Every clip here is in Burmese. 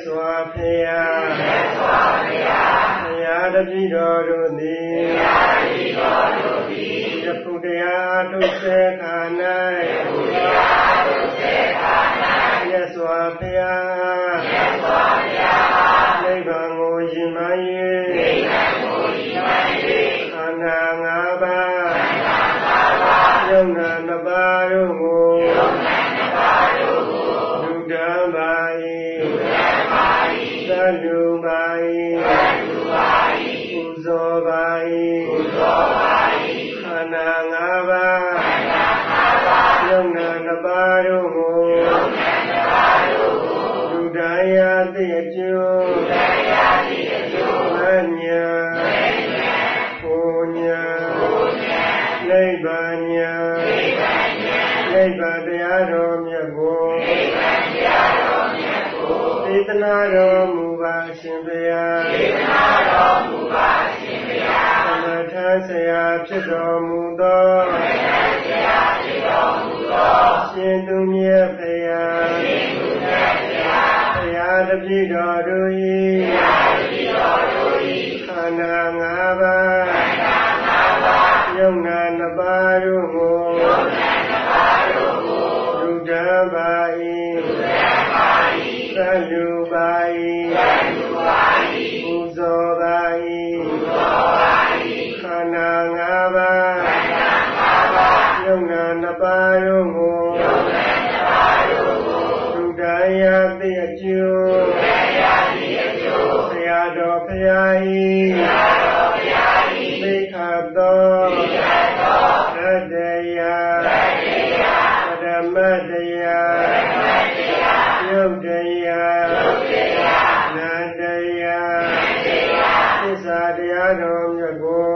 စွာဘုရားဘုရားတပည့်တော်တို့သည်ယခုတရားထုတ်စေခါ၌မြတ်စွာဘုရားနိဗ္ဗာန်ကိုရည်မှန်း၍ခန္ဓာ၅ပါးယုံနာနှစ်ပါးတို့ကိုလူတန်းပါ၏သတ္တုပါ၏ပူဇော်ပါ၏ခန္ဓာ၅ပါးယုံနာနှစ်ပါးတို့ကိုလူတိုင်းရသည့်အကျိုးမညာပူညာနိဗ္ဗာန်ညာနိဗ္ဗာန်တရားတော်မြတ်ကိုသေသနာတော်မူပါရှင်ဘုရားသမထဆရာဖြစ်တော်မူသောရှင်သူမြတ်ဘုရားဘုရားတပည့်တော်တို့၏ခန္ဓာ၅ပါးယုံနာနှစ်ပါးတို့ကိုလူတန်းပါ၏သတ္တုပါ၏ပူဇော်ပါ၏ခန္ဓာ၅ပါးယုံနာနှစ်ပါးတို့ကိုလူတိုင်းရသည့်အကျိုးဆရာတော်ဘုရား၏သိခတ်သောသတ္တရားပရမတ္တရားယုတ်တရားနန္တရားသစ္စာတရားတော်မြတ်ကို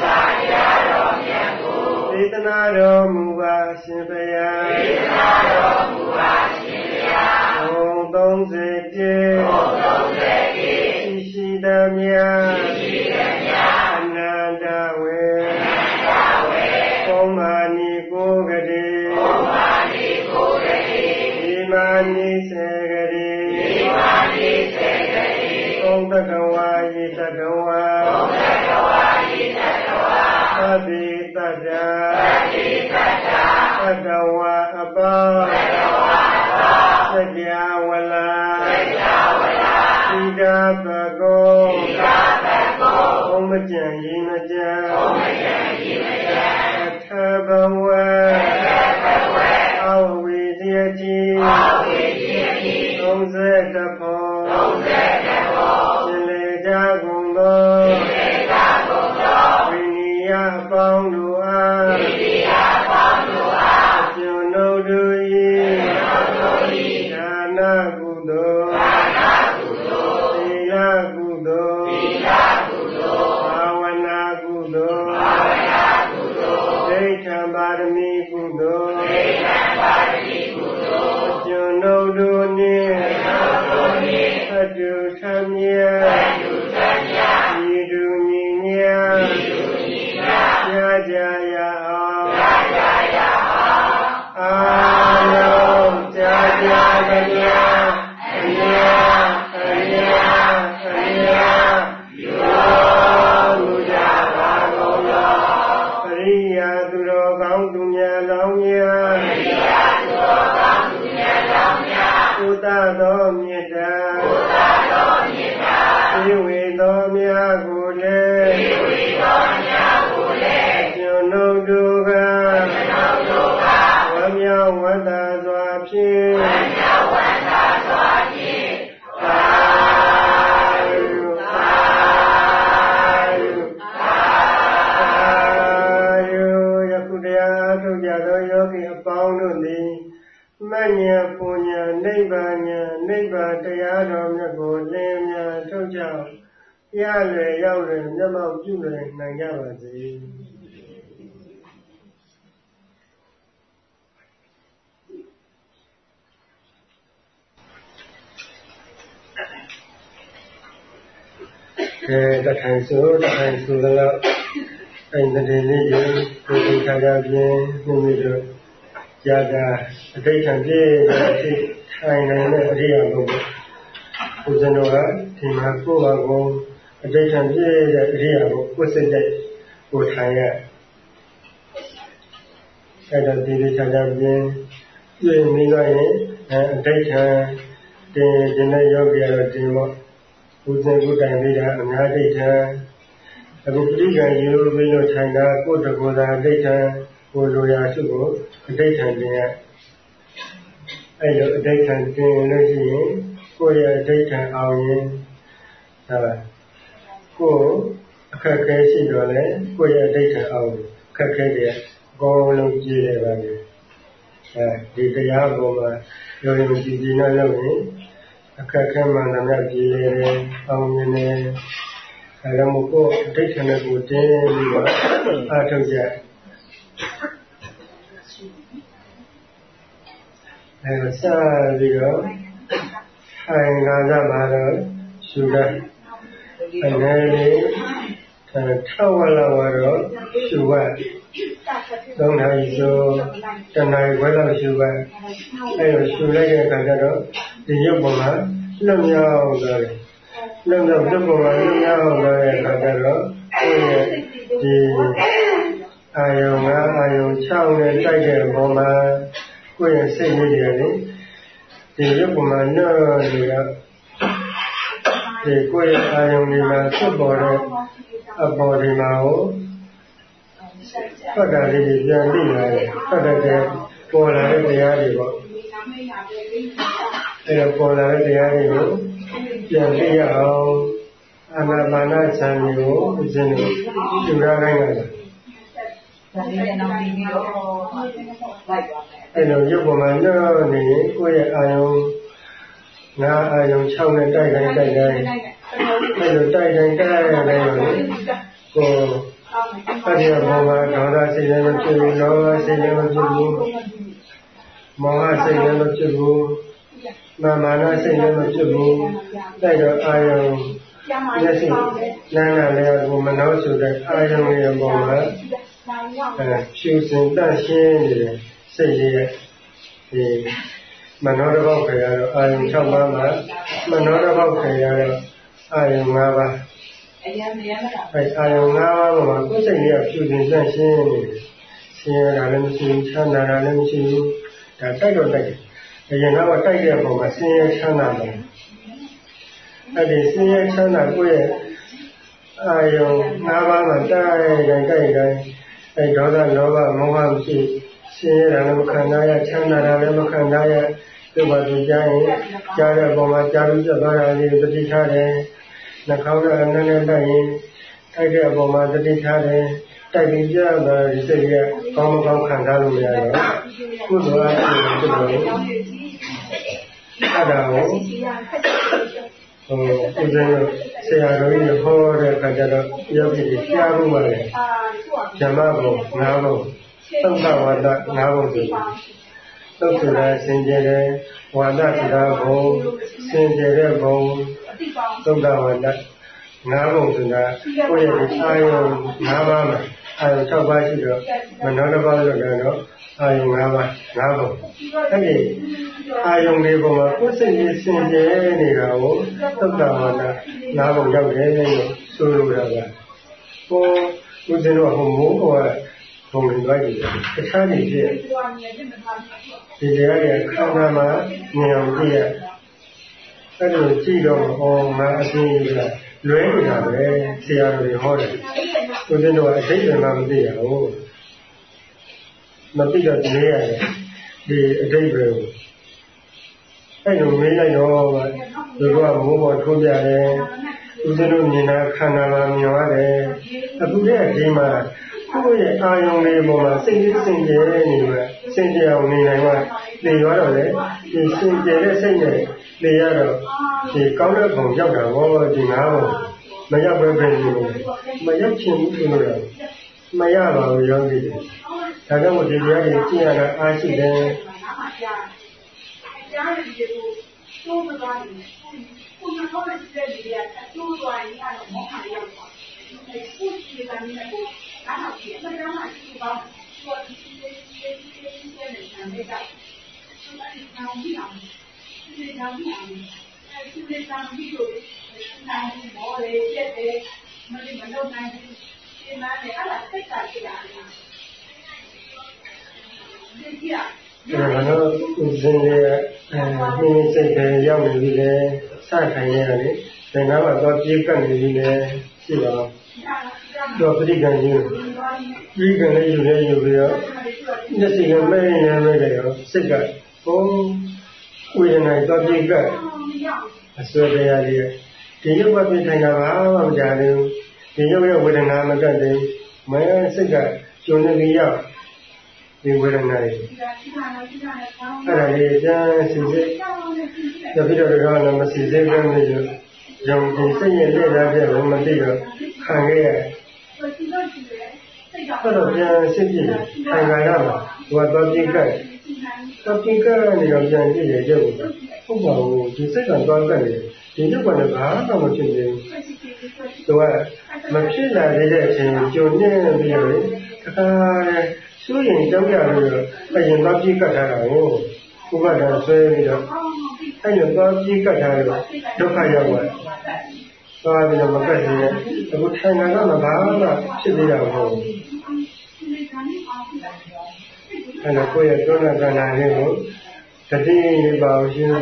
သေသနာတော်မူပါရှင်ဘုရားဘုံ30ပြည့်ရှိသမျှအနန္တဝေကုမ္မာနိကိုဂတိဒီမာနိစေဂတိသုံးတကဝါယိတကဝါသဗ္ဗေတ္တာသတ္တဝါအပေါင်းသက္ကဝလာသီကာပကောဘုံမကြံရင်မကြံအထဘဝအဝိဇ္ဇယတိ30ဖို့ရှင်လေကြကုန်သောဝိနည်းအပေါင်းတို့အားအကျွန်ုပ်တို့၏ဒါနကုသိုလ်သီလကုသိုလ်ဘာဝနာကုသိုလ်ဒိဋ္ဌံပါရမီကုသိုလ်အကျွန်ုပ်တို့နှင့်အတူထမြတ်ဤသူညီညာကြရအောင်အာလုံးကြာကြာကြကြာအညာယောမူကြပါကုန်သောပရိယာသူတော်ကောင်းသူများလောင်းများကုသသောမေတ္တာသေဝေသောများကိုလည်းကျွန်ုပ်တို့ကဝမ်းမြောက်ဝမ်းသာစွာဖြင့်ယခုတရားထုတ်ကြသောယောဂီအပေါင်းတို့သည်မဉ္ဇဉ်ပူဉ္ဇဉ်နိဗ္ဗာန်ဉာဏ်နိဗ္ဗာန်တရားတော်မြတ်ကိုလင်းမြန်ထုတ်ကြရလွယ်ရောက်လွယ်မျက်မှောက်ပြုလွယ်နိုင်ကြပါစေတထိုင်ဆိုတော့အဲ့ဒီလေးကိုဒီခါကြပြင်းမိမိတို့ရတာအတိတ်ခံပြည့်တဲ့အထိထိုင်နိုင်တဲ့အရိယာပုဂ္ဂိုလ်ဦးဇင်းတို့ကဒီမှာကိုယ့်ဘာကိုအတိတ်ကပြည့်တဲ့အရိယာကိုကိုယ်စိတ်တဲ့ကိုထိုင်ရအဲ့တော့ဒီလိုချာချာပြင်းပြည့်နေတော့ရင်အတိတ်ကတင်တဲ့ယောဂီကတော့တင်ပေါ့ဦးဇင်းကိုတိုင်ပြီးတာအများတိတ်ကအခုပဋိက္ခာယူပြီးလို့ထိုင်တာကိုယ်တကူသာအတိတ်ကကိုလိုရာစုကိုအတိတ်ကတင်ရအဲ့လိုအတိတ်ကတင်လို့ရှိရင်ကိုယ့်ရဲ့အတိတ်ကအောင်ရင်ကိုယ်အခက်ခဲရှိတော့လေကိုယ့်ရဲ့အတိတ်ကအောင်အခက်ခဲတဲ့အကုန်လုံးကြည့်ရပါမယ်ဒီတရားပေါ်မှာရောရင်ကြည်ကြည်နဲ့လုပ်ရင်အခက်ခဲမှန်တယ်ကြည်ရတယ်အောင်မြင်တယ်အဲဒါမို့ကိုယ်အတိတ်ကနဲ့ကိုတင်းပြီးတော့အားထုတ်ကြအဲစပြီးတော့ထိုင်လာကြပါတော့ရှုတတ်အနေနဲ့ထောက်ဝလောက်တော့ရှုပါသုံးနိုင်ဆိုတဏှာခွဲတော့ရှုပါအဲလိုရှုလိုက်တဲ့အခါကျတော့ဒီရုပ်ပေါ်မှာလွတ်မြောက်သွားတယ်လွတ်ပေါ်မှာလွတ်မြောက်သွားတဲ့အခါကျတော့ဒီအာယုံ6နဲ့တိုက်တဲ့ပုံမှာကိုယ့်ရဲ့စိတ်လေးတွေလေဒီရုပ်ပေါ်မှာနှောနေတော့ဒီကိုယ့်ရဲ့အာယုံတွေမှာဖြစ်ပေါ်တဲ့အပေါ်ဒီမှာကိုဖတ်တာလေးတွေပြန်သိလာတယ်ဖတ်တဲ့ပေါ်လာတဲ့တရားတွေပေါ့အဲတော့ပေါ်လာတဲ့တရားတွေကိုပြန်သိရအောင်အာနာပါနฌာန်ကိုအစဉ်ယူရနိုင်တယ်အဲ့လိုရုပ်ပေါ်မှာညောနေရင်ကိုယ့်ရဲ့အာယုံအာယုံ6နဲ့တိုက်တိုင်းအဲ့လိုတိုက်တိုင်းရတယ်ကိုအဲ့ဒီဘောမှာဒေါသစိတ်လည်းမဖြစ်ဘူးလောဘစိတ်လည်းမဖြစ်ဘူးမောဟစိတ်လည်းမဖြစ်ဘူးမာနစိတ်လည်းမဖြစ်ဘူးတိုက်တော့အာယုံမျက်စိနားလည်းကိုမနှောဆိုတဲ့အာယုံရဲ့ဘောမှာဖြူစင်တတ်ရှင်းနေတဲ့စိတ်ရဲ့ဒီမနောတဘောက်ခေရတော့အာယုံ6ပါးမှာမနောတဘောက်ခေရတော့အာယုံ5ပါးအာယုံ5ပါးမှာကိုယ်စိတ်ရဲ့ဖြူစင်တတ်ရှင်းနေတယ်ရှင်းရတာလည်းမရှိဘူးချမ်းသာတာလည်းမရှိဘူးဒါတိုက်တော့တိုက်တယ်အရင်ကတော့တိုက်တဲ့ပုံမှာဆင်းရဲချမ်းသာတယ်အဲ့ဒီဆင်းရဲချမ်းသာကိုယ့်ရဲ့အာယုံ5ပါးမှာတိုက်တိုင်းအဲဒေါသလောဘမောဟမရှိဆင်းရဲတာလည်းမခံနိုင်ရချမ်းသာတာလည်းမခံနိုင်ရဒီမှာဒီကြားရင်ကြားတဲ့ပုံမှာကြားပြီးသွားတာလေးသတိထားတယ်နှာခေါင်းကအနည်းနဲ့တိုက်ရင်တိုက်တဲ့အပေါ်မှာသတိထားတယ်တိုက်ပြီးကြားတော့ဒီစိတ်ကကောင်းမကောင်းခံစားလို့မရတော့ကုသိုလ်အားဖြင့်ဖြစ်တယ်အဲ့ဒါကိုဦးဇင်းတို့ဆရာတော်ကြီးဟောတဲ့အခါကျတော့ယောဂီတွေကြားဖို့ပါလေဓမ္မဘုံ9ဘုံသုတ္တဝါဒ9ဘုံဆိုသုတ္တရာစင်ကြယ်တဲ့ဝါဒတရားဘုံစင်ကြယ်တဲ့ဘုံသုတ္တဝါဒ9ဘုံဆိုတာကိုယ့်ရဲ့အာယုံ5ပါးမှာအာယုံ6ပါးရှိတော့မနောတပါးဆိုတော့အာယုံ5ပါး9ဘုံအဲ့ဒီအာယုံလေးပေါ်မှာကိုယ်စိတ်ကြီးစင်ကြယ်နေတာကိုသုတ္တဝါဒ9ဘုံရောက်တယ်လို့ဆိုလိုတာကကိုဦးဇင်းတို့ကမိုးပေါ်ကဘုံတွေကြည့်တယ်တခြားနေဖြစ်ဒီတရားရဲ့ခန္ဓာမှာမြင်အောင်ကြည့်ရအဲ့လိုကြည့်တော့ငါအသိဉာဏ်လွဲနေတာပဲဆရာတော်တွေဟောတယ်ဦးဇင်းတို့ကအသိဉာဏ်မှမသိရဘူးမသိတော့ဒီနေ့ရတယ်ဒီအသိဉာဏ်ကိုအဲ့လိုမေးလိုက်တော့သူကမိုးပေါ်ထိုးပြတယ်ဦးဇင်းတို့မြင်တာခန္ဓာမှာမြင်ရတယ်အခုတည်းဒီမှာကိုယ့်ရဲ့အာယုံလေးပေါ်မှာစိတ်လေးစင်ကြယ်နေမှာစင်ကြယ်အောင်နေနိုင်မှနေရတော့လေဒီစင်ကြယ်တဲ့စိတ်နဲ့နေရတော့ဒီကောင်းတဲ့ပုံရောက်တာဟောဒီ9ပုံမရောက်ပဲပဲနေမရောက်ချင်ဘူးဆိုတော့မရပါဘူးယောဂီတွေဒါကြောင့်ဒီတရားတွေကြည့်ရတာအားရှိတယ်ကြားရတဲ့ဒီကိုသိုးသွားတယ်ကိုယ်ကတော့ဒီတဲ့ဒီကအကျိုးသွားရင်အဲ့တော့မောဟရောက်သွားတယ်ကိုယ်ရှိတဲ့နေရာကိုအားထုတ်ပြီးအမှန်တမ်းမှရှိပါတော့ဒီတဲ့ဆံတဲ့ကဆိုတော့ဒီအောင်ပြီးအောင်ဒီကြောင့်ပြီးအောင်စဉ်းရနှင်းစိတ်တွေရောက်နေပြီလေစထိုင်နေရတယ်။ဒါကတော့ပြေးကပ်နေပြီလေရှိပါတော့ပဋိက္ခဏကြီးပြီးကြလေယူလေယူပြီးတော့မျက်စိကမဲ့နေမဲ့တယ်ရောစိတ်ကဘုံဝေဒနာတော့ပြေးကပ်အစွဲတရားကြီးဒီရုပ်ကပြထိုင်တာဘာမှမကြသေးဘူးဒီရုပ်ရဲ့ဝေဒနာမတတ်သေးမဲစိတ်ကကျုံနေပြီးရောက်ဒီဝေဒနာကြီးအဲ့ဒါလေးပြန်စီစစ်တပိတော့တော့မစီစစ်ဘဲနဲ့ရောင်ဒီစိတ်ရဲ့လက်လာတဲ့ဘုံမသိတော့ခံခဲ့ရအဲ့တော့ပြန်စစ်ကြည့်ခံရတာဟိုတော့ပြေးကပ်တော့ပြေးကပ်နေတော့ပြန်ကြည့်ရကြဘူးဟုတ်ပါဘူးဒီစိတ်ကတော့ကပ်နေဒီရုပ်ကလည်းဘာမှမဖြစ်သေးဘူးသူကမဖြစ်လာသေးတဲ့အချိန်ကြုံနေပြီးတော့တခါလေဆိုရင်ကြောက်ရလို့အရင်တော့ပြေးကပ်ထားတာကိုဥပဒါဆွဲပြီးတော့အဲ့လိုတော့ပြေးကပ်ထားလို့ဒုက္ခရောက်သွားသွားပြီးတော့မကပ်သေးတဲ့အခုထိုင်တာကဘာမှဖြစ်သေးတာမဟုတ်ဘူးအဲ့တော့ကိုယ့်ရဲ့တွန်းလှန်ကဏ္ဍလေးကိုတတိယပါအောင်ရှင်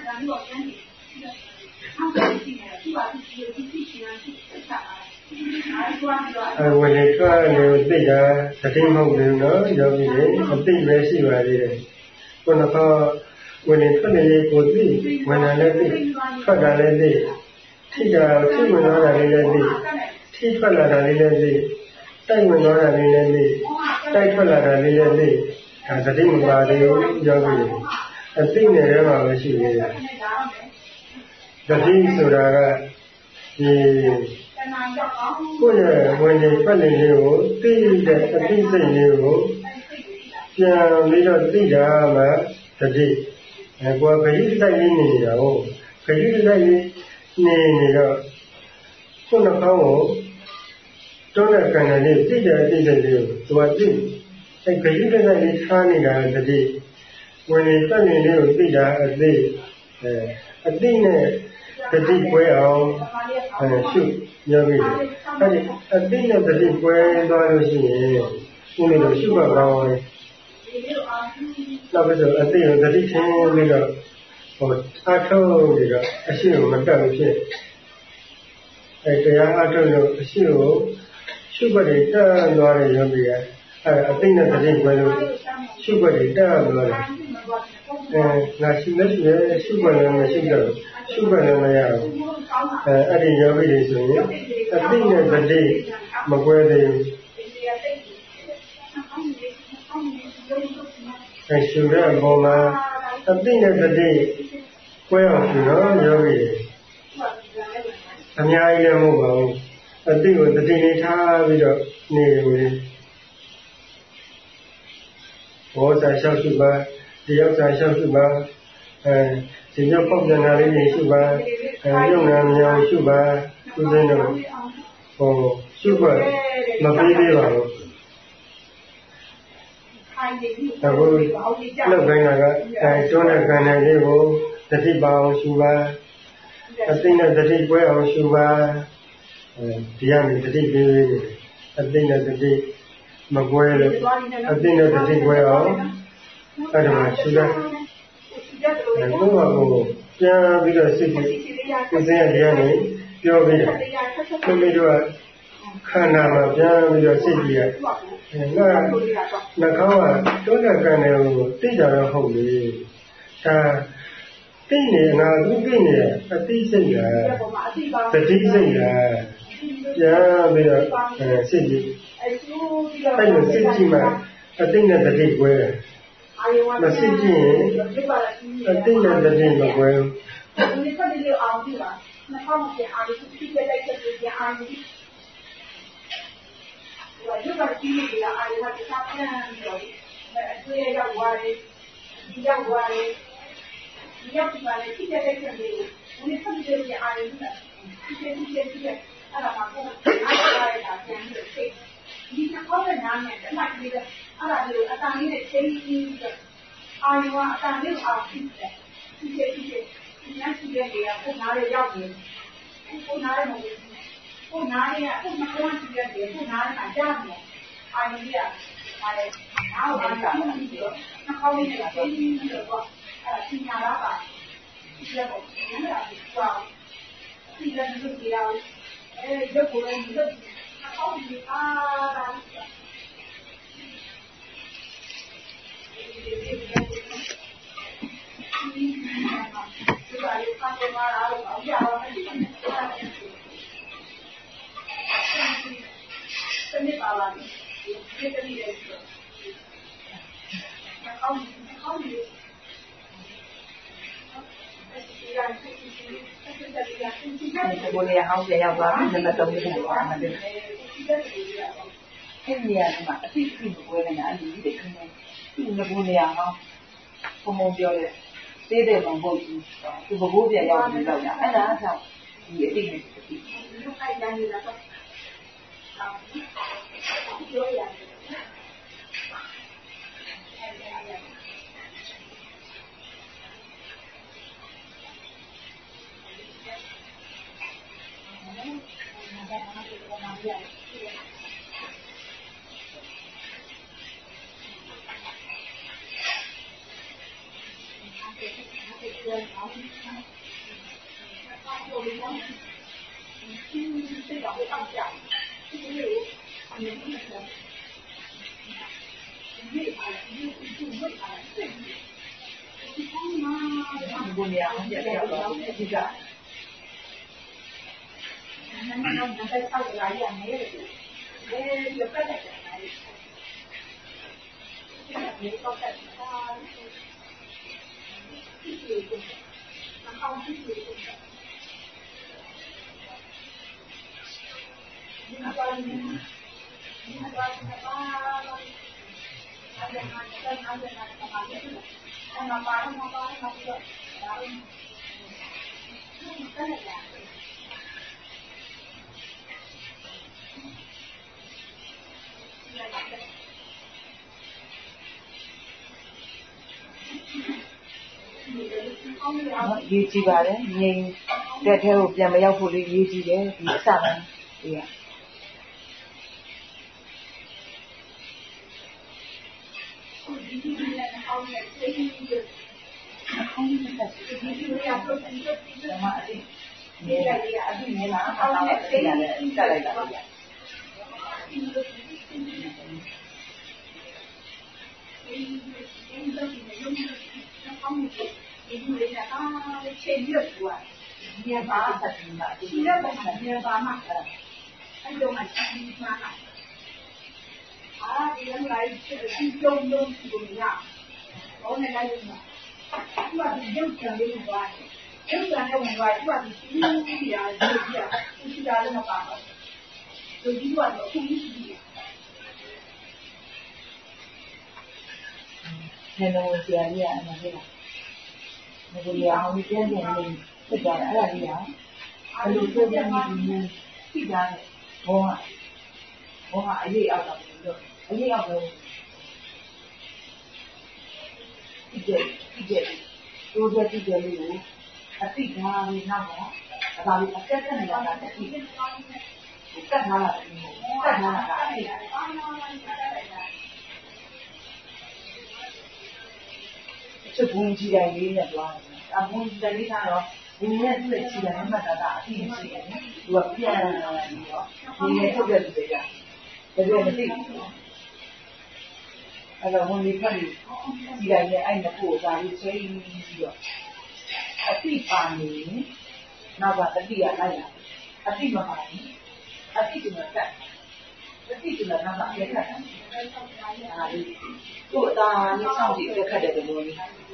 ဝေလေထွက်နေသိတာတတိမဟုတ်ဘူးနော်ယောဂီတွေအသိပဲရှိပါသေးတယ်ခုနကဝေလေထွက်နေကိုသိဝင်လာလည်းသိထွက်တာလည်းသိထိတာထိဝင်လာတာလည်းသိထိထွက်လာတာလည်းသိတိုက်ဝင်လာတာလည်းသိတိုက်ထွက်လာတာလည်းသိဒါတတိမပါသေးဘူးယောဂီတွေအသိနဲ့ထဲမှာပဲရှိသေးတယ်တတိဆိုတာကဒီကိုယ့်ရဲ့ဝင်နေပတ်နေလေးကိုသိတဲ့အသိစိတ်လေးကိုပြန်ပြီးတော့သိတာမှတတိကိုယ်ခရီးတိုက်နေနေတာဟုတ်ခရီးတိုက်နေတော့ခုနကောင်းကိုတွန်းတဲ့ကံလေးသိတဲ့အသိစိတ်လေးကိုသူကသိအဲခရီးတိုက်လေးထားနေတာတတိဝင်နေပတ်နေလေးကိုသိတာအသိအသိနဲ့တတိပွဲအောင်ရှုယောဂီအဲ့ဒီအသိနဲ့တတိပွဲသွားလို့ရှိရင်ဦးလေးတို့ရှုမှတ်ကောင်းတယ်နောက်ပြီးတော့အသိကိုတတိထင်းပြီးတော့အားထုတ်ပြီးတော့အရှိကိုမတက်ဘူးဖြစ်အဲတရားအားထုတ်လို့အရှိကိုရှုမှတ်တွေတက်သွားတဲ့ယောဂီကအသိနဲ့တတိပွဲလို့ရှုမှတ်တွေတက်သွားတယ်ငါရှိနေရှုမှတ်လည်းမရှိတော့ရှုမှတ်လည်းမရဘူးအဲ့ဒီယောဂီတွေဆိုရင်အသိနဲ့တတိမကွဲသေးဘူးအဲရှုတဲ့အပေါ်မှာအသိနဲ့တတိကွဲအောင်ရှုတော့ယောဂီအများကြီးလည်းမဟုတ်ပါဘူးအသိကိုတတိနဲ့ထားပြီးတော့နေတယ်ဘောဇာလျှောက်ရှုပါတရားစာလျှောက်ရှုပါဒီကြောင့်ပေါက်ပြန်တာလေးတွေရှုပါရုပ်နာမြောင်ရှုပါသူစင်းတော့ရှုပါမပြီးသေးပါဘူးအခုလောက်ပိုင်းကတွန်းတဲ့ခန္ဓာလေးကိုတတိပါအောင်ရှုပါအသိနဲ့တတိပွဲအောင်ရှုပါဒီကနေတတိပြီးအသိနဲ့တတိမကွဲလို့အသိနဲ့တတိကွဲအောင်အဲ့ဒါမှရှုတာကိုယ့်ဘာကိုပြန်ပြီးတော့စိတ်ကိုကိုယ်စင်းရတရားနဲ့ပြောပြီးတယ်ကိုယ်တို့ကခန္ဓာမှာပြန်ပြီးတော့စိတ်ကြီးရနှာခေါင်းကတွန်းတဲ့ကံတွေကိုသိကြတော့ဟုတ်လေဒါသိနေငါသူသိနေအသိစိတ်လားတတိစိတ်လားပြန်ပြီးတော့စိတ်ကြီးအဲ့လိုစိတ်ကြီးမှအသိနဲ့တတိကွဲမစိတ်ကြည့်ရင်အသိနဲ့တတိမကွဲဘူးဒီကနေ့လေးအောင်ပြီလားနှာခေါင်းပြန်အားလို့ဖြစ်တဲ့တိုက်ချက်ပြန်အားလို့ဒီကကြည့်နေရအားရတဲ့စားပြန်ပြီးတော့ဆွေးရောက်သွားတယ်ဒီရောက်သွားတယ်ဒီရောက်ပါလေဖြစ်တဲ့တိုက်ချက်တွေကိုဒီဆက်ပြီးပြန်အားလို့ဖြစ်အဲ့ဒါမှကိုအားရတာပြန်ပြီးတော့ဒီနှာခေါင်းနဲ့နားနဲ့အမှတ်ကြီးတဲ့အဲ့ဒါလေးအတန်လေးနဲ့ချိန်ပြီးအာယုံကအတန်လေးအောင်ဖြစ်တယ်ဖြစ်ညစီရဲ့နေရာကိုနားရရောက်နေကိုနားရမလို့ကိုနားရအခုမကောင်းစီရဲ့နေကိုနားရမှာကြားနေအာရီကဟာလေနောက်ဘာသာပြီးတော့နှောင်းနေတာတင်းပြီးတော့ပညာလာပါဒီကတော့နည်းလာပြီးတော့ဒီကနေ့ဒီရောရုပ်ကိုလည်းဒီလိုနှောင်းပြီးအားတာဒီပါလေးပတ်ပေါ်လာတော့အပြာရောအဲ့ဒီတနေ့ပါလာတယ်ဒီတနေ့လေးဆိုအောင်းအောင်းလေးကိုလေးအောင်ပြရောက်သွားပြီလက်တော့ပြန်သွားမှတယ်အဲ့ဒီနေရာမှာအသိအသိကိုလည်းအလူကြီးတွေခင်းနေသူ့ငကိုနေရာမှာပုံပုံပြောတယ်သေးတယ်ပုံပုတ်ကြီးသူဘိုးပြန်ရောက်ပြီးတော့အဲ့ဒါကြောင့်ဒီအသိနဲ့အသိလူခိုင်တိုင်းလာတော့ပြောရတယ်ကိုနေရာအောင်ပြရောက်သွားပြီဒီကနောက်တော့တောက်လာရမယ်ဒီပတ်တယ်ဒီတော့တက်တာဒီလိုအောင်းဒီလိုဒီမှာပါနေဒီမှာပါနေပါအဲ့ဒါမှတော့နောက်တော့ပါနေတယ်အဲ့မှာပါတော့ပါတော့ဒါတော့ဆက်လိုက်တာရေးကြည့်ပါတယ်ငြိမ်တဲ့ထဲကိုပြန်မရောက်ဖို့လေးရေးကြည့်တယ်ဒီအစပိုင်းဒီကနေလာအောင်နဲ့သိရတယ်တက်လိုက်တာလေဒီလိုလေးကချိန်ရtuaဒီဘာသာတင်တာဒီလိုပဲဒီဘာမှအဲ့လိုမှဒီမှာဒီလိုလိုက်ဒီကြုံလုံးဒီလိုရဘောနဲ့လိုက်လို့သူကဒီရုပ်ချံလေးကိုသွားတယ်ရုပ်ချံနဲ့ဝင်သွားသူကဒီစီးရီးရာဒီတာလည်းမပါတော့ဒီကတော့အခုကြီးစီးရီးနေလို့ဆရာကြီးကအမှန်ပဲဒီလိုအောင်ဒီပြန်ပြန်လေးဖြစ်သွားတယ်အဲ့ဒါကြီးကဘယ်လိုပြောပြနေလဲသိကြတယ်ဘောကအရေးအောက်တော့အရေးအောက်တော့ဒီတို့တဲ့ဒီလေးကိုအသိထားပြီးနောက်တော့ဒါလေးအသက်သက်နေတာတက်ပြီးတက်ထားတာအဲ့ချက်ဘူးကြီးတိုင်းလေးနဲ့သွားတယ်အဘူးကြီးတိုင်းလေးကတော့ဒီနေ့သူ့ရဲ့ခြေတိုင်းမှတ်တာအသိရှိတယ်သူကပြန်လာပြီးတော့ဒီနေ့ထုတ်တဲ့လူတွေကဒါကြောင့်မသိဘူးအဲ့တော့ဝင်ပြီးခက်ပြီးခြေတိုင်းနဲ့အဲ့နှစ်ခုကိုဒါလေးချိန်ပြီးတော့အသိပါနေနောက်ကတတိယလိုက်လာအသိမပါဘူးအသိကမှတက်အသိကလည်းနောက်ကပြက်ခတ်တယ်ဒါလေးသူ့အသာနဲ့စောင့်ကြည့်ပြက်ခတ်တယ်ဘယ်လိုလဲ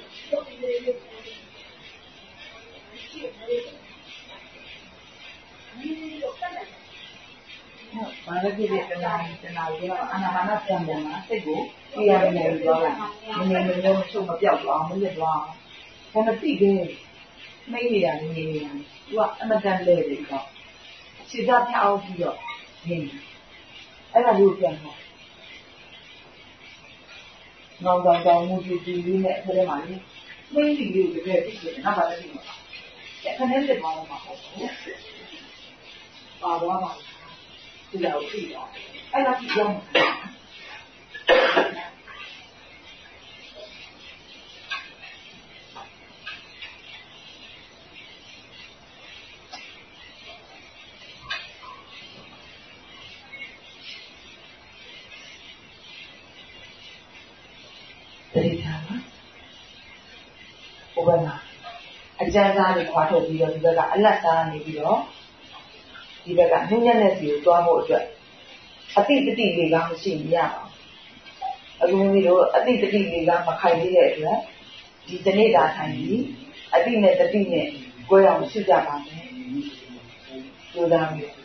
ဘာလဲဒီတနာကတော့အနာမနာပြန်ပြန်မှာစိတ်ကိုကြည့်ရနေပြီးတော့နည်းနည်းလေးချုပ်မပြောက်သွားအောင်မရသွားအောင်ဘာမသိသေးမိတ်နေရနေနေသူကအမတန်လဲတယ်တော့ခြေသားဖြောင်းပြီးတော့နေအဲ့ဒါလေးကိုပြန်တော့ငေါတောင်မှုကြည့်ပြီးနဲ့အဲ့ဒါမှလေမိတ်လေးကိုတကယ်သိတယ်နောက်ပါသိမှာခဏလေးပါတော့မှာပေါ့ပါသွားပါဒီလောက်ပြီတော့အဲ့ဒါကြည့်အောင်တတိထားပါဘုရားအကျဉ်းသားတွေခွာထုတ်ပြီးတော့ဒီဘက်ကအလတ်သားနေပြီးတော့ဒီဘက်ကနှင်းညက်တဲ့စီကိုတွားဖို့အတွက်အတိတတိလေးကမရှိမရပါဘူးအခုမျိုးတို့အတိတတိလေးကမခိုင်သေးတဲ့အတွက်ဒီတနေ့တာထိုင်ပြီးအတိနဲ့တတိနဲ့ကိုယ်အောင်ရှိကြပါမယ်ကျိုးသားမျိုး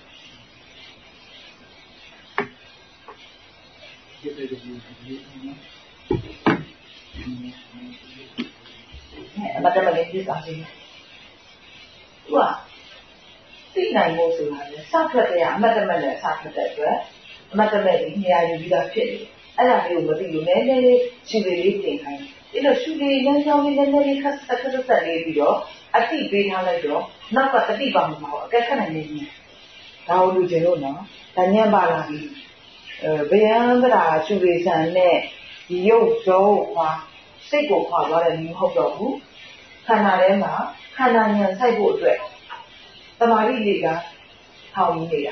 အမတ်တမလေးပြပါစေသူကသိနိုင်ဖို့ဆိုတာလေစထွက်တဲ့အမတ်တမလည်းစထွက်တဲ့အတွက်အမတ်တမလေးနေရာယူပြီးတော့ဖြစ်တယ်အဲ့ဒါလေးကိုမသိလို့နည်းနည်းလေးရှူလေးတင်ခိုင်းတယ်ဒါတော့ရှူလေးလမ်းကြောင်းလေးနည်းနည်းလေးခက်ဆက်လေးပြီးတော့အတိပေးထားလိုက်တော့နောက်ကတတိပါမှာမဟုတ်အကက်ခက်နိုင်နေပြီဒါကိုလူကျင်လို့နော်ဒါညံ့ပါလာပြီဗယံပရာရှူလေးဆန်နဲ့ဒီရုပ်တော့ခွာစိတ်ကိုခွာသွားတယ်မဟုတ်တော့ဘူးခန္ဓာထဲမှာခန္ဓာဉာဏ်စိုက်ဖို့အတွက်သမာဓိလေးကထောင်နေတာ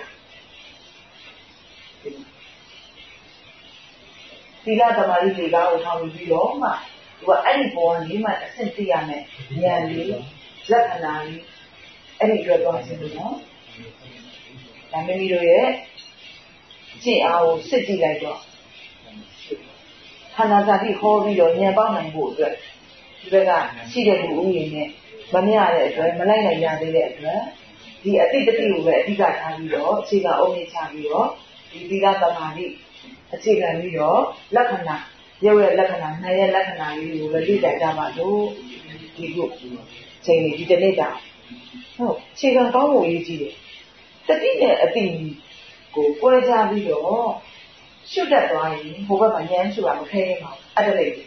သီလသမာဓိလေးကိုထောင်ပြီးတော့မှသူကအဲ့ဒီဘောကနေမှအဆင့်သိရမယ်ဉာဏ်လေးလက္ခဏာလေးအဲ့ဒီအတွက်သွားခြင်းလို့နော်ဒါမင်းတို့ရဲ့ကြည့်အားကိုစစ်ကြည့်လိုက်တော့ခန္ဓာဇာတိခေါ်ပြီးတော့ဉာဏ်ပေါက်နိုင်ဖို့အတွက်ဒီဘက်ကရှိတဲ့လူဦးရေနဲ့မမြတဲ့အတွက်မလိုက်နိုင်ရသေးတဲ့အတွက်ဒီအတိတ်တတိကိုပဲအဓိကထားပြီးတော့အခြေခံအုံးလေးချပြီးတော့ဒီသီလသမာဓိအခြေခံပြီးတော့လက္ခဏာရုပ်ရဲ့လက္ခဏာနာမ်ရဲ့လက္ခဏာလေးကိုပဲသိကြကြပါလို့ဒီခုချိန်ဒီတနေ့တာဟုတ်အခြေခံကောင်းဖို့အရေးကြီးတယ်တတိနဲ့အတိကိုကွဲခြားပြီးတော့ရှုတတ်သွားရင်ဘိုးဘက်မှာဉာဏ်ရှုတာမခဲရင်ပါအဲ့ဒါလေး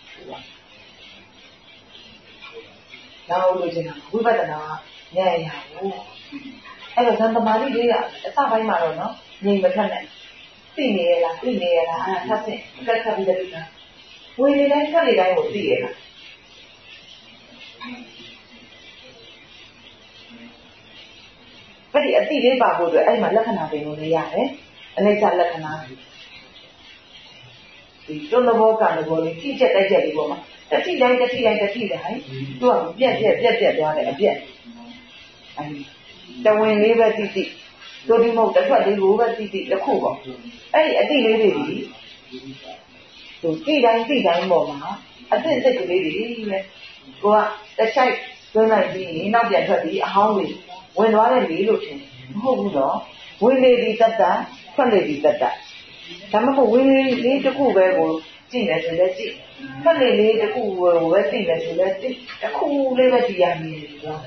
နောက်လို့ကျင်တာဝိပဿနာဉာဏ်ရဘူးအဲ့တော့သံသမာဓိလေးကအစပိုင်းမှာတော့နော်ငြိမ်မထွက်နဲ့သိနေရလားအဲ့ဒါထပ်စစ်ကတ်ခတ်ပြီးတဲ့ကဝေနေတိုင်းထွက်နေတိုင်းကိုသိရလားအဲ့ဒီအတိလေးပါဖို့အတွက်အဲ့မှာလက္ခဏာတင်လို့လည်းရတယ်အနိစ္စလက္ခဏာဒီတွန်းဘောကံဘောလေးကြည့်ချက်တိုက်ချက်လေးပေါ့မှာတတိတိုင်းသူကပြက်သွားတယ်အပြက်အဲဒီတဝင်လေးပဲတိတို့ဒီမဟုတ်တစ်ထွက်လေးကိုပဲတိတစ်ခုပေါ့အဲ့ဒီအတိလေးတွေဒီသူတိတိုင်းပေါ်မှာအသစ်ကလေးတွေလေကိုကတစ်ချိုက်သွင်းလိုက်ပြီးနောက်ပြန်ထွက်ပြီးအဟောင်းတွေဝင်သွားတဲ့လေလို့ထင်မဟုတ်ဘူးတော့ဝင်လေဒီတတ်တာထွက်လေဒီတတ်တာဒါမှမဟုတ်ဝင်လေလေးတစ်ခုပဲကိုကြည့်မယ်ဆိုလည်းကြည့်ဖက်လေးတစ်ခုကိုပဲသိမယ်ဆိုလည်းသိတစ်ခုလေးပဲသိရမယ်ပြော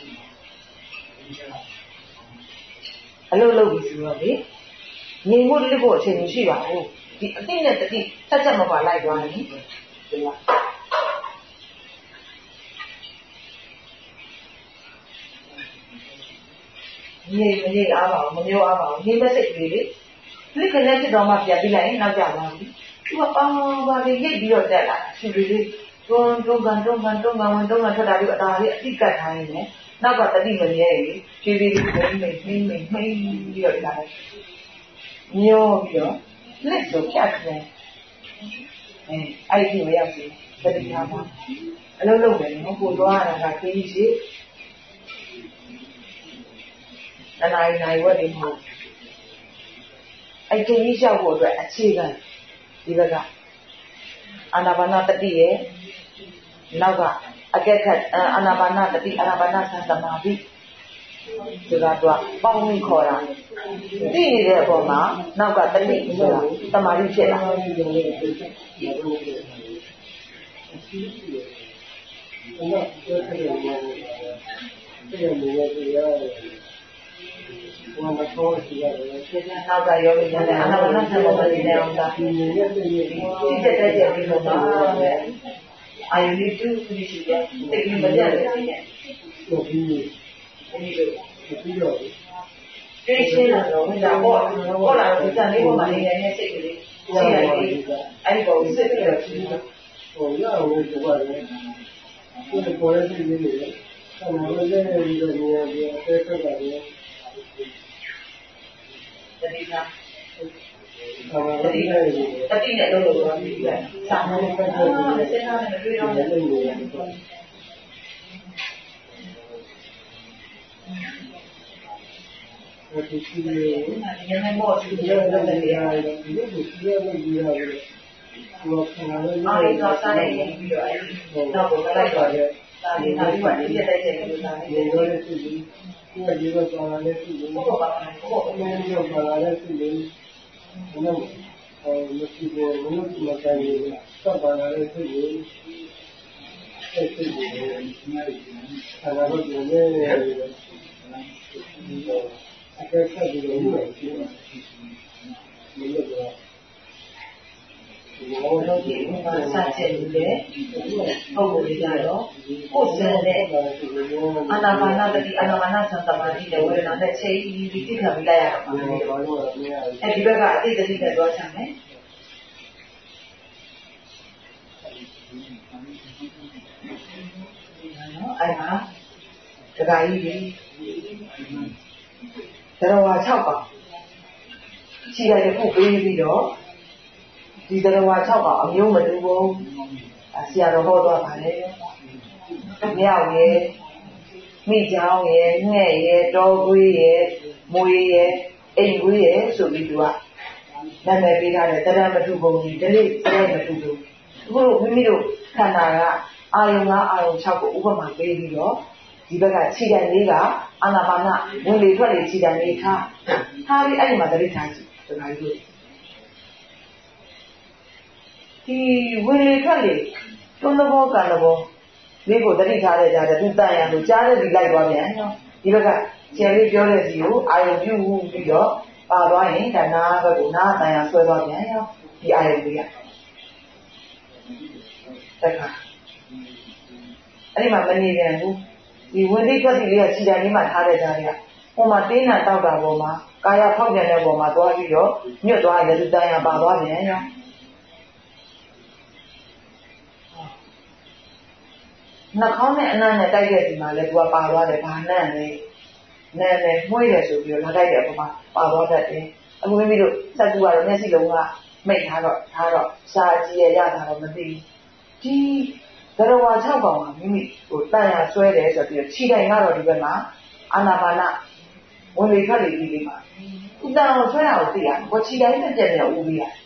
အလုပ်လုပ်ပြီးဆိုတော့လေငြိမ်ဖို့တစ်ခုအချိန်မရှိပါဘူးဒီအသိနဲ့တတိတက်ချက်မပါလိုက်သွားရင်ဒီကငြိမ်အားပါဘူးမမျိုးအားပါဘူးငြိမ်မဲ့စိတ်ကလေးလေခနဲ့ဖြစ်တော့မှပြန်ပြီးလိုက်ရင်နောက်ကျသွားပြီသူကပါလေးရိတ်ပြီးတော့တက်လာသူလေးတွန်းကန်ဝင်တွန်းကန်ထွက်တာပြီးအတားလေးအတိကတ်ထားနေတယ်နောက်ကတတိမမြဲလေဖြည်းဖြည်းမိမ့်ပြီးတော့လာတယ်ညောပြီးတော့လက်ဆိုဖြတ်တယ်အဲ့ဒီမရောက်ဘူးတတိထားပါအလုံးလုံးပဲနော်ကိုသွားရတာကခင်းရှိနိုင်ဝက်နေမှာအဲ့ဒီကြီးလျှောက်ဖို့အတွက်အခြေခံဒီဘက်ကအာနာပါနတတိရဲ့နောက်ကအကက်ခတ်အာနာပါနတတိအာနာပါနသံသမာဓိဆိုတာတော့ပေါင်းပြီးခေါ်တာသိနေတဲ့အပေါ်မှာနောက်ကတတိဆိုတာသမာဓိဖြစ်လာနောက်ကရောပြီးတယ်အာနာပါနသံသမာဓိနဲ့အောင်တာဒီတက်ပြီးတော့ပါပဲအာယုလေးတူတူရှိတယ်တိတ်ပြီးမပြတ်တယ်နေဟုတ်ပြီပြီးတော့တေးရှင်းလာတော့ဒါပေါ်လာတော့ဒီလေးပေါ်မှာနေနေတဲ့စိတ်ကလေးရှိရတယ်အဲ့ဒီပေါ်စစ်ပြီးတော့ကြည့်လို့ဟိုရအောင်လို့ပြောရတယ်ဒီပေါ်ရဲ့စိတ်လေးတွေဆန္ဒနဲ့ပြီးတော့နေရာပြီးအသက်ဆက်တာတွေတတိယတတိနဲ့လုံးလို့ပြောပြီးတယ်စာမိုးနဲ့ပတ်သက်ပြီးစဉ်းစားနေတွေ့တော့တယ်လို့ပြောတယ်ဒီစီလေးဒီနေ့မောဒီလိုလုပ်တယ်ရတယ်ဒီလိုစီရလို့ဒီရတယ်ဘောခဏလေးအားရတော့စားနေပြီးတော့အဲ့တော့ဘယ်လိုက်ပါလဲဒါလေးဒါလေးကဒီရက်တိုက်တဲ့လို့ဒါလေးရောလေးစီလေးကိုယ်ဒီလိုပါလာလေးစီလေးဟုတ်ပါပါဟုတ်အမေရောပါလာလေးစီလေးဘယ်လိုမရှိဘူးဘယ်လိုမှမကိုင်းဘူးစပ်ပါလာလေးစီလေးအဲ့ဒီလိုအဲ့ဒါတော့ဒီနေ့အဲ့ဒါဆက်ပြီးတော့ဘယ်လိုလဲဒီလိုစာချက်တွေပုံပေါ်ကြတော့ကိုယ်စတဲ့အာနာပါနတတိအာနာပါနသံသမာဓိနဲ့ဝေဒနာနဲ့ချိန်ပြီးသိခံပြီးလိုက်ရတာပါအဲဒီဘက်ကအတိတ်တတိနဲ့သွားချင်တယ်နော်အဲ့ဒါဒကာကြီးတွေတော်ဝါ6ပါခြေရတဲ့ခုပေးပြီးတော့ဒီတော်ဝါ6ပါအမျိုးမတူဘူးဆရာတော်ဟောသွားပါလေမြောက်ရဲ့မိချောင်းရဲ့ငှဲ့ရဲ့တောကွေးရဲ့မွေးရဲ့အိမ်ကွေးရဲ့ဆိုပြီးသူကနာမည်ပေးထားတယ်တရားမတူပုံကြီးဒလိတရားမတူဘူးအခုတို့မိမိတို့ခန္ဓာကအာယုံ5အာယုံ6ကိုဥပမာပေးပြီးတော့ဒီဘက်ကခြေတံလေးကအာနာပါနဝင်လေထွက်လေခြေတံလေးထားပြီးအဲ့ဒီမှာဒလိထားကြည့်ဒါကြည့်ဒီဝင်လေထွက်လေတွန်းဘောကံဘောလေးကိုတတိထားရကြတယ်သူတန်ရလို့ကြားတဲ့ဒီလိုက်သွားပြန်နော်ဒီဘက်ကကျယ်လေးပြောတဲ့စီကိုအာယုံပြုပြီးတော့ပါသွားရင်ဒါနာဘက်ကိုနာတန်ရဆွဲသွားပြန်ရောဒီအာယုံလေးကတက်ခါအဲ့ဒီမှာမနေပြန်ဘူးဒီဝင်လေထွက်လေလေးကခြေတံလေးမှာထားတဲ့ကြားလေးကဟိုမှာတင်းနာတောက်တာပေါ်မှာကာယဖောက်ပြန်တဲ့ပေါ်မှာသွားပြီးတော့ညွတ်သွားရင်သူတန်ရပါသွားပြန်ရောနှာခေါင်းနဲ့အနံ့နဲ့တိုက်တဲ့ဒီမှာလဲသူကပါသွားတယ်ဘာနံ့လဲနံ့နဲ့မှုေးတယ်ဆိုပြီးတော့လာတိုက်တဲ့အပေါ်မှာပါသွားတတ်တယ်အခုမိမိတို့စက်ကူကတော့မျက်စိလုံးကမိတ်ထားတော့စာကြည့်ရတာတော့မသိဘူးဒီသရဝါ6ပေါင်ကမိမိဟိုတန်ရဆွဲတယ်ဆိုပြီးတော့ခြေတိုင်ကတော့ဒီဘက်မှာအာနာပါနဝင်လေထွက်လေပြီးလေးပါဥတန်ကိုဆွဲတာကိုသိရတယ်ကိုခြေတိုင်နဲ့ပြက်နေတော့ဦးပြီးရတယ်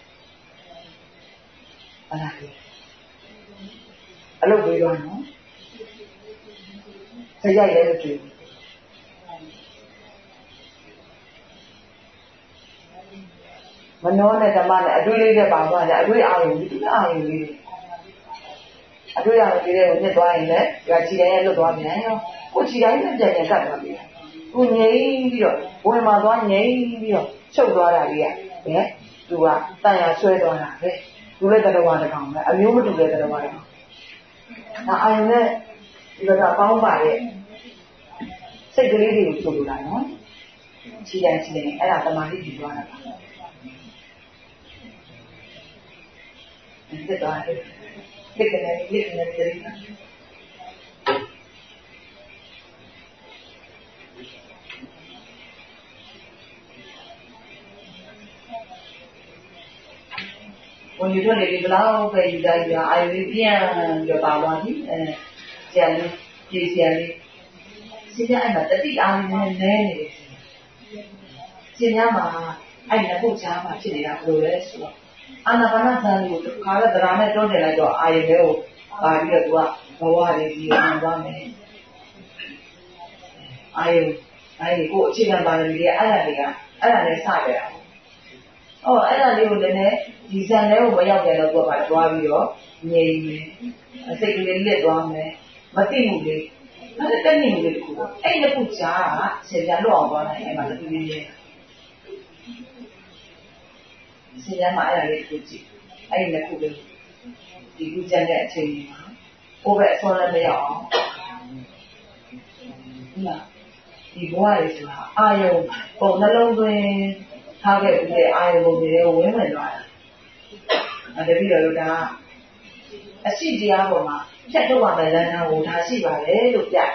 အဲ့ဒါလေးအလုပ်ပေးတော့နော်ဆရာရဲ့တူမနောနဲ့ဓမ္မနဲ့အတွေ့လေးနဲ့ပါသွားတယ်အတွေ့အာရုံဒီအာရုံလေးအတွေ့အာရုံလေးတွေကိုညှစ်သွားရင်လည်းဒါခြေတိုင်းလွတ်သွားပြန်ရောကိုခြေတိုင်းနဲ့ပြန်ပြန်ကတ်သွားပြီကိုငြိမ်းပြီးတော့ဝင်မှာသွားငြိမ်းပြီးတော့ချုပ်သွားတာလေးကဘယ်သူကတန်ရဆွဲသွားတာပဲသူလည်းတရဝါတကောင်ပဲအမျိုးမတူတဲ့တရဝါတကောင်ဒါအာရုံနဲ့ဒီကပေါင်းပါတဲ့စိတ်ကလေးတွေကိုဆိုလိုတာနော်ခြေတိုင်းအဲ့ဒါတမာတိပြီးသွားတာပါဒီတော့လက်ကနေတည်းကဝင်ရတဲ့ဒီဘလောက်ပဲယူလိုက်ရအာရုံပြန်ကြပါသွားပြီကျန်လေးကြည်စရာလေးရှင်းပြအဲ့မှာတတိအားနဲ့နဲနေတယ်ရှင်းပြမှာအဲ့ဒီခုချားမှာဖြစ်နေတာဘယ်လိုလဲဆိုတော့အာနာပါနသံကိုခါရဒရာနဲ့တွန်းတယ်လိုက်တော့အာရုံလေးကိုပါပြီးတော့သူကဘဝလေးကြီးအောင်သွားမယ်အာရုံအဲ့ဒီကိုအခြေခံပါရမီလေးအဲ့ဒါလေးစခဲ့တာအဲ့ဒါလေးကိုလည်းဒီဇန်လေးကိုမရောက်တယ်တော့သူကသွားပြီးတော့ငြိမ်မယ်စိတ်ကလေးလက်သွားမယ်မသိမှုလေးအဲ့ဒါတက်နေမှုလေးတခုအဲ့ဒီခုကြားကဆင်ပြလွတ်အောင်သွားနိုင်အဲ့မှာတခုလေးလေးဆင်ပြမှာအဲ့ဒါလေးတခုကြည့်အဲ့ဒီခုလေးဒီခုကျန်တဲ့အချိန်မှာဟိုဘက်အစွမ်းလည်းမရောက်အောင်ဒီဘဝလေးဆိုတာအာယုံပုံနှလုံးသွင်းထားခဲ့ပြီးတဲ့အာယုံပုံတွေကိုဝင်းဝင်သွားတာတပည့်တော်တို့ကအရှိတရားပေါ်မှာဖြတ်ထုတ်ရမယ့်လမ်းကြောင်းကိုဒါရှိပါတယ်လို့ပြ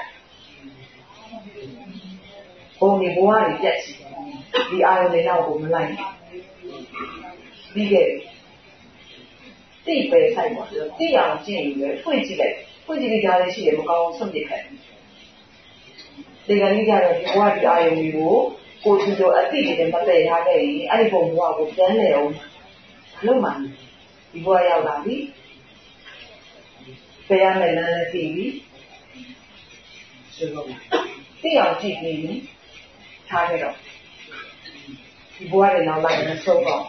ဘုံဒီဘဝတွေပြတ်စီဒီအာယုံတွေတော့ကိုမလိုက်ပြီးခဲ့တိပဲဆိုင်ပါလို့တိအောင်ကြည့်ရင်ဖွင့်ကြည့်လိုက်ဖွင့်ကြည့်ကြရရှိတယ်မကောင်းဆုံးပြစ်ခဲ့ဒီကနေ့ကျတော့ဒီဘဝဒီအာယုံတွေကိုကိုယ်တို့အတိအကျမပယ်ထားခဲ့ရင်အဲ့ဒီပုံဘဝကိုပြန်လဲအောင်လုံးမှဒီဘဝရောက်လာပြီပယ်ရမယ်လမ်းလည်းသိပြီဆိုတော့တိအောင်ကြည့်ပြီးထားခဲ့တော့ဒီဘဝတွေနောက်လိုက်နေဆုံးတော့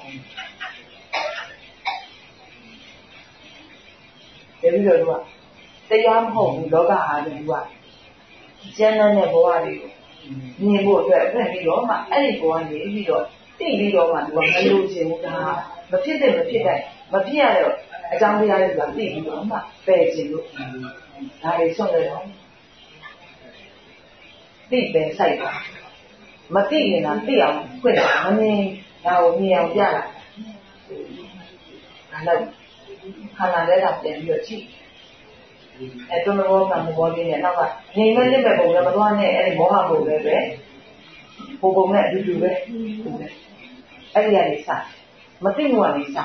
တပည့်တော်တို့ကတရားမဟုတ်ဘူးလောကအားလုံးကကျမ်းတဲ့ဘဝတွေကိုမြင်ဖို့အတွက်အခွင့်ပြီးတော့မှအဲ့ဒီဘဝနေပြီးတော့သိပြီးတော့မှသူကမလို့ချင်ဘူးဒါမဖြစ်တဲ့မဖြစ်တဲ့မဖြစ်ရတော့အကြောင်းတရားတွေကသိပြီးတော့မှပယ်ချင်လို့ဒါတွေဆုံးတယ်တော့သိပယ်ဆိုင်တာမသိရင်တော့သိအောင်ဖွင့်တာမမြင်ဒါကိုမြင်အောင်ပြတာဒါတော့ခန္ဓာလည်းတော့ပြန်ပြီးတော့ကြည့်အဲ့တော့ဘောကမဘောလေးနဲ့နောက်ကငြိမ်မဲ့လက်မဲ့ပုံလည်းမသွားနဲ့အဲ့ဒီမောဟပုံလည်းပဲပုံနဲ့အတူတူပဲအဲ့ဒီကနေစမသိမှကနေစ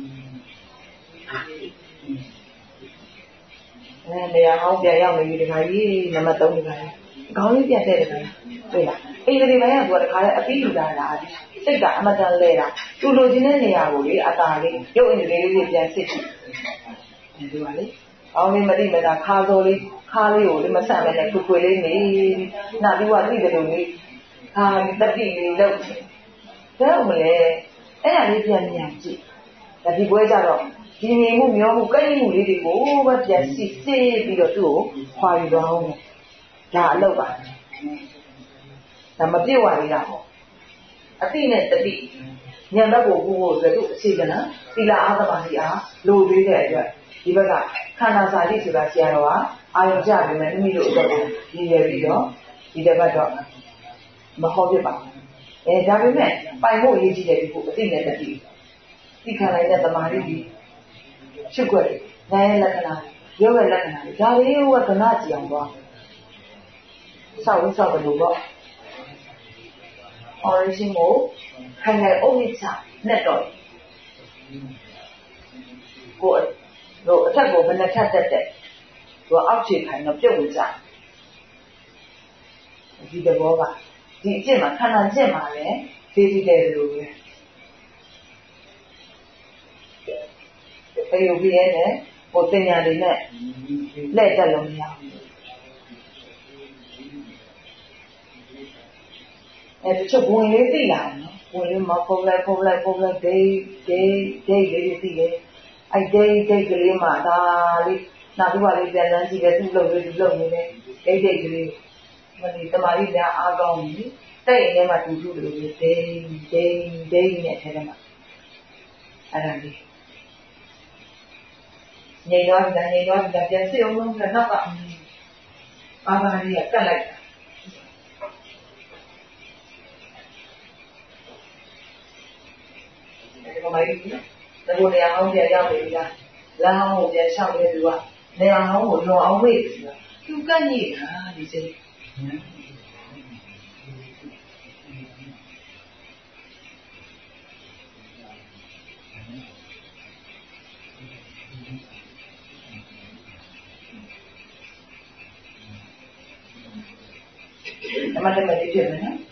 နေရာဟောင်းပြန်ရောက်နေပြီတခါကြီးနံပါတ်3တခါကြီးခေါင်းလေးပြန်တဲ့တခါတွေ့လားအိမ်ဒီပိုင်းကသူကတခါလဲအပြီးယူလာတာစိတ်ကအမတန်လဲတာသူလိုချင်တဲ့နေရာကိုလေအตาလေးရုပ်အင်္ဂလိပ်လေးပြန်စစ်ကြည့်ဒီလိုပါလေအောင်းလေးမတိမတာခါစောလေးခါလေးကိုလေမဆန့်မဲနဲ့ခွေလေးနေနာပြီးတော့သိတယ်လို့လေခါတတိလေးလောက်တော့မလဲအဲ့ဒါလေးပြန်ပြန်ကြည့်ဒါဒီပွဲကြတော့ဒီနေမှုမျောမှုကိန်းမှုလေးတွေကိုပဲပြန်စစ်ပြီးတော့သူ့ကိုခွာယူသွားအောင်ဒါအလုပ်ပါဒါမပြည့်ဝရတာပေါ့အတိနဲ့တတိဉာဏ်ဘက်ကိုကူဖို့အတွက်သူ့အခြေခံသီလအာသမာဓိအားလိုသေးတဲ့အတွက်ဒီဘက်ကခန္ဓာစာလိဆိုတာဆရာတော်ကအာရုံကြပြီမဲ့မိမိတို့အတွက်ကိုရည်ရွယ်ပြီးတော့ဒီတစ်ပတ်တော့မဟောပြပါဘူးဒါပေမဲ့ပိုင်ဖို့အရေးကြီးတယ်ဒီကိုအတိနဲ့တတိသိခံလိုက်တဲ့သမာဓိကြီးရှုွက်တယ်နာရဲ့လက္ခဏာယောဂလက္ခဏာဒါလေးကကဏကြည့်အောင်သွားစောက်တယ်လို့ပေါ့ origin ကိုခိုင်ခိုင်အုပ်မြစ်ချနဲ့တော့ကိုတို့အထက်ကိုဘယ်နဲ့ထက်တက်တဲ့သူအောက်ခြေခိုင်တော့ပြုတ်ဝင်ကြဒီတဘောကဒီအကျင့်မှာခန္ဓာကျင့်မှာလည်းသိသိတယ်လို့ပဲအေယုပြည့်နဲ့ဟိုတင်ညာတွေနဲ့လက်တက်လို့မရဘူးတချို့ဝင်လေးသိလာတယ်နော်ဝင်လေးမပုံလိုက်ဒိတ်လေးသိတယ်အဲ့ဒိတ်ကလေးမှဒါလေးနောက်တစ်ခါလေးပြန်လန်းကြည့်တယ်သူ့လုံလေးသူ့လုံနေတယ်ဒိတ်ကလေးမဒီတမာရီများအားကောင်းပြီတဲ့ရင်ထဲမှာတူတူလိုလေးဒိတ်နဲ့ထဲထဲမှာအဲ့ဒါလေးငြိမ်သွားပြီပြန်စစ်အောင်လုပ်ပြီးနောက်ကအာဘာလေးကကတ်လိုက်ဒီမှာဒီလိုနေရာအောင်ပြန်ရောက်ပြီလားလမ်းအောင်ကိုပြန်လျှောက်နေသူကနေရာအောင်ကိုလွန်အောင်ဝေ့ဆိုတာသူကညိတာဒီစိတ်အမှန်တကယ်ဖြစ်မယ်နော်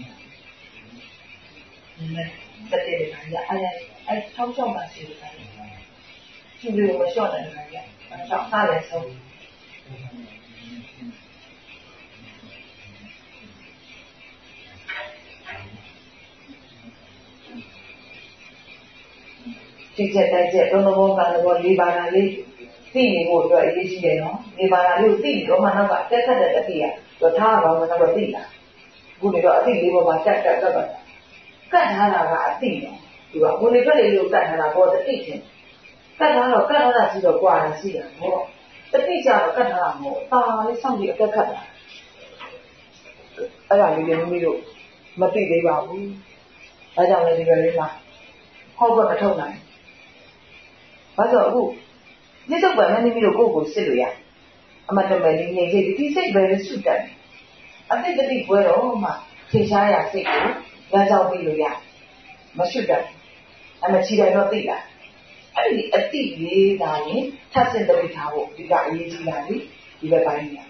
တက်တဲ့ခါကျအဲ့ထောက်ချောင်းပါစီတယ်သူတို့မလျှော့တဲ့ခါကျအဲ့တော့စားလဲဆုံးဒီချက်တိုက်ချက်သုံးဘောကလည်း၄ပါးလားလေးသိနေဖို့အတွက်အရေးကြီးတယ်နော်၄ပါးလားလေးကိုသိပြီးတော့မှနောက်ကတက်ဆက်တဲ့တတိယတော့ထားအောင်တော့တော့သိတာခုနေတော့အသိ၄ဘောပါတက်ကတ်ထားတာကအသိတော့သူကဝင်ထွက်လေးကိုကတ်ထားတာပေါ်တသိချင်းကတ်ထားတာရှိတော့ကြွာတာရှိတာဟောတတိကျတော့ကတ်ထားတာမဟုတ်တာလေးစောင့်ကြည့်အကက်ခတ်တာအဲ့ဒါလေးမိမိတို့မသိသေးပါဘူးဒါကြောင့်လည်းဒီလိုလေးမှာဟောဘက်မထုတ်နိုင်ဘာလို့အခုဒီတော့ပဲမိမိတို့ကိုယ့်ကိုစစ်လို့ရအမတ်တမယ်လေးငြိမ်သေးဒီစိတ်ပဲလို့စွတ်တယ်အတိတ်တတိပွဲတော့မှထင်ရှားရစိတ်ကိုလမ်းကြောင်းပြီးလို့ရမစွတ်တယ်အမချီတယ်တော့သိလားအဲ့ဒီအတိလေးဒါရင်ထပ်စင်တပိထားဖို့ဒီကအရေးကြီးတာလေဒီဘက်ပိုင်းညာ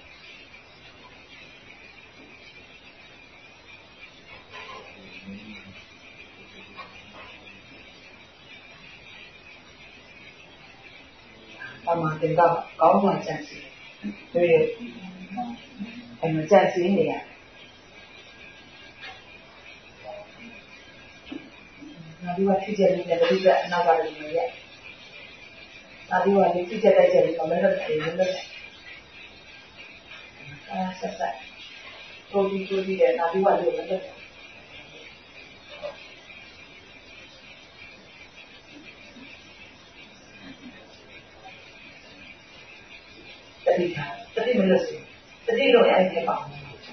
အမှန်တရားကောင်းမှကြံစီတွေအမှန်ကြံစီနေရနာဒီဝါဖြစ်ကြနေတယ်ဒီကအနာပါလို့ရနာဒီဝါလေးဖြစ်ကြတဲ့ကြတယ်ဘာမှမလုပ်နိုင်ဘူးဆက်ဆက်ပိုပြီးတဲ့နာဒီဝါလေးမလုပ်တတိမလို့စီတတိတော့အဲ့ဒီပါ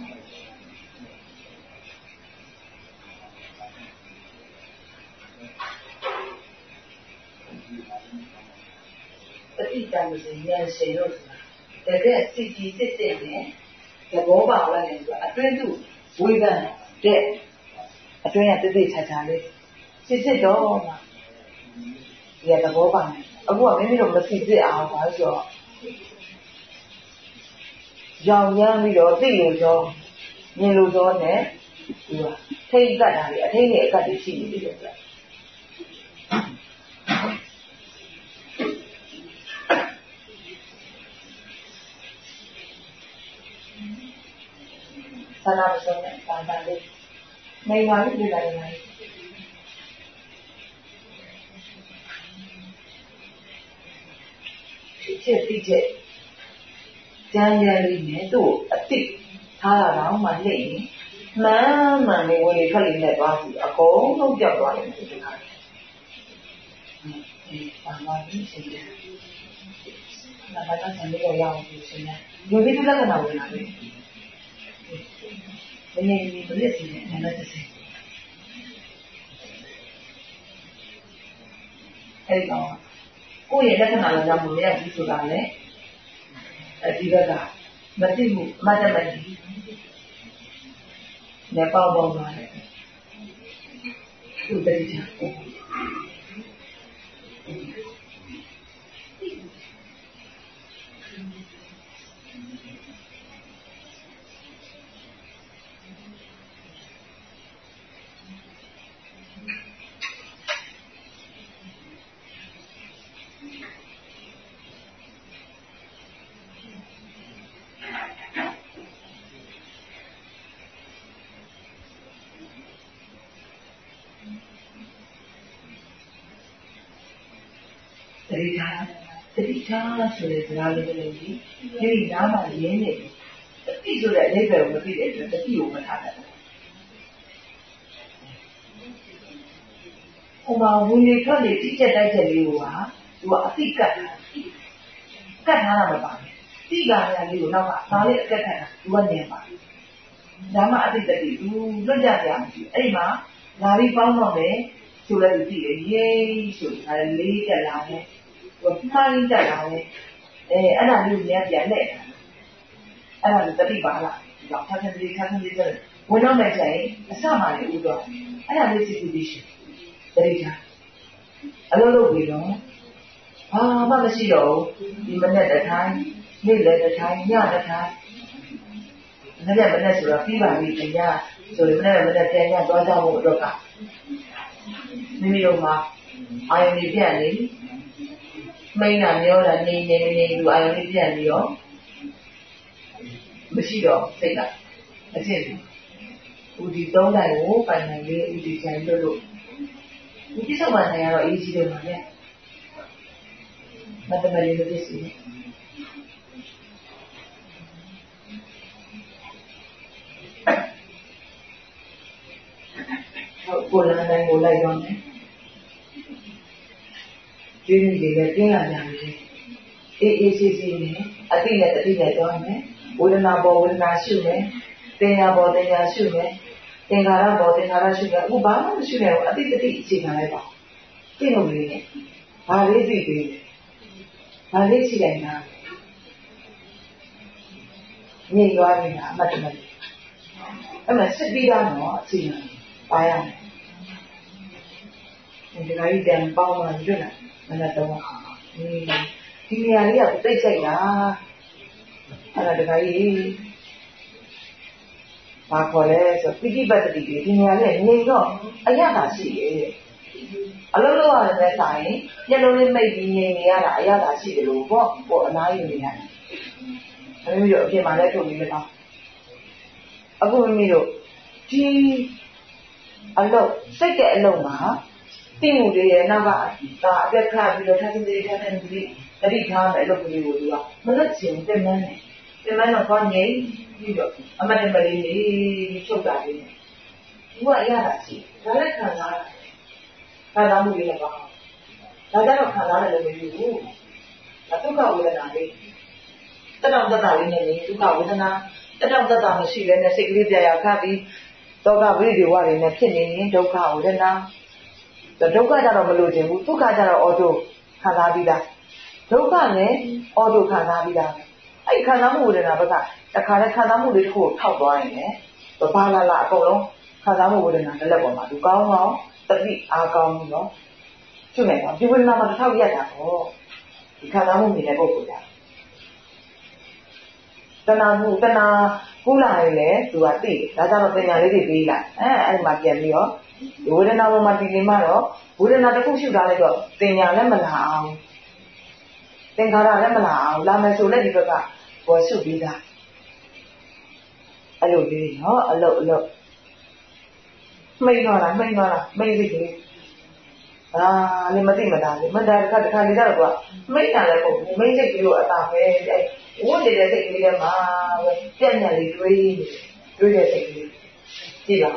တတိတမ်းစီဉာဏ်ရှိလို့တကယ်စစ်ကြီးစစ်စစ်နဲ့သဘောပေါက်လာတယ်ဆိုအတွင်းသူဝေဒနာတဲ့အတွင်းကတတိချာချာလေးစစ်စစ်တော့မှဒီသဘောပေါက်တယ်အခုကမိမိတို့မစစ်စစ်အောင်ပါဆိုတော့ရောင်ရမ်းပြီးတော့သိလို့ရောမြင်လို့ရောနဲ့ဒီကထိတ်ကတ်တာလေအထိတ်နဲ့အကတ်တွေရှိနေတယ်ဆိုတော့ဆန္ဒမဆုံးနဲ့ပါတာလေးနေပါလိမ့်ပြတယ်လားဖြစ်ကျန်းရည်နဲ့သူ့အတိထားတာတော့မှလိမ့်နေမှန်နေဝင်ခက်လေးနဲ့သွားပြီးအကုန်လုံးပြောက်သွားတယ်ဒီခါဘာမှမဖြစ်ဘူး။နာမည်ကဆံလေးရအောင်ပြီးရှင်တယ်။လူကြီးလက္ခဏာဝင်လာတယ်။ဒီနေ့ဒီလိုစီနေတယ်တစ်စိအဲ့တော့ကိုယ့်ရဲ့လက္ခဏာလည်းကြောင့်မရဘူးဆိုတာလေဒီဘက်ကမသိဘူးအမှတ်တမဲ့နေပေါင်းပါလေသူတည်းချာတတိထားဆိုတဲ့စကားလေးတွေကြီးဒီနားမှာရင်းနေတယ်တတိဆိုတဲ့အဓိပ္ပာယ်ကိုမသိတဲ့အတွက်တတိကိုမထားတတ်ဘူးဟိုမှာဝင်လေထွက်လေတိကျတိုက်ချက်လေးကိုသူကအတိကတ်ထားတာမပါဘူးတိကရလေးကိုနောက်ကဒါလေးအကက်ခတ်တာသူကနေပါဒါမှအတိတတိသူလွတ်ကြကြမရှိအဲ့ဒီမှာလာပြီးပေါင်းတော့မယ်ဆိုလည်းသူသိတယ်ရေးဆိုတာလေးတက်လာတယ်မှားရင်းတက်လာတယ်အဲ့ဒါမျိုးများပြန်လက်တာအဲ့ဒါကိုတတိပါလားဒီတော့ခါချင်းလေးဆိုဝင်တော့မယ်ဆိုရင်အစမှလည်းဥတော့အဲ့ဒါလေးစီစီပြီးရှိတတိထားအလုပ်လုပ်ပြီးတော့ဘာမှမရှိတော့ဘူးဒီမနေ့တစ်ထိုင်နေ့လည်းတစ်ထိုင်ညတစ်ထိုင်မနေ့ဆိုတော့ပြီးပါပြီညဆိုရင်မနေ့ပြန်ညသွားကြဖို့အတွက်ကမိမိတို့မှာအာယုန်ပြည့်နေမိန်းနာမျောတာနေလူအာယုန်ပြည့်ပြီးတော့မရှိတော့စိတ်ကအကျင့်ဥဒီ၃တိုင်ကိုပိုင်နိုင်လေးဥဒီဆိုင်လို့ဒီကိစ္စမှဆိုင်ရတော့အေးကြီးတယ်မှာလေမတမလေးလို့ဖြစ်စီကိုယ်လည်းတိုင်းကိုလိုက်တော့မယ်ကျင်းနေတယ်တင်းလာကြတယ်အေးအေးဆေးဆေးနဲ့အတိနဲ့တတိနဲ့သွားမယ်ဝေဒနာပေါ်ဝေဒနာရှုမယ်သင်ညာပေါ်သင်ညာရှုမယ်သင်္ခါရပေါ်သင်္ခါရရှုမယ်အခုဘာမှမရှုနိုင်ဘူးအတိတတိအခြေခံလိုက်ပါသိလို့လေဘာလေးသိသေးလဲဘာလေးရှိတိုင်းလားငြိမ်သွားနေတာအမှတ်တမဲ့အဲ့မှာစစ်ပြီးတော့အခြေခံပါရမယ်ဒီကနေ့တန်ပေါင်းမှကျွတ်လာမနက်တော့ဒီနေရာလေးကတိတ်ဆိတ်လားအဲ့ဒါတခါကြီးဘာခေါ်လဲဆိုပိဋိပတ်တိဒီနေရာလေးငြိမ်တော့အရသာရှိရဲ့အလုံးလုံးရတယ်ပဲဆိုင်ညလုံးလေးမိတ်ပြီးငြိမ်နေရတာအရသာရှိတယ်လို့ပေါ့ဟိုအနားယူနေရတယ်အဲ့လိုမျိုးအပြင်မှာလည်းထုတ်ပြီးမလားအခုမိမိတို့ဒီအလုံးစိတ်တဲ့အလုံးမှာသိမှုတွေရဲ့နောက်ကဒါအပြက်ခါပြီးတော့ထားတဲ့ထားတဲ့ဒီတတိထားမယ်လို့ပြောလို့ကမလွတ်ချင်တင်မှန်းတယ်တင်မှန်းတော့ခေါင်းငိမ့်ပြီးတော့အမတ်နဲ့မလေးလေးချုပ်တာလေးဒီကအရသာရှိဒါလည်းခံစားရတယ်ခံစားမှုတွေလည်းပါဒါကြတော့ခံစားတယ်လို့မပြောဘူးဒါဒုက္ခဝေဒနာလေးတက်တော့တက်တာလေးနဲ့ဒုက္ခဝေဒနာတက်တော့တက်တာမရှိလဲနဲ့စိတ်ကလေးပြရခါပြီးဒုက္ခဝိရိယဝါတွေနဲ့ဖြစ်နေရင်ဒုက္ခဝေဒနာဒုက္ခကြတော့မလို့ခြင်းဘူးဒုက္ခကြတော့အော်တိုခံစားပြီးသားဒုက္ခနဲ့အော်တိုခံစားပြီးသားအဲ့ခံစားမှုဝေဒနာဘက်ကတခါတည်းခံစားမှုလေးတစ်ခုကိုထောက်သွားရင်လည်းဘာလာလာအကုန်လုံးခံစားမှုဝေဒနာတစ်လက်ပေါ်မှာသူကောင်းကောင်းတတိအားကောင်းပြီးတော့ကျွတ်နေတော့ဒီဝေဒနာမှာတစ်ထောက်ရက်တာပေါ့ဒီခံစားမှုနေတဲ့ပုဂ္ဂိုလ်ကတဏှာကူးလာရင်လည်းသူကသိဒါကြတော့ပညာလေးတွေပေးလိုက်အဲ့မှာပြန်ပြီးတော့ဝေဒနာပေါ်မှာတည်နေမှတော့ဝေဒနာတစ်ခုရှုထားလိုက်တော့ပညာလည်းမလာအောင်သင်္ခါရလည်းမလာအောင်လာမယ်ဆိုလည်းဒီဘက်ကပေါ်ရှုပြီးသားအဲ့လိုလေးနော်အလုတ်မိတ်တော့လားမိတ်ပြီလေလည်းမသိမသားလေမသားတစ်ခါလေးတော့ကမိတ်တာလည်းပေါ့မိတ်စိတ်ကလေးကိုအသာပဲဝတ်နေတဲ့စိတ်ကလေးထဲမှာပဲပြက်ညက်လေးတွေးတဲ့စိတ်ကလေးကြည့်ပါ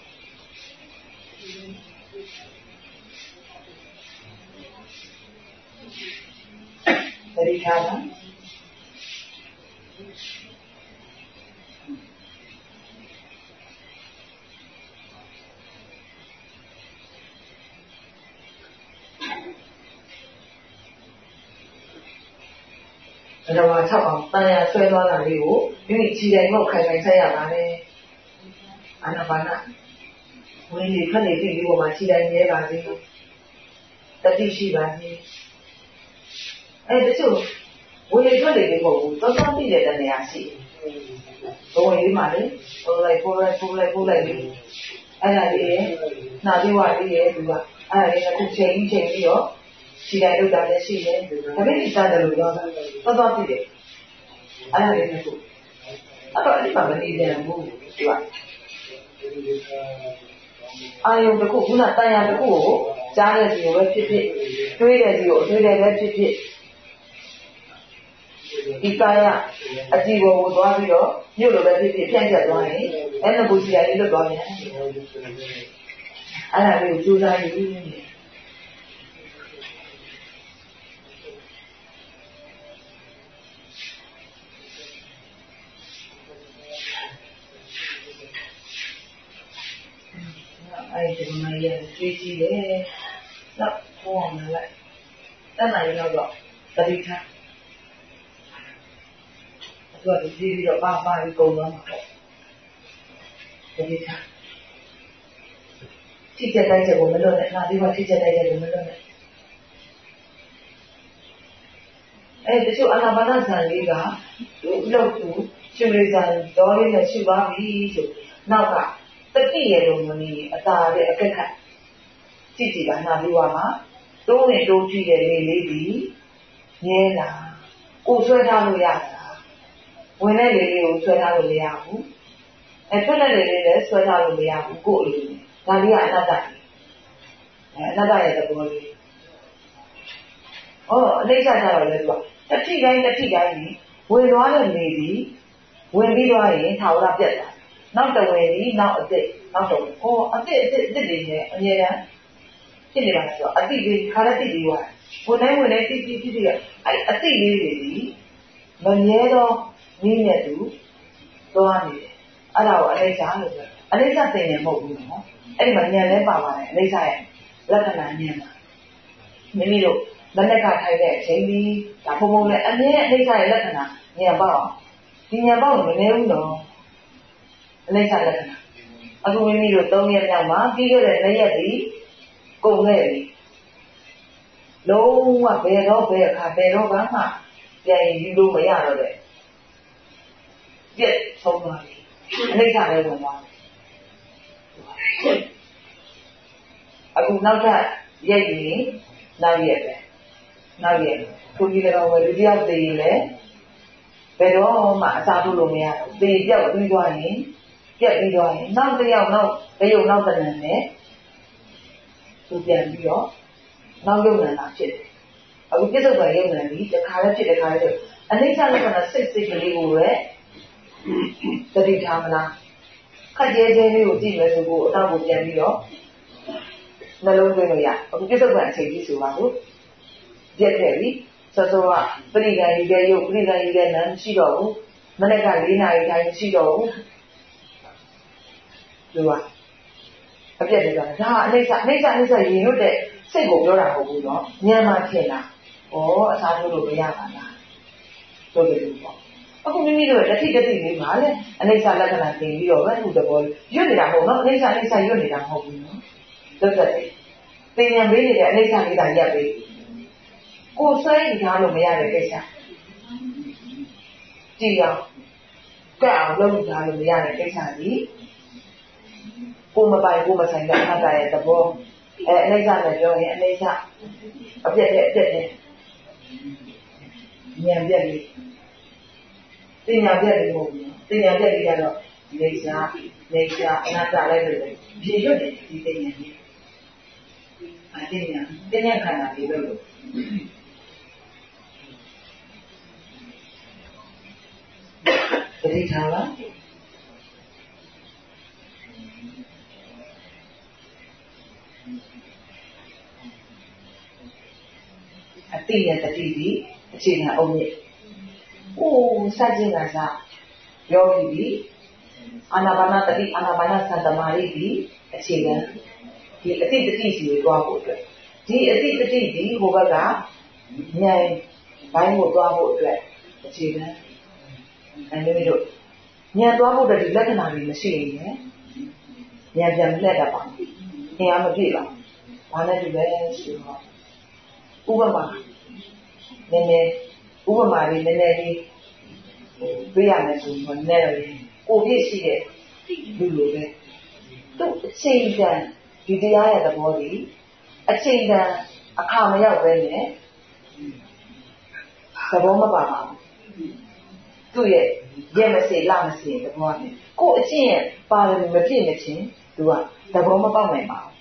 သတိထားပါအဲ့တော့6အောင်တန်ရဆွဲသွားတာလေးကိုဒီနေ့ခြေတိုင်းမောက်ခိုင်ဆက်ရပါမယ်အာနာပါနဝိနည်းခက်နေပြီဒီပေါ်မှာခြေတိုင်းရဲပါစေတတိရှိပါစေအဲ့တချို့ဝိနည်းထွက်နေပြီမဟုတ်ဘူးသောသောသိတဲ့နေရာရှိဘဝလေးမှာလေပို့လိုက်လေးအဲ့ဒါလေးရဲ့နှာပြီးဝလေးရဲ့သူကအဲ့ဒါလေးကခုချိန်ပြီးတော့ခြေတိုင်းလောက်တာလည်းရှိတယ်ဒါပေမဲ့စတယ်လို့ပြောတာသောသောသိတယ်အဲ့ဒါလေးကခုအဲ့တော့အဲ့ဒီမှာမနေပြန်ဘူးသူကအာယုံတစ်ခုခုနတန်ရာတစ်ခုကိုကြားတဲ့စီကိုပဲဖြစ်ဖြစ်တွေးတဲ့စီကိုအတွေးတဲ့ပဲဖြစ်ဖြစ်ဒီကာယအကြည့်ပေါ်ကိုသွားပြီးတော့မြို့လိုပဲဖြစ်ဖြစ်ပြန့်ကျက်သွားရင်အဲ့ဒါကိုစီရလေးလွတ်သွားပြန်အဲ့ဒါလေးကိုကြိုးစားယူအဲ့ဒီမှာရသွေးကြီးတယ်တော့ကိုအောင်လာတန်းနိုင်တော့တတိထားသူကဒီပြီးတော့ပါပြီးကုန်သွားမှာပေါ့တတိထားထိချက်တိုက်ချက်ကိုမလွတ်နဲ့ငါဒီမှာထိချက်တိုက်ချက်ကိုမလွတ်နဲ့အဲ့တချို့အာနာပါနဇာန်လေးကသူ့လောက်သူရှင်လေးဇာန်တော်လေးနဲ့ရှိပါပြီဆိုနောက်ကတတိရဲ့လိုမျိုးကြီးအသာတဲ့အခက်ခက်ကြည့်ပါနာပြီးပါမှာတိုးရင်တိုးကြည့်တဲ့လေးပြီးငဲလာကိုဆွဲထားလို့ရတာဝင်တဲ့လေးကိုဆွဲထားလို့မရဘူးထွက်တဲ့လေးလည်းဆွဲထားလို့မရဘူးကိုလိုဒါလေးကအနတ္တအနတ္တရဲ့သဘောလေးအလိမ့်ချကြတော့လေသူကတတိတိုင်းဝင်သွားတဲ့လေးပြီးဝင်ပြီးသွားရင်ထာဝရပြတ်တာနောက်တဝင်ပြီးနောက်အစ်စ်နောက်တော့အစ်စ်တွေနဲ့အမြဲတမ်းဖြစ်နေတာဆိုတော့အတိလေးခါလက်တိလေးကဝင်တိုင်းတိအဲ့အတိလေးတွေဒီမမြဲသောနည်းနဲ့သူသွားနေတယ်အဲ့ဒါကိုအနိစ္စလို့ပြောအနိစ္စသိနေမဟုတ်ဘူးနော်အဲ့ဒီမှာဉာဏ်လဲပါပါတယ်အနိစ္စရဲ့လက္ခဏာဉာဏ်မှာမိမိတို့လက်နဲ့ကထိုင်တဲ့အချိန်ဒီဒါဘုံဘုံနဲ့အမြဲအနိစ္စရဲ့လက္ခဏာဉာဏ်ပေါ့ဒီဉာဏ်ပေါ့မနေဘူးနော်အနိစ္စလက္ခဏာအခုမိမိတို့3ရက်မြောက်မှာပြီးခဲ့တဲ့2ရက်ဒီကုန်ခဲ့ပြီလုံးဝဘယ်တော့ဘယ်အခါဘယ်တော့မှပြန်ယူလို့မရတော့တဲ့ပြည့်ဆုံးသွားပြီအနိစ္စလည်းဝင်သွားတယ်အခုနောက်ထပ်ရက်ရင်နောက်ရက်ပဲနောက်ရက်ကိုကြီးလည်းတော့လူတယောက်သိရင်လည်းဘယ်တော့မှအစားထိုးလို့မရဘူးသိပြောက်ပြီးသွားရင်ပြက်ပြီးသွားရင်နောက်တစ်ယောက်နောက်တရုပ်နောက်တနံနဲ့သူပြန်ပြီးတော့နောက်ရုပ်နာဖြစ်တယ်အခုပြစ္ဆုတ်ပံရုပ်နာပြီးတစ်ခါလည်းဖြစ်တစ်ခါလည်းအနိစ္စလက္ခဏာစိတ်ကလေးကိုပဲသတိထားမလားခက်ကြဲကြဲလေးကိုကြည့်မယ်ဆိုကိုအတော့ကိုပြန်ပြီးတော့နှလုံးသွင်းလို့ရအခုပြစ္ဆုတ်ပံအချိန်ကြီးဆိုပါဘူးပြက်ခဲ့ပြီစောစောကပရိက္ခဏီတဲ့ရုပ်ပရိက္ခဏီတဲ့နာမရှိတော့ဘူးမနေ့က4နာရီတိုင်းမရှိတော့ဘူးဒီကအပြည့်တွေကဒါအနိစ္စရင်လို့တဲ့စိတ်ကိုပြောတာမဟုတ်ဘူးနော်ဉာဏ်မှထင်တာဩအစားထိုးလို့မရပါလားဆိုတယ်ပေါ့အခုမိမိတို့လက်ထိလေးပါလေအနိစ္စလက္ခဏာသင်ပြီးတော့ဘယ်လိုတဘောရွတ်နေတာမဟုတ်နော်အနိစ္စရွတ်နေတာမဟုတ်ဘူးနော်သက်သက်သင်ဉာဏ်ပေးနေတဲ့အနိစ္စလေးတာရပ်ပေးကိုယ်ဆွဲထားလို့မရတဲ့ကိစ္စကြည့်အောင်ကဲအောင်လုပ်ထားလို့မရတဲ့ကိစ္စကြီးကိုမပိုင်ကိုမဆိုင်တဲ့အတ္တရဲ့သဘောအနိစ္စနဲ့ပြောရင်အနိစ္စအပြည့်နဲ့ဉာဏ်ပြည့်လေးတင်ညာပြည့်လေးမဟုတ်ဘူးတင်ညာပြည့်လေးကတော့နေစာအနတ္တလည်းလို့ပြေရွတ်တယ်ဒီတင်ညာကြီးတင်ညာခန္ဓာလေးလို့တတိထားပါအတိနဲ့တတိဒီအခြေခံအုံးမြစ်စခြင်းကစားယောဂီဒီအာနာပါနတတိအာနာပါနသံသမာဓိဒီအခြေခံဒီအတိတတိစီကိုတွားဖို့အတွက်ဒီအတိတတိဒီဟိုဘက်ကဉာဏ်ဘိုင်းကိုတွားဖို့အတွက်အခြေခံအဲဒီလိုဉာဏ်တွားဖို့အတွက်ဒီလက္ခဏာတွေမရှိရင်ဉာဏ်ပြန်လက်တတ်ပါအင်အားမပြည့်ပါဘာနဲ့ဒီလဲဆိုတော့ဥပမာနည်းနည်းဥပမာလေးနည်းနည်းလေးပြရမယ်ဆိုတော့နည်းတယ်ကိုပြည့်ရှိတဲ့လူလိုပဲသူ့အချိန်တန်ဒီတရားရဲ့သဘောကြီးအချိန်တန်အခါမရောက်ပဲနဲ့သဘောမပါပါဘူးသူ့ရဲ့ရက်မစေလမစေသဘောနဲ့ကိုအချင်းရဲ့ပါတယ်မပြည့်မချင်းသူကသဘောမပေါက်နိုင်ပါ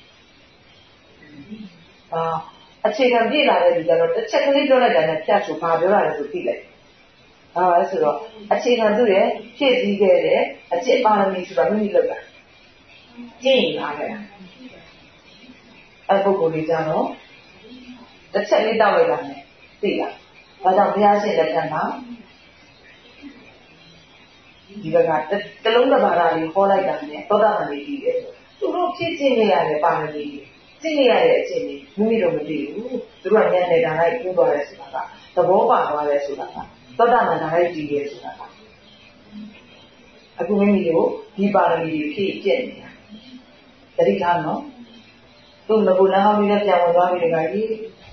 ဘူးအခြေခံပြည့်လာတဲ့လူကျတော့တစ်ချက်ကလေးပြောလိုက်တာနဲ့ဖြတ်ဆိုဘာပြောရလဲဆိုသိလိုက်လဲဆိုတော့အခြေခံသူ့ရဲ့ဖြည့်စည်းခဲ့တဲ့အကျင့်ပါရမီဆိုတာမိမိလုပ်တာကျင့်လာခဲ့တာပုဂ္ဂိုလ်တွေကျတော့တစ်ချက်လေးတောက်လိုက်တာနဲ့သိလားဒါကြောင့်ဘုရားရှင်လက်ထက်မှာဒီဘက်ကတလုံးတစ်ပါးလေးဟောလိုက်တာနဲ့သောတာပန်လေးကြီးတယ်သူတို့ဖြည့်ကျင့်နေရတဲ့ပါရမီကျင့်နေရတဲ့အချိန်ကြီးမိမိတို့မသိဘူးသူတို့ကဉာဏ်နဲ့ဒါလိုက်ကျိုးသွားတယ်ဆိုတာကသဘောပါသွားတယ်ဆိုတာကသောတာပန်ဒါလိုက်ကြည့်ရဲဆိုတာကအခုမိမိတို့ဒီပါရမီတွေဖြည့်ကျင့်နေတာတတိထားနော်သူ့ငကိုလမ်းဟောင်းလေးနဲ့ပြန်ဝင်သွားပြီတခါကြီး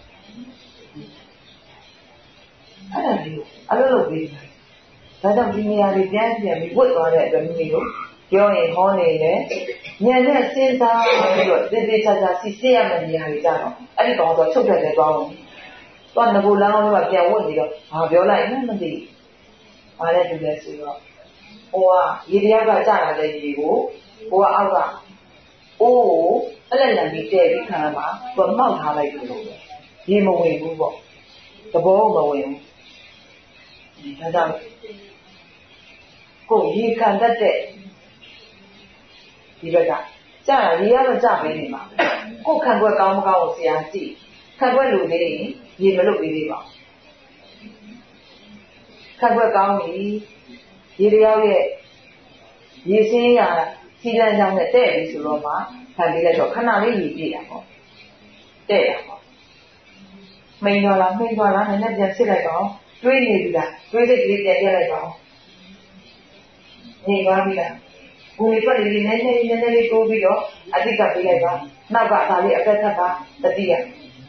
အဲ့ဒါလေးအလုပ်လုပ်ပြီးဒါကြောင့်ဒီနေရာလေးပြန်ပြီးဝတ်သွားတဲ့အတွက်မိမိတို့ပြောရင်ဟောနေတယ်ဉာဏ်နဲ့စဉ်းစားပြီးတော့သေသေးချာချာစီစစ်ရမယ့်နေရာတွေကြတော့အဲ့ဒီကောင်တော့ချုပ်ထွက်တယ်သွားဝင်သွားငကိုလမ်းဟောင်းလေးကပြန်ဝင်ပြီးတော့ဘာပြောလိုက်မှမသိဘာလဲတူလဲဆိုတော့ဟိုကရေတရားကကြာလာတဲ့ရေကိုဟိုကအောက်ကအိုးအဲ့လက်လန်ပြီးတဲပြီးခံရမှာသူကမောက်ထားလိုက်တယ်လို့ရေမဝင်ဘူးပေါ့သဘောမဝင်ဘူးဒါကြောင့်ကိုရေခံတတ်တဲ့ဒီဘက်ကကြာတာရေကတော့ကြာပေးနေမှာကိုခံွက်ကောင်းမကောင်းကိုဆရာကြည့်ခံွက်လူလေးရေမလုပ်ပေးသေးပါဘူးခက်ွက်ကောင်းပြီရေတယောက်ရဲ့ရေစင်းရစီလန်းကြောင်းနဲ့တဲ့ပြီဆိုတော့မှဖန်ပြီးလိုက်တော့ခဏလေးရေပြည့်တာပေါ့တဲ့တာပေါ့မိန်သွားလားနည်းနည်းပြန်စစ်လိုက်တော့တွေးနေပြီလားတွေးစိတ်ကလေးပြန်ပြလိုက်တော့နေသွားပြီလားကိုယ်ထွက်လေးနည်းနည်းလေးတိုးပြီးတော့အတိတ်ကပေးလိုက်ပါနောက်ကဒါလေးအသက်ထပ်ပါတတိယ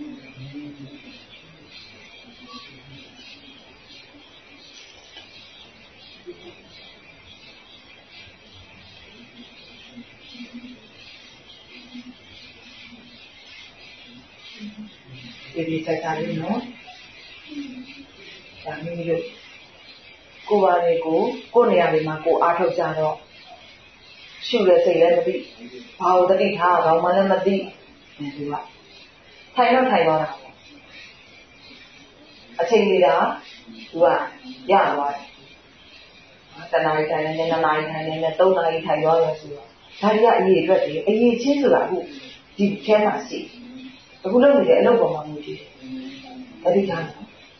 ဒီစကားလေးနော်ဒါမျိုးကိုပါလေကိုနေရာတွေမှာကိုအားထုတ်ကြတော့ရှုတဲ့စိတ်လည်းမသိဘာလို့တတိထားတော့မှလည်းမသိဒီကထိုင်တော့ထိုင်သွားတာအချိန်လေးတာသူကရသွားတယ်တနားထိုင်နေ2နာရီထိုင်နေ3နာရီထိုင်သွားရဆိုတော့ဒါကြီးကအရေးအတွက်အရေးချင်းဆိုတာအခုဒီထဲမှာရှိအခုလုပ်နေတဲ့အလုပ်ပေါ်မှာမူတည်တယ်တတိထား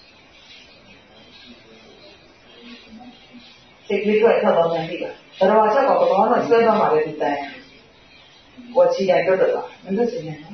စိတ်ကလေးထွက်တော့မှသိတာတော်ချက်တော့တော့ဆွဲသွားမှာပဲဒီတိုင်းကိုချီရတော့တော့မလို့စနေနော်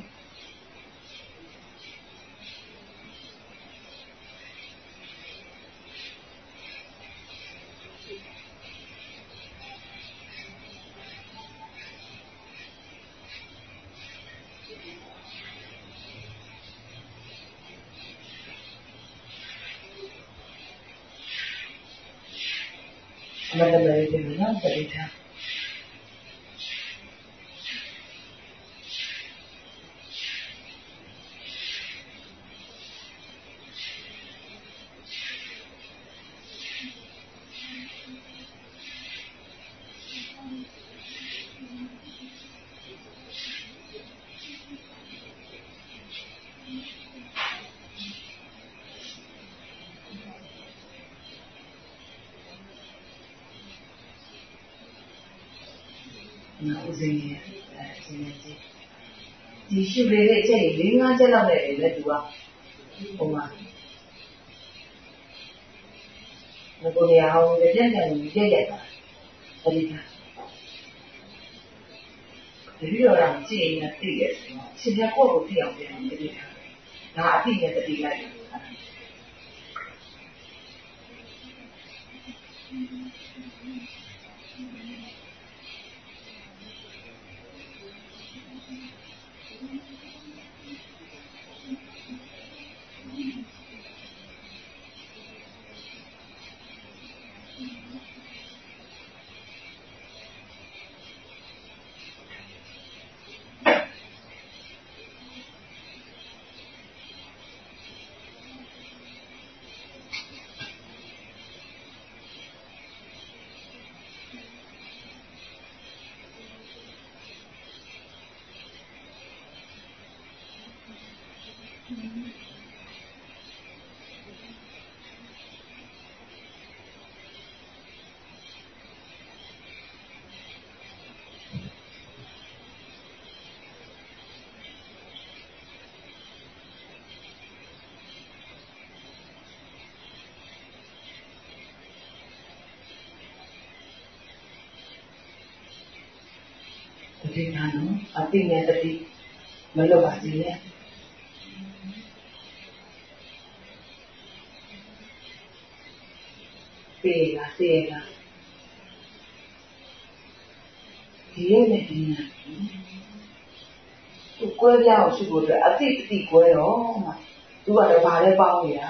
မတမလေးတင်နော်တတိထားဦးစင်းရဲ့အင်းကြီးဒီရှုလေးတဲ့အချက်ကြီး၄-၅ချက်လောက်နဲ့လည်းသူကဟိုမှာဘယ်လိုလဲအောင်ပြည့်တယ်ပြည့်ရတယ်အဲ့ဒီကဒီလိုတော့ကြည့်ရင်သိရတယ်ရှင်ပြကိုကိုသိအောင်ပြန်ပြည့်တယ်ဒါအပြည့်နဲ့တတိလိုက်တယ်ဒီကနော်အတိနဲ့တတိမလုပ်ပါစေနဲ့ပြေးလာဒီရဲ့နဲ့ဒီနဲ့သူကွဲပြားအောင်ရှိဖို့အတွက်အတိတတိကွဲတော့မှသူကတော့ဗာလဲပေါင်းနေတာ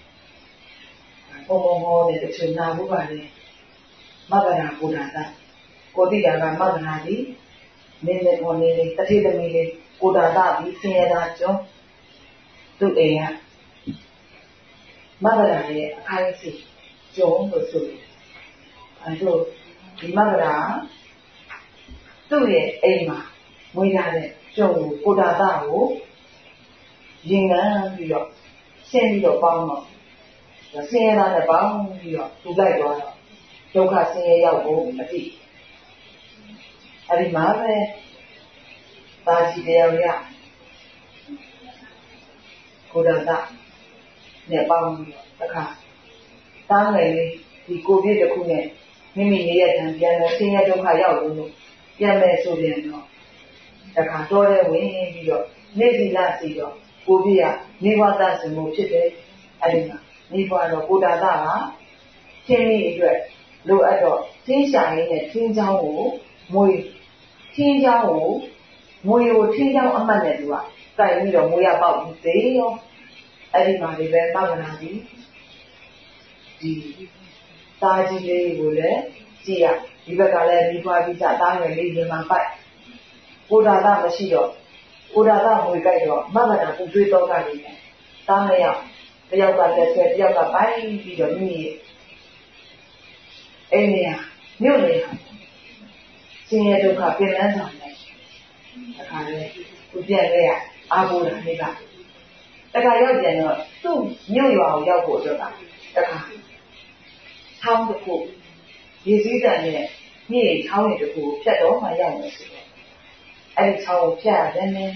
ဘောနဲ့တချို့နာဖို့ပါလေမဂ္ဂနာဘုရားတာကိုတိတာကမဂ္ဂနာဒီနင်းနေပေါ်နေတတိသမီးလေးကိုတာတာပြီးဆင်းရဲတာကျောင်းသူ့အိမ်ကမဂ္ဂနာရဲ့အခိုင်အစီကျောင်းလို့ဆိုတယ်အဲဒါဒီမဂ္ဂနာသူ့ရဲ့အိမ်မှာမွေးရတဲ့ကျောင်းကိုတာတာကိုရင်ငန်းပြီးတော့ဆင်းပြီးတော့ပေါင်းတော့ဆင်းရဲတာနဲ့ပေါင်းပြီးတော့သူလိုက်သွားတော့ဒုက္ခဆင်းရဲရောက်ဖို့အတိအဲ့ဒီမှာပဲပါစီတရားရကိုဒါတာနဲ့ပေါင်းပြီးတော့တခါသားငယ်လေးဒီကိုပြည့်တစ်ခုနဲ့မိမိနေရတဲ့ပြန်လဲဆင်းရဲဒုက္ခရောက်လို့ပြန်မယ်ဆိုပြန်တော့တခါတော့ရဲဝင်ပြီးတော့နေစီလာစီတော့ကိုပြည့်ကမိဘသားစင်မှုဖြစ်တယ်အဲ့ဒီမှာမိဘတော့ကိုတာတာကချင်းမိအတွက်လိုအပ်တော့ချင်းရှာရင်းနဲ့ချင်းချောင်းကိုမွေချင်းချောင်းကိုမွေကိုချင်းချောင်းအမှတ်နဲ့သူကစိုက်ပြီးတော့မွေရပေါက်ပြီးသေးရောအဲ့ဒီမှာဒီပဲပောက်လာပြီဒီသားကြီးလေးကိုလည်းကြည့်ရဒီဘက်ကလည်းပြီးသွားပြီးသားငယ်လေးရင်မှပိုက်ကိုဒါတာမရှိတော့ကိုဒါတာမွေကြိုက်တော့မမနာကိုတွေးတော့ကလေးနဲ့သားမရောက်တယောက်ကလက်ဆက်တယောက်ကပိုင်းပြီးတော့မိမိအဲ့နေရမြို့နေရဆင်းရဲဒုက္ခပြင်လန်းဆောင်တယ်အခါလေးကိုပြန်လဲရအားကိုးတာနေကတခါရောက်ပြန်တော့သူ့မြို့ရွာကိုရောက်ဖို့အတွက်ကတခါထောင်းတစ်ခုရေစည်းတန်နဲ့မြေထောင်းရတစ်ခုဖြတ်တော့မှရောက်မယ်ဆိုတော့အဲ့ဒီထောင်းကိုဖြတ်ရတယ်နဲ့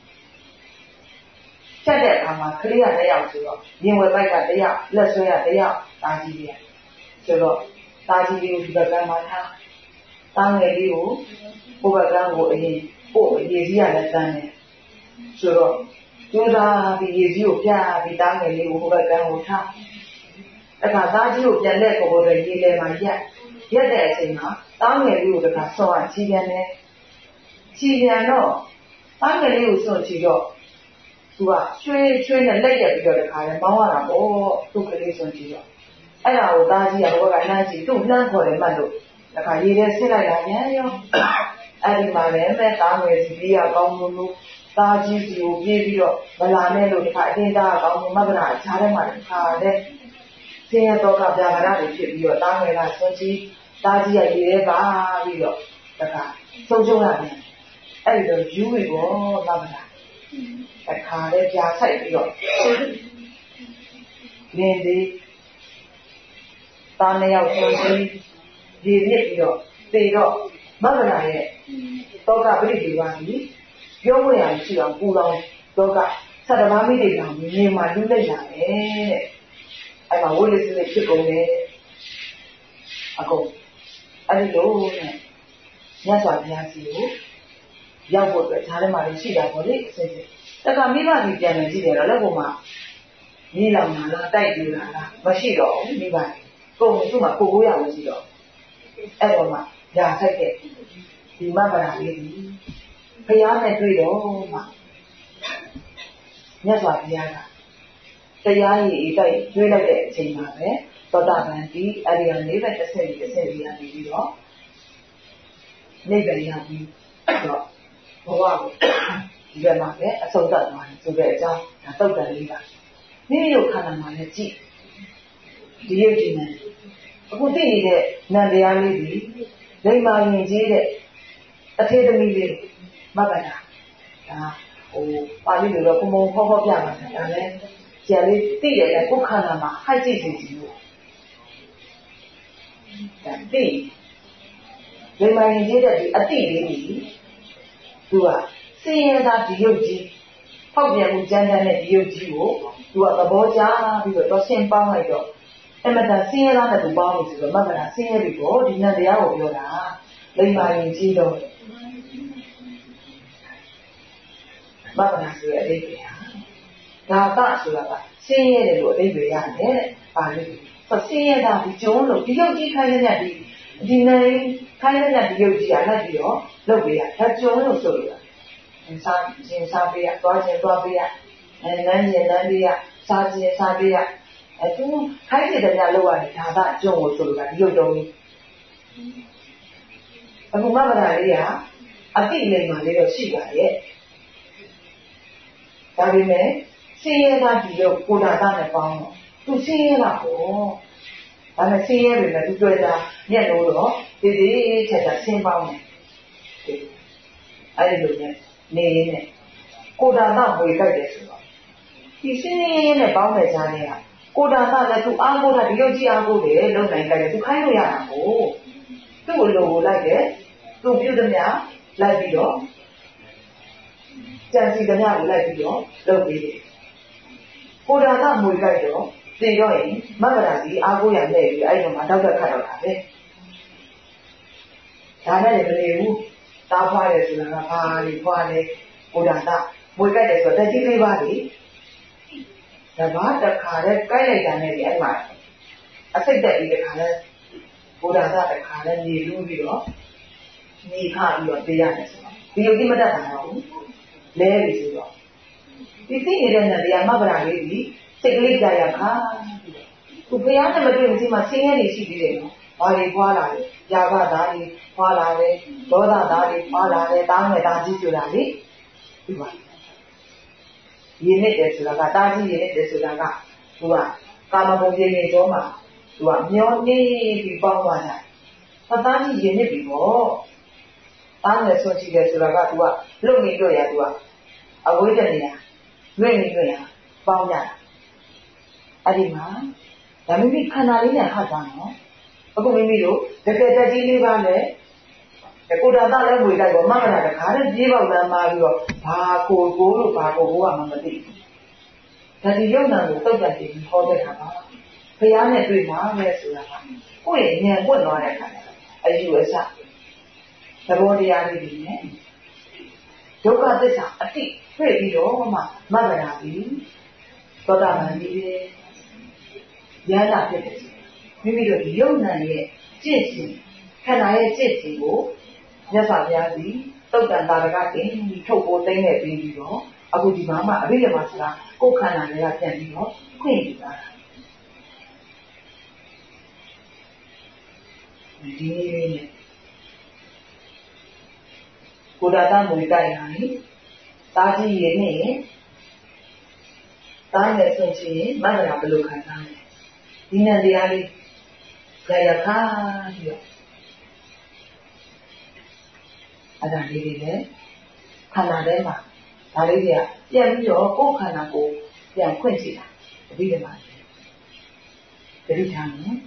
ဖြတ်တဲ့အခါမှာခလေးကတစ်ယောက်ဆိုတော့ရင်ဝယ်ပိုက်ကတစ်ယောက်လက်ဆွဲရတစ်ယောက်တာကြီးလေးဆိုတော့တာကြီးလေးကိုဒီဘက်ကမှထားတာငယ်လေးကိုဘုဘကန်းကိုအရင်ပို့ရေစည်းရလည်းတန်းတယ်ဆိုတော့ကျိုးသားပြီးရေစည်းကိုပြပြီးတာငယ်လေးကိုဘုဘကန်းကိုထားတခါသားကြီးကိုပြန်လက်ပေါ်တော့ရေထဲမှာရက်တဲ့အချိန်မှာတားငယ်လေးကိုတခါဆော့ရချီပြန်တယ်ချီပြန်တော့တားငယ်လေးကိုဆော့ချီတော့သူကရွှေနဲ့လက်ရက်ပြီးတော့တခါလဲမောင်းရတာပေါ့သူ့ကလေးဆော့ချီတော့အဲ့ဒါကိုသားကြီးကဘိုးကနှမ်းချီသူ့နှမ်းခေါ်တယ်မှတ်လို့တခါရေထဲဆစ်လိုက်တာပြန်ရောအဲ့ဒီမှာလည်းမဲ့တားငယ်စီလေးကကောင်းလို့သားကြီးစီကိုပြေးပြီးတော့မလာနဲ့လို့တခါအတင်းသားကောင်းလို့မကနာခြားထဲမှာတခါလဲဆင်းရဲတော့ကပြာကရတွေဖြစ်ပြီးတော့တားငယ်ကဆွချီသားကြီးကရေထဲပါပြီးတော့တခါဆုံးရှုံးရတယ်အဲ့ဒီတော့ယူပြီပေါ့မကနာတခါလဲပြာဆိုင်ပြီးတော့လင်းသေးသားနှစ်ယောက်ဆွချီရေမြစ်ပြီးတော့သေတော့မကနာရဲ့တော့ကပြိတိပါပြီပြောခွင့်ရရှိအောင်ပူလောင်တော့ကသတ္တမမိတိတောင်မြေမှာလူလိုက်လာတယ်အဲ့မှာဝိလိစလေးဖြစ်ကုန်တယ်အကုန်အဲ့ဒီလိုနဲ့မြတ်စွာဘုရားစီကိုရောက်ဖို့အတွက်ဈာထဲမှာရှိတာပေါ့လေအစစ်စစ်တခါမိဘကြီးပြန်နေကြည့်တယ်တော့လက်ပေါ်မှာမြေလောင်လာလားတိုက်ပြလာလားမရှိတော့ဘူးမိဘကိုယ်သူ့မှာကိုရဝင်ရှိတော့အဲ့တော့မှညာဆိုင်တဲ့ဒီမဗရာလေးကြီးဘုရားနဲ့တွေ့တော့မှမြတ်စွာဘုရားကတရားရည်တိုက်ကျွေးလိုက်တဲ့အချိန်မှာပဲသောတာပန်ဒီအရိယာနိဗ္ဗာန်တစ်ဆင့်ရနေပြီးတော့နိဗ္ဗာန်ရပြီးတော့ဘဝကိုဒီဘက်မှာလည်းအဆုံးသတ်သွားတယ်ဆိုတဲ့အကြောင်းဒါတုတ်တန်လေးပါမိမိတို့ခန္ဓာမှာလည်းကြည့်ဒီရုပ်ဒီနာအခုသိနေတဲ့နံတရားလေးဒီလိမ္မာရင်ကြီးတဲ့အထေသမီးလေးမဂ္ဂနာဒါပါဠိလိုတော့ဘုံဘုံဟောပြပါတယ်ဒါလည်းကျန်လေးသိတယ်ကကိုယ်ခန္ဓာမှာဟိုက်ကြည့်စီလို့ဒါသိလိမ္မာရင်ကြီးတဲ့ဒီအတိလေးကြီးသူကစင်ရတာဒီရုပ်ကြီးဖောက်ပြန်မှုကြမ်းတမ်းတဲ့ဒီရုပ်ကြီးကိုသူကသဘောကျပြီးတော့ရှင်းပေါင်းလိုက်တော့အမတန်စင်ရတာနဲ့သူပေါင်းလို့ဆိုတော့မဂ္ဂနာစင်ရပြီပေါ့ဒီနံတရားကိုပြောတာလိမ္မာရင်ကြီးတော့မဂ္ဂနာဆိုတဲ့အဓိပ္ပာယ်ဟာဒါကဆိုတာကစင်ရတယ်လို့အဓိပ္ပာယ်ရတယ်တဲ့ပါဠိဆိုစင်ရတာဒီကျုံးလို့ဒီရုပ်ကြီးခိုင်းတဲ့ဒီနိုင်ခိုင်းတဲ့ဒီရုပ်ကြီးကလိုက်ပြီးတော့လုပ်ပေးရဒါကျုံးလို့ဆိုလို့ရင်စားပေးရသွားခြင်းသွားပေးရနန်းခြင်းနန်းပေးရစားခြင်းစားပေးရသူခိုင်းတဲ့တရားလုပ်ရတယ်ဒါကကျုံးကိုဆိုလို့ဒီရုပ်တုံးကြီးအခုမဂ္ဂနာလေးကအတိလိမ္မာလေးတော့ရှိပါရဲ့ဒါပေမဲ့ဆင်းရဲတာဒီတော့ကိုယ်တာတာနဲ့ပေါင်းတော့သူဆင်းရဲတာပေါ့ဒါနဲ့ဆင်းရဲတယ်လည်းသူတွေ့တာမျက်လုံးတော့ဒီချက်တာဆင်းပေါင်းတယ်အဲ့ဒီလိုနဲ့နေရင်းနဲ့ကိုယ်တာတာဝေကြိုက်တယ်ဆိုတော့ဒီဆင်းရဲနဲ့ပေါင်းတဲ့ကြားထဲကကိုယ်တာတာလည်းသူအားကိုးတာဒီလိုကြည့်အားကိုးတယ်လုံနိုင်ကြတယ်သူခိုင်းလို့ရတာကိုသူ့ကိုလိုကိုလိုက်တယ်သူပြုသမျှလိုက်ပြီးတော့ကြံစီသမျှကိုလိုက်ပြီးတော့လုပ်ပေးတယ်ကိုယ်တာကမွေကြိုက်တော့သိတော့ရင်မဂ္ဂရာကြီးအားကိုးရနဲ့ပြီးအဲ့ဒီမှာတောက်တက်ခတ်တော့တာပဲဒါနဲ့လည်းမနေဘူးတားဖွားတယ်ဆိုတာကဘာလို့ဖွားလဲဘုရားတာမွေကြိုက်တယ်ဆိုတော့တက်ကြီးလေးပါလေတဘာတခါနဲ့ကြိုက်လိုက်တာနဲ့ဒီအဲ့မှာအစိတ်တက်ပြီးတခါနဲ့ဘုရားတာတခါနဲ့နေလူးပြီးတော့နေခါပြီးတော့ပေးရတယ်ဆိုတော့ဒီလိုကြီးမတတ်တာတော့လဲပြီဆိုတော့ဒီသိနေတဲ့နဲ့တရားမဂ္ဂရာလေးဒီစိတ်ကလေးကြာရခါသူဘုရားနဲ့မတွေ့မချင်းမှဆင်းရဲနေရှိသေးတယ်နော်ဘာတွေဖွာလာလဲຢာကသားတွေဖွာလာတယ်ဒေါသသားတွေဖွာလာတယ်တားမယ်တားကြီးဆိုတာလေဒီပါရင်းနဲ့တယ်ဆိုတာကတားကြီးရင်းနဲ့တယ်ဆိုတာကသူကကာမဂုဏ်ကြီးနေတော့မှသူကမျောနေပြီးပေါင်းသွားတာတားကြီးရင်းနဲ့ပြီးတော့တားမယ်ဆိုရှိတယ်ဆိုတာကသူကလွတ်နေတော့ရသူကအဝိဇ္ဇနေရလွင့်နေလွင့်ရပေါင်းကြတာအဲ့ဒီမှာဒါမိမိခန္ဓာလေးနဲ့ဟတ်သွားနော်အခုမိမိတို့တကယ်တက်ကြီးလေးပါနဲ့ကိုယ်တာလည်းဝေတိုက်တော့မဂ္ဂရာတခါနဲ့ပြေးပေါက်တမ်းมาပြီးတော့ဘာကိုလို့ဘာကိုကမှမသိဘူးဒါဒီယုံနာကိုတုတ်တက်ပြီးဟောတဲ့ခါမှာဘုရားနဲ့တွေ့မှာပဲဆိုတာကကိုယ့်ရဲ့ဉာဏ်ပွင့်သွားတဲ့ခါအယူအဆသဘောတရားလေးတွေနဲ့ဒုက္ခသစ္စာအတိတွေ့ပြီးတော့မှမဂ္ဂရာပြီးသောတာပန်ကြီးပဲရဟတာဖြစ်တယ်မိမိတို့ယုံနာရဲ့ကျင့်စဉ်ခန္ဓာရဲ့ကျင့်စဉ်ကိုမြတ်စွာဘုရားသည်သုတ်တန်တာရကတင်ထုတ်ပိုးသိမ့်နေပြီးတော့အခုဒီမှာမှအဘိဓမ္မာဆိုတာကိုယ်ခန္ဓာတွေကပြန်ပြီးတော့ခွင့်ယူတာဒီနေ့နဲ့ကိုယ်တာမွေတိုက်လာရင်တာကြီးရင်းနဲ့တားနဲ့ဆွချင်းမဂ္ဂရာဘယ်လိုခံစားလဲဒီနံတရားလေးကြာရခါပြီးတော့အဲ့ဒါလေးတွေလည်းခန္ဓာထဲမှာဒါလေးတွေကပြန်ပြီးတော့ကိုယ်ခန္ဓာကိုပြန်ခွင့်ကြည့်တာတတိယမှာတတိထားနော်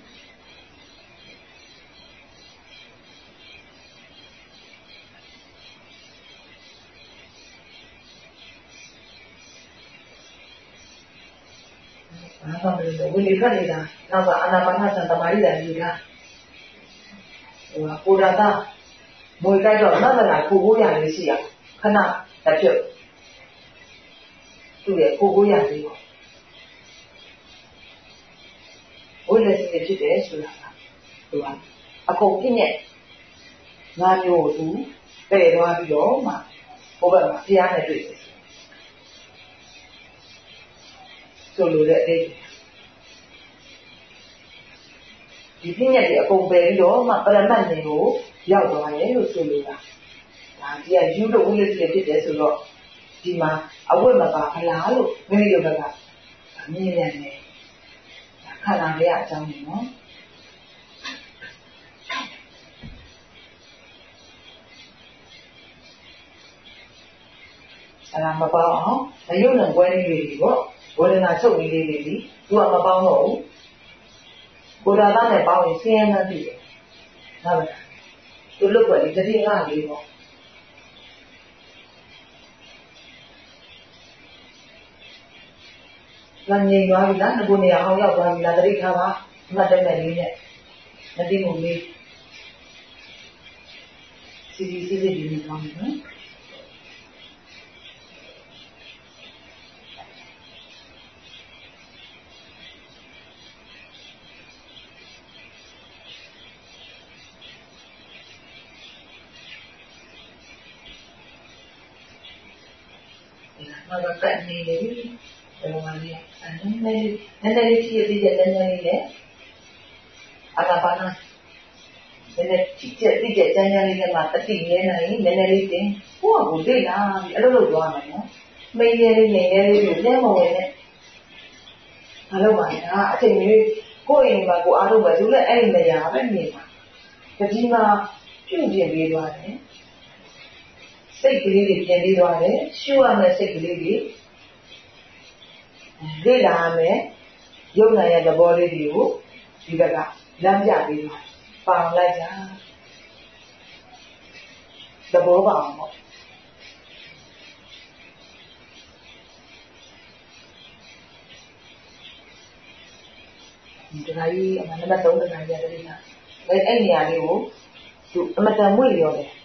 အဲ့ဒါလည်းဝိနည်းခတ်နေတာနောက်ကအာနာပါနသံသမာဓိလည်းယူတာဟိုကိုယ်တာမွေကြိုက်တော့မဂ္ဂရာကိုရတယ်ရှိရခဏတစ်ပြုတ်သူ့ရဲ့ကိုရတယ်ပေါ့ဝိလက်စစ်ဖြစ်တယ်ဆိုတာကသူကအကုန်ပြည့်ညက်ငါမျိုးကိုသူပယ်သွားပြီးတော့မှဘုရားမှာဘုရားနဲ့တွေ့တယ်ဆိုလိုတဲ့အတိတ်ဒီပြည့်ညက်တွေအကုန်ပယ်ပြီးတော့မှပရမတ်နေကိုရောက်သွားတယ်လို့ဆိုလိုတာဒါဒီကယူလို့ဝိလက်စစ်ဖြစ်တယ်ဆိုတော့ဒီမှာအဝိမပါဖလားလို့မိမိတို့ကမြင်ရတယ်ခန္ဓာလေးအကြောင်းနေနော်အဲ့ဒါမပေါင်းအောင်မယုံနဲ့ကွဲလေးတွေပေါ့ဝေဒနာချုပ်လေးတွေသူကမပေါင်းတော့ဘူးကိုယ်တာနဲ့ပေါင်းရင်ဆင်းရဲမှသိတယ်ဟုတ်လားသူလွတ်ွက်ဒီတတိယလေးပေါ့လမ်းငြိမ်သွားပြီလားငကိုနေရာအောင်ရောက်သွားပြီလားတတိထားပါမှတ်တယ်မဲ့လေးနဲ့မသိမှုလေးစီစီလေးဒီကောင်းတယ်နော်ကတ်နေပြီဘယ်လိုမှလည်းနည်းနည်းကြည့်ရတဲ့နည်းနည်းလေးနဲ့အာနာပါနနည်းနည်းကြည့်ကြတဲ့ကျန်းကျန်းလေးနဲ့မှတတိရဲနိုင်နည်းနည်းလေးတင်ကိုယ့်အကိုတွေ့လာပြီးအလုပ်လုပ်သွားမယ်နော်မင်းရဲလေးနေရဲလေးကိုလဲမဝင်နဲ့မလုပ်ပါနဲ့အချိန်ကြီးကိုယ့်အိမ်မှာကိုအားလုပ်ပါသူလည်းအဲ့ဒီနေရာပဲနေပါတတိမှာပြုတ်ကျင်ပေးသွားတယ်စိတ်ကလေးတွေပြင်ပြီးသွားတယ်ရှုရမယ့်စိတ်ကလေးတွေလေ့လာရမယ်ယုံနာရဲ့သဘောလေးတွေကိုဒီဘက်ကလမ်းပြပေးသွားပေါင်လိုက်ကြသဘောပေါအောင်ပေါ့တရားကြီးအမှန်နံပါတ်3တရားကြီးရတယ်လားအဲ့နေရာလေးကိုသူအမတန်မွေ့ရောတယ်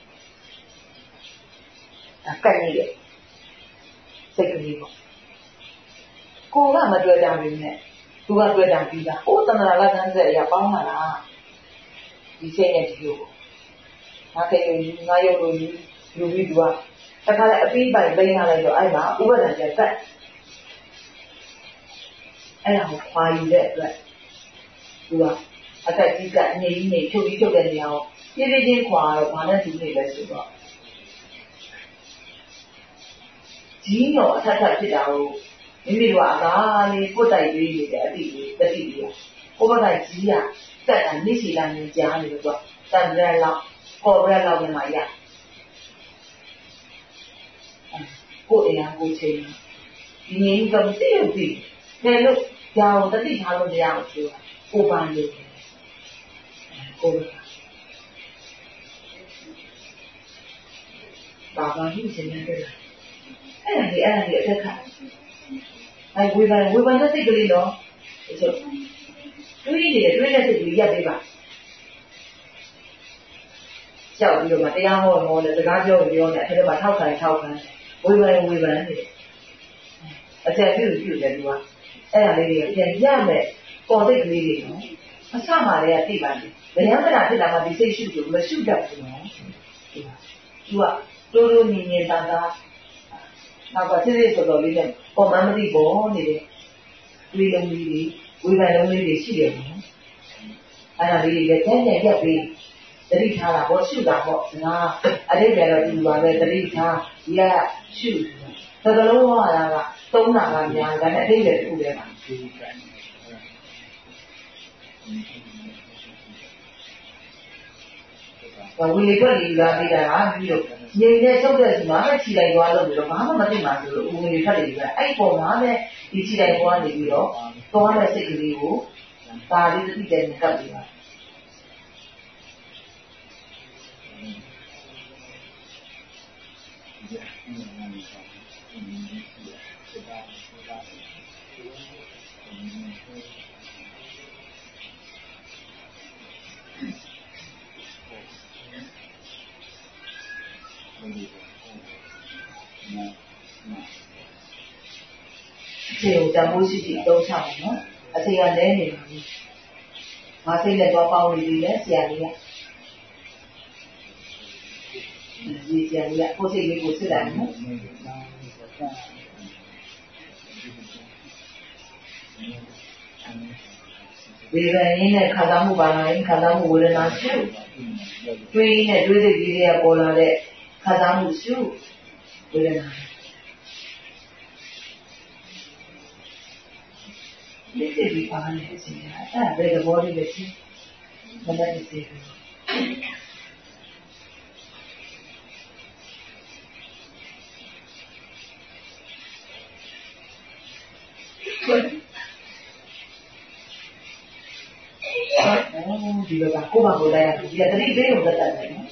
ကတ်ကြီးတယ်စိတ်ကလေးပေါ့ကိုကမတွေ့ကြဘူးနဲ့သူကတွေ့ကြပြီးသားဟိုတဏှာလက္ခဏာဆက်ရပေါင်းလာတာဒီစိတ်နဲ့ဒီလိုငါခေယူငါရုပ်လို့ယူပြီးသူကတခါလေအပြီးပိုင်သိမ်းရလိုက်တော့အဲ့မှာဥပဒဏ်ကျကတ်အဲ့ဒါကိုခွာယူတဲ့အတွက်သူကအသက်ကြီးကနေချုပ်ပြီးချုပ်တဲ့နေရာကိုပြည့်ပြည့်ချင်းခွာတော့ဘာနဲ့သူနေလဲဆိုတော့ကြီးတော့အထက်ထပ်ဖြစ်တာကိုမိမိတို့ကအကားလေးပုတ်တိုက်ပြီးနေတဲ့အတိလေးတတိလေးကိုဘက်ကကြီးကတက်တာနေစီလာနေကြားနေလို့တန်ရက်လောက်ပေါ်ရက်လောက်နေမှာရကိုယ်အရာကိုချိန်ဒီငင်းကမသိဘူးတယ်လို့ကြောင်တတိထားလို့မရဘူးပြောကိုပန်းလို့ကိုဘာမှမရှင်းနေတဲ့အဲ့ဒါကြီးအတက်ခါအဲ့ဝေဖန်တဲ့စိတ်ကလေးတော့တွေးတဲ့စိတ်ကလေးရပ်ပေးပါကြောက်ပြီးတော့မှတရားဟောတယ်စကားပြောနေအဲ့ဒါမှထောက်ခံဝေဖန်နေတယ်အကျဉ်းပြုတယ်သူကအဲ့ဒါလေးတွေပြန်ရမယ်ပေါ်စိတ်ကလေးတွေနော်အစမှလည်းသိပါလိမ့်ဗယံကနာဖြစ်တာမှဒီစိတ်ရှုလို့မရှုတတ်ဘူးနော်သူကတိုးတိုးမြင်မြင်တန်တာနောက်ကစစ်စစ်တော်လေးနဲ့ပေါ်မှမသိပေါ်နေတဲ့တွေးလုံးလေးတွေဝေဖန်လုံးလေးတွေရှိတယ်နော်အဲ့ဒါလေးတွေလည်းတန်းရက်ပြီးတတိထားတာပေါ့ရှုတာပေါ့ငါအတိတ်ကတော့ဒီပါပဲတတိထားဒီကရှုသကလုံးဟောတာကသုံးတာကများဒါနဲ့အတိတ်လည်းတစ်ခုတည်းပါဝီလီခွက်လီလာပြီးတာကပြီးတော့ငြိမ်နဲ့ချုပ်တဲ့စီမှာပဲခြိလိုက်သွားလို့ပြီးတော့ဘာမှမသိမှဆိုလို့ဝီလီခက်လီကအဲ့ပေါ်မှာပဲဒီခြိလိုက်သွားနေပြီးတော့သွားတဲ့စိတ်ကလေးကိုဒါလေးတစ်တိတည်းနဲ့ကပ်ပြီးပါခြေကိုတမိုးရှိရှိသုံးချမယ်နော်အချိန်ကလဲနေပါဘူးငါစိတ်နဲ့တော့ပေါင်းနေပြီလေဆရာလေးကဒီဆရာလေးကကိုယ်စိတ်လေးကိုစစ်တယ်နော်ဝေဒနာရင်းနဲ့ခံစားမှုပါလာရင်ခံစားမှုဝေဒနာရှုတွေးနဲ့တွေးတဲ့ကြီးတွေကပေါ်လာတဲ့ခံစားမှုရှုဝေဒနာဒီစိတ်ဒီပါနေတဲ့အချိန်ကအဲ့ဒါပဲသဘောလေးပဲချင်းမနက်တည်းစီဒီလိုကကိုယ့်ဘာကိုလိုက်ရဒီကတတိပေးလို့သက်တယ်နော်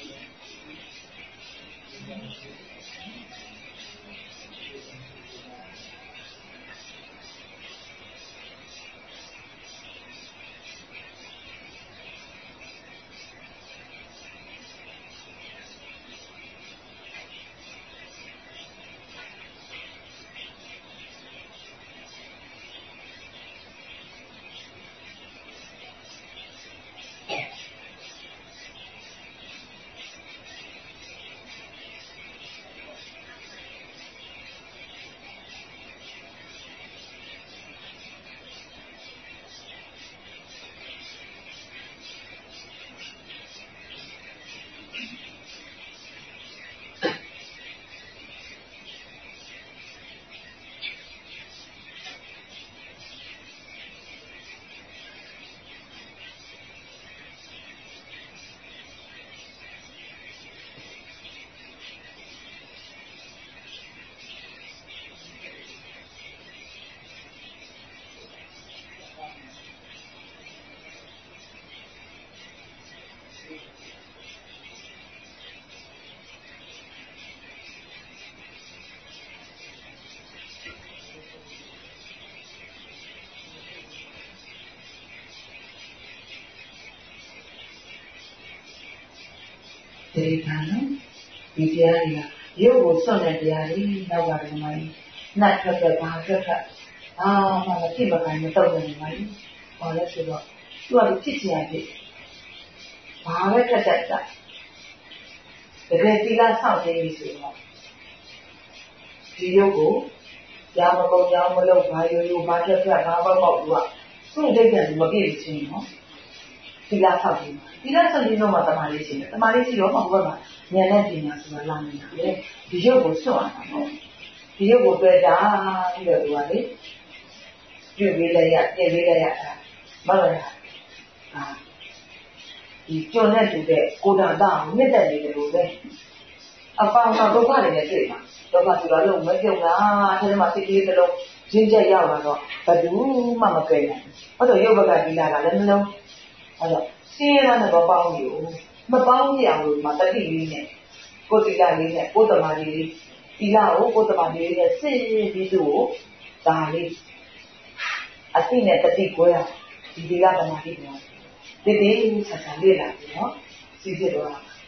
ဒီကနော်ဒီတရားတွေကရုပ်ကိုစွန့်တဲ့တရားတွေနောက်ပါတယ်မိုင်းနှက်ထွက်ထွက်ဘာထွက်ထွက်မှမဖြစ်မကန်မတော့တယ်မိုင်းဘာလဲဆိုတော့သူကဖြစ်ချင်ရဖြစ်ဘာပဲခက်တက်တာတကယ်သီလဆောက်နေပြီဆိုတော့ဒီရုပ်ကိုရာမကုန်ရောင်းမလုပ်ဘာရိုးဘာထွက်ထွက်ဘာပေါ့ပေါ့သူကသူ့အတိတ်ကမပြည့်ချင်းနော်သီလဆောက်ပြီးသီလဆောက်ပြီးတော့မှတမာလေးရှိတယ်တမာလေးရှိတော့မှဘုရားဉာဏ်နဲ့ပညာဆိုတာလာနေတာလေဒီရုပ်ကိုစွန့်ရတာနော်ဒီရုပ်ကိုတွေ့တာပြီးတော့သူကလေပြုတ်ပြီးလည်းရပြည့်ပြီးလည်းရမဟုတ်လားဒီကျွန်းနဲ့တူတဲ့ကိုယ်တော်တာမြင့်တက်နေတယ်လို့ပဲအပေါင်းတော့ဒုက္ခတွေနဲ့တွေ့မှာဒုက္ခသူတော်လုံးမပြုံးလားအဲဒီမှာစိတ်ကလေးတစ်လုံးရင်းချက်ရောက်လာတော့ဘယ်သူမှမကြိုက်နိုင်ဘူးဟုတ်တော့ရုပ်ဘက်ကဒီလာကလည်းမလုံးအဲ့တော့ရှင်းရတဲ့ဘောပေါင်းอยู่မပေါင်းကြအောင်လို့မတတိလေးနဲ့ကိုယ်တိလာလေးနဲ့ကိုယ်တမာလေးတိလာကိုကိုယ်တမာလေးနဲ့စစ်ပြီးသူ့ကိုဒါလေးအသိနဲ့တတိကိုရဒီတိလာတမာလေးကိုဒီဒီဆက်ဆံလေးလာပြီနော်စီးစစ်တော့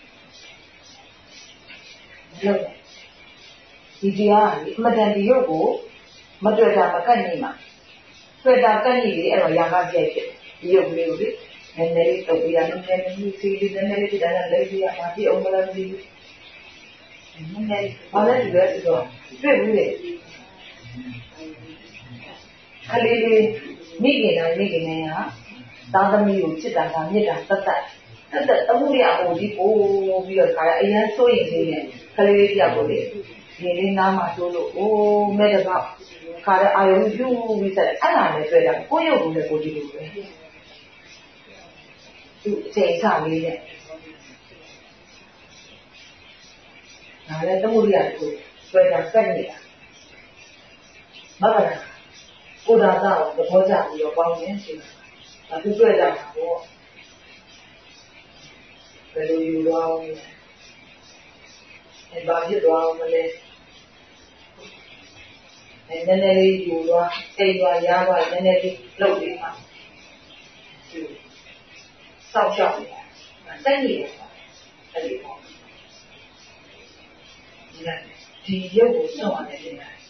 လို့ဒီတရားအမှန်တန်ဒီရုပ်ကိုမတွေ့တာမကတ်နေမှာတွေ့တာကတ်နေလေအဲ့တော့ရာဂပြည့်ဖြစ်ဒီရုပ်ကလေးကိုလေနည်းနည်းလေးတုပ်ပြရနည်းနည်းလေးစီးလေးနည်းနည်းလေးဒါနဲ့လေးပြရပါဒီအောင်မလားဒီနည်းနည်းဘာလဲဒီလိုဆိုတော့တွေ့ဘူးလေခလေးလေးမိခင်တိုင်းမိခင်တိုင်းဟာသားသမီးကိုချစ်တာကမြစ်တာတတ်အမှုရအမှုဒီပို့ပြီးတော့ခါရအရင်စိုးရင်လေးနဲ့ကလေးလေးပြောက်ကိုလေဒီလေးနားမှာတိုးလို့အိုးမဲ့တော့ခါရအာယုယူပြီးဆက်အဲ့ဒါလည်းတွေ့တာကိုရုပ်ကိုလည်းကိုကြည့်လို့ပဲသူအချိန်ချလေးနဲ့ဒါလည်းတမှုရကိုတွေ့တာစက်နေတာမဟုတ်လားကိုဒါသာကိုသဘောကျပြီးတော့ပေါင်းနေဆိုတာဒါသူတွေ့ကြတာပေါ့ဘယ်လိုယူတော့အဲဘာဖြစ်သွားမလဲနည်းနည်းလေးယူသွားတိတ်သွားရသွားနည်းနည်းလေးလှုပ်ပြီးမှစောက်ရှောက်နေတာစက်နေတယ်အဲ့ဒီပေါ့ဒီရုပ်ကိုစောင့်ရတယ်တင်တယ်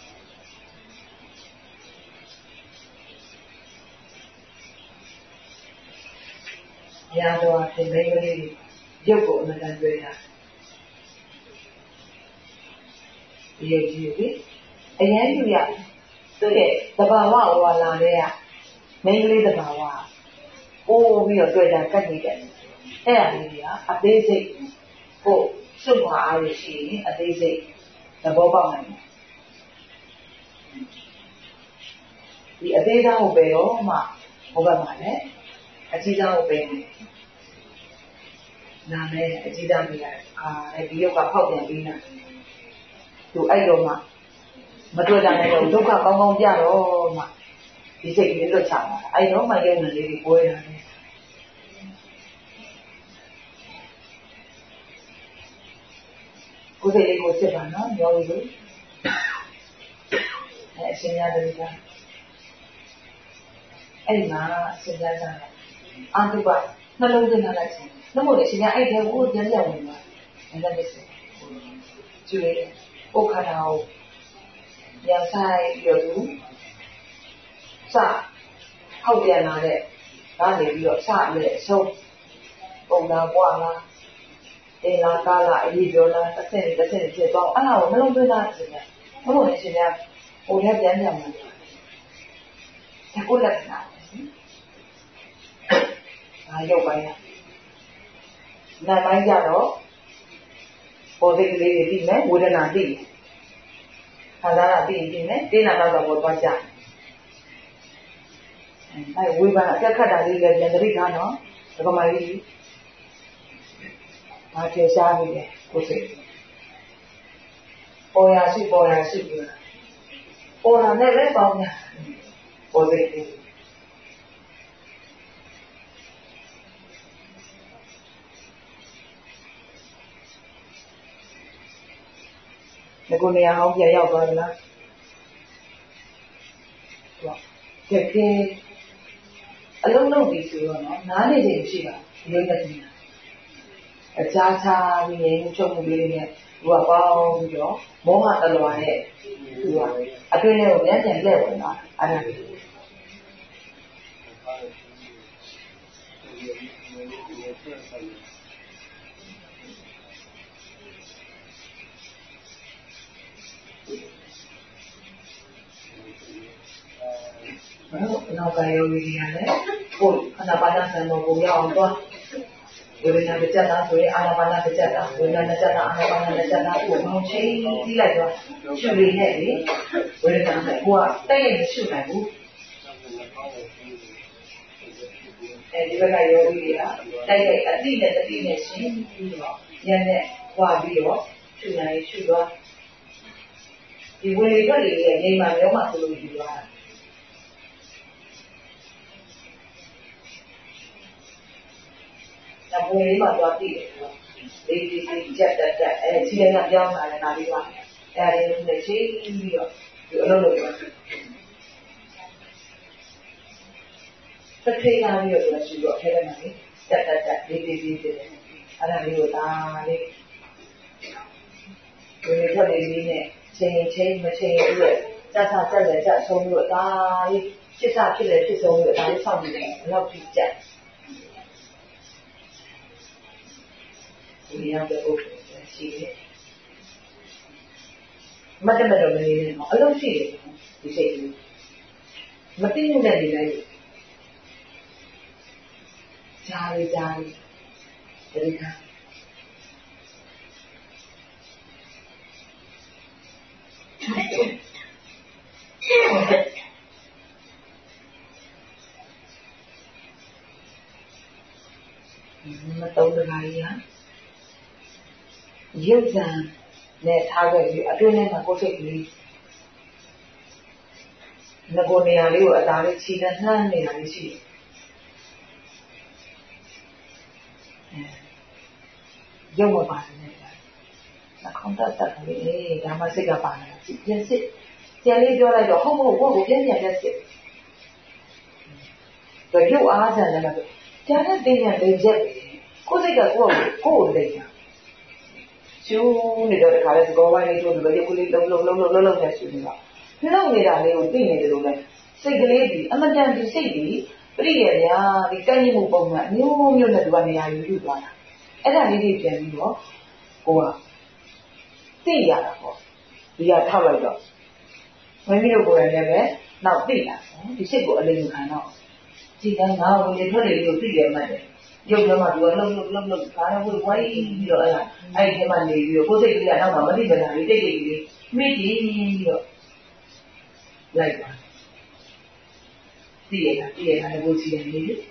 ရတော့ဒီမိန်းကလေးရုပ်ကိုအမှန်တန်တွေ့တာဒီရုပ်ကြီးကိုအရင်ယူရသူရဲ့သဘာဝဝါလာတဲ့ကမိန်းကလေးသဘာဝပိုးပြီးတော့တွေ့တာကတ်နေတယ်အဲ့ဒါလေးကအသေးစိတ်ကိုစွန့်ခွာအားရရှိရင်အသေးစိတ်သဘောပေါက်နိုင်တယ်ဒီအသေးစားကိုပဲတော့မှဟိုဘက်မှာလည်းအကြီးစားကိုပဲနာမည်အကြီးစားမိရတယ်ဒီရုပ်ကဖောက်ပြန်ပြီးနာသူအဲ့တော့မှမတွေ့ကြနိုင်တော့ဒုက္ခကောင်းကောင်းကြတော့မှဒီစိတ်ကလေးလွတ်ချတာအဲ့တော့မှယုံနေလေးကိုပွဲရတယ်ကိုယ်စိတ်လေးကိုစစ်ပါနော်ညောလို့အဲ့အရှင်ရတဲ့ကအဲ့မှာစဉ်းစားကြတယ်အာတုပနှလုံးသွင်းလိုက်ခြင်းနှမို့လေရှင်ရအဲ့တဲ့ကိုပြန်ပြောင်းနေမှာအဲ့ဒါလေးစစ်ကျွေးပုခါနာကိုပြန်ဆိုင်ပြီးတော့သူစဟောက်ပြန်လာတဲ့ဒါနေပြီးတော့စလည်းအဆုံးပုံနာပွားလားအင်းလားကားလားအရေးပြောလားတစ်ဆင့်ဖြစ်သွားအဲ့ဒါကိုနှလုံးသွင်းတာရှင်ရနှမို့လေရှင်ရဟိုလည်းပြန်ပြောင်းနေတယ်ဒီကိုလက်နာရုပ်ပိုင်းကနာပိုင်းကြတော့ပေါ်စိတ်ကလေးတွေပြီးမယ်ဝေဒနာသိတယ်ခံစားတာပြီးမယ်တင်းနာတော့ပေါ်သွားကြအဲဝေဘာအတက်ခတ်တာလေးလည်းပြန်တရိခါနော်ဒီကမကြီးဘာကျေရှားနေလဲကိုယ်စိတ်ပေါ်ရရှိပြီးပေါ်လာနဲ့ပဲပေါင်းညာပေါ်စိတ်ဒီကိုနေရာဟောင်းပြန်ရောက်သွားသလားတကယ်အလုံးလုံးပြီးဆိုတော့နော်နားနေချိန်ရှိတာဒီလိုနဲ့ပြင်တာအခြားခြားပြီးနေမှုချုပ်မှုလေးတွေနဲ့သူကပေါင်းပြီးတော့မောဟတလွာနဲ့သူကအတွင်းထဲကိုပြန်ပြန်လှည့်ဝင်လာအဲ့ဒါလေးနောက်ကရောဝီရီယာနဲ့ကိုခဏပါဏဆန်တော့ကိုရအောင်တော့ဝေဒနာတစ်ချက်သားဆိုရင်အာနာပါနတစ်ချက်သားဝေဒနာတစ်ချက်သားအာနာပါနတစ်ချက်သားကိုဘုံချင်းပြီးလိုက်တော့ရှုရင်းနဲ့လေဝေဒနာနဲ့ကိုကတဲ့ရရှုနိုင်ဘူးအဲဒီဘက်ကယောဂီတွေကတိုက်ရိုက်အတိနဲ့တတိနဲ့ရှင်းပြီးတော့ဉာဏ်နဲ့ဝါပြီးတော့ရှုနိုင်ရှုသွားဒီဝေဒနာတွေရဲ့နေမှာရောမှဆိုလို့ယူသွားတာအပေါ်လေးမှာသွားကြည့်တယ်ဆိုတော့ဒီချက်တက်ခြေရံပြောင်းလာတယ်ဒါလေးပါအဲဒီနဲ့ချိန်ပြီးတော့ဒီအလုပ်လုပ်ပါတစ်ထိပ်လာပြီးတော့ရှိတော့ထဲထဲမှာလေတက်တယ်တယ်အဲ့ဒါလေးကိုဒါလေးဒီထွက်လေးလေးနဲ့ချိန်မချိန်ဘူးလေတက်တယ်တက်ဆုံးပြီးတော့ဒါလေးဖြစ်တာဖြစ်တယ်ဖြစ်ဆုံးပြီးတော့ဒါလေးဆောက်ပြီးတယ်ဘယ်လောက်ထိကြက်ဒီရောက်တဲ့ပုဂ္ဂိုလ်ရှိတယ်မတ်တမတော်မနေနဲ့နော်အလုံးရှိတယ်ဒီစိတ်ကမသိမှုနဲ့နေလိုက်ဂျာရီဒီကမတော်တကားကြီးဟာရုပ်ဇံနဲ့ထားခဲ့ပြီးအတွင်းထဲမှာကိုယ်စိတ်ကလေးငကိုနေရာလေးကိုအသာလေးခြေနဲ့နှမ်းနေတာလေးရှိတယ်ရုပ်မပါတယ်နဲ့နှာခေါင်းတက်ကလေးဒါမှစိတ်ကပါနေတာပြန်စစ်ပြန်လေးပြောလိုက်တော့ဟုတ်မဟုတ်ကိုယ်ကိုပြန်စစ်တော့ရုပ်အားဇံနဲ့တော့ကြားတဲ့တင်ညာလေးချက်ကိုယ်စိတ်ကကိုယ့်ကိုလိမ့်တာကျူးနေတော့တခါလဲသကောဝိုင်းလေးတို့လိုရုပ်ကလေးလုံးနဲ့ရှူနေတာနှုတ်နေတာလေးကိုသိနေတယ်လို့လဲစိတ်ကလေးဒီအမတန်ဒီစိတ်ဒီပြည့်ရများဒီတိုက်မှုပုံမှန်မျိုးနဲ့သူကနေရာယူသွားတာအဲ့ဒါလေးတွေပြန်ပြီးတော့ကိုကသိရတာပေါ့ဒီကထောက်လိုက်တော့မင်းတို့ကိုယ်တိုင်လည်းပဲနောက်သိတာဒီစိတ်ကိုအလေးခံတော့ဒီတိုင်းငါ့ကိုလေထွက်လေလို့သိရမှတ်တယ်ရုပ်ထဲမှာသူကလှုပ်ဒါတော့ဝိုင်းပြီးတော့အဲ့ဒီထဲမှာနေပြီးတော့ကိုယ်စိတ်ကလေးကနောက်မှမသိကြတာလေးတိတ်လေးမိကြည့်ပြီးတော့လိုက်ပါသိရတာလည်းကိုယ်ကြည့်ရနေလေ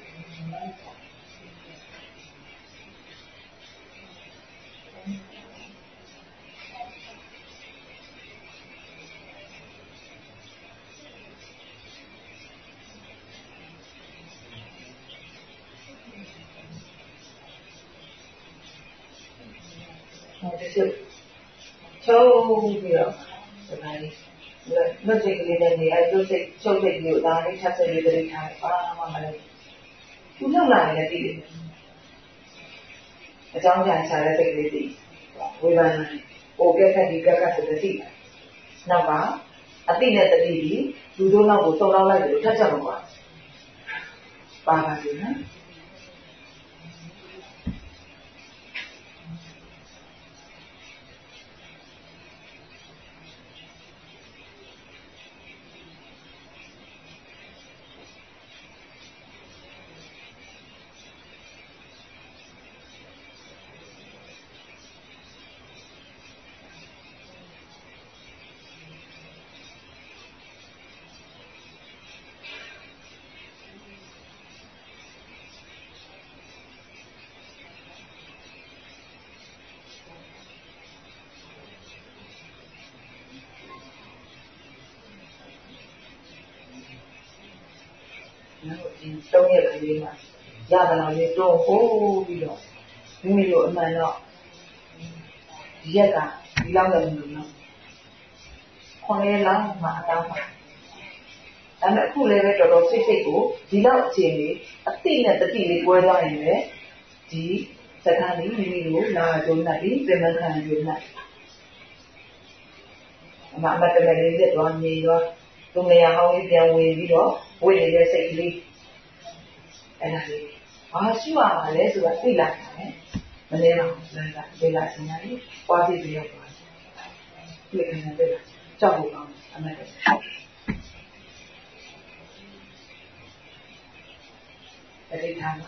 ချုပ်ပြီးတော့ဒါလေးလွတ်စိတ်ကလေးနဲ့နေအဲ့တို့စိတ်ချုပ်စိတ်မျိုးဒါလေးထပ်စိတ်လေးတွေထားပါမှမလို့သူလောက်လာတယ်တည်တယ်အကြောင်းပြန်ချတဲ့စိတ်ကလေးတည်ဝေဒနာပိုကက်ကဒီကက်ကဆိုတဲ့တည်နောက်ပါအတိနဲ့တတိဒီလူတို့နောက်ကိုစုံလောက်လိုက်တယ်ထပ်ချက်မှာပါပါတယ်နော်3 ရက်ကလေးမှာရတာလည်းတော့ဟိုးပြီးတော့မိမိတို့အမှန်တော့ရက်ကဒီလောက်လည်းမလို့နော်9 ရက်လောက်မှအတောင်းပါဒါပေမဲ့အခုလည်းပဲတော်တော်စိတ်ကိုဒီလောက်အခြေအနေအတိနဲ့တတိလေးကွဲသွားရင်လည်းဒီ Sekali ini lah donat di pemakan donat. Mak teman dia tuan ni tu yang hau ni yang wei dia, wei dia sekali. Enak ni. Siapa le sudah tidak kan? Menerang bela sendiri, pasti dia buat. Dia kena bela. Jauh kan, anak dia. Jadi sama.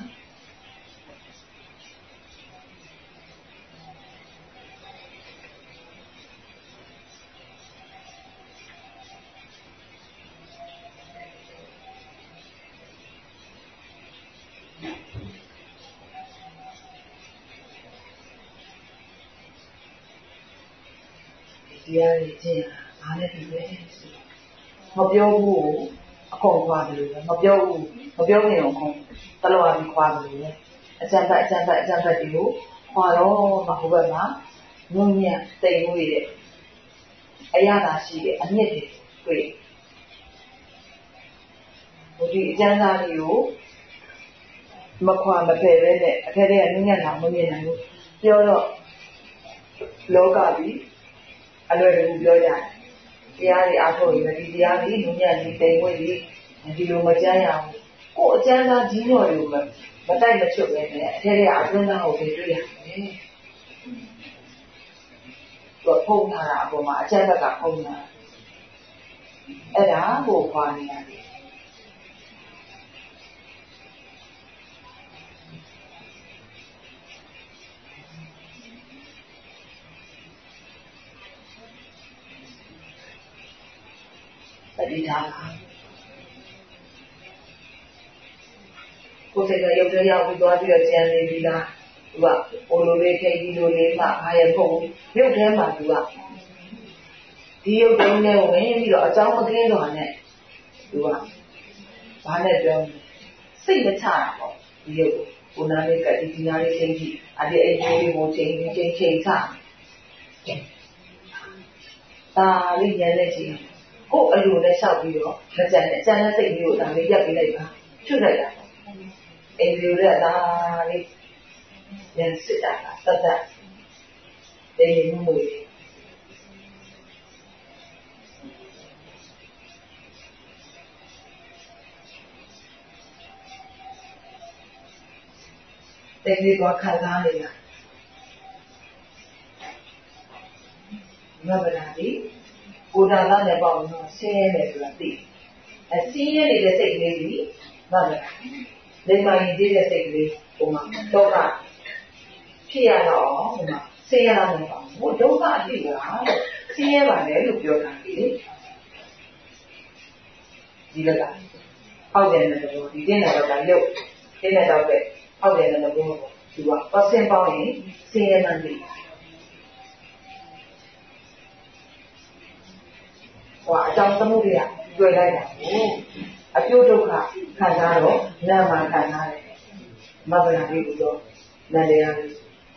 Dia ni aneh juga ni. Ngobrol aku kuat dulu. Ngobrol ni aku terlalu kuat dulu. Jangan dulu. Kalau mahu berma, munya tengok ini. Ayah nasi aneh ni. Kau. Jadi jangan dulu. Makuah macam ni. Akhirnya munya nak munya nak. Dia loga bi. Alur belajar. Dia ni apa ni? Dia ni dunia ni tengok ni. Di rumah jaya. Kau jangan jino rumah. Betul macam ni. Dia apa nak orang dia. Kau pun nak apa macam jangan tak pun nak. Ada apa ni? Tadi dah. Kau cakap yang berdua jangan lebih lah. Dua, orang kayak gini mak ayam pun, yang mak dua. Dia orang ni orang ni dia jauh mungkin orang ni dua. Mana jauh? Saya cakap dia, orang ni kat di mana sendiri, ada yang mau ceng cak. Tapi yang ni sih. Kau alu ni sahaja dia, macam saya dia orang ni dia pilih apa? Sudah dah. Dia dah ni yang sedar, dia mula. Dia buat kalah ni lah. Apa berarti? Udah lah ni bawa saya ni berarti. Saya ni dia sekali, mana? Dia main dia sekali, rumah, tora. Siapa lah, saya ni bawa, tora dia lah. Saya mana lupa kan ini? Dia lah, awak jangan terlalu, dia nak tahu, dia nak tahu, awak jangan terlalu, dua, pasien bawa ni, saya nanti. Wah, jangan temu dia, dua lagi. Aku tu kan naro, nama kan naro. Mana lagi tu, nade lagi.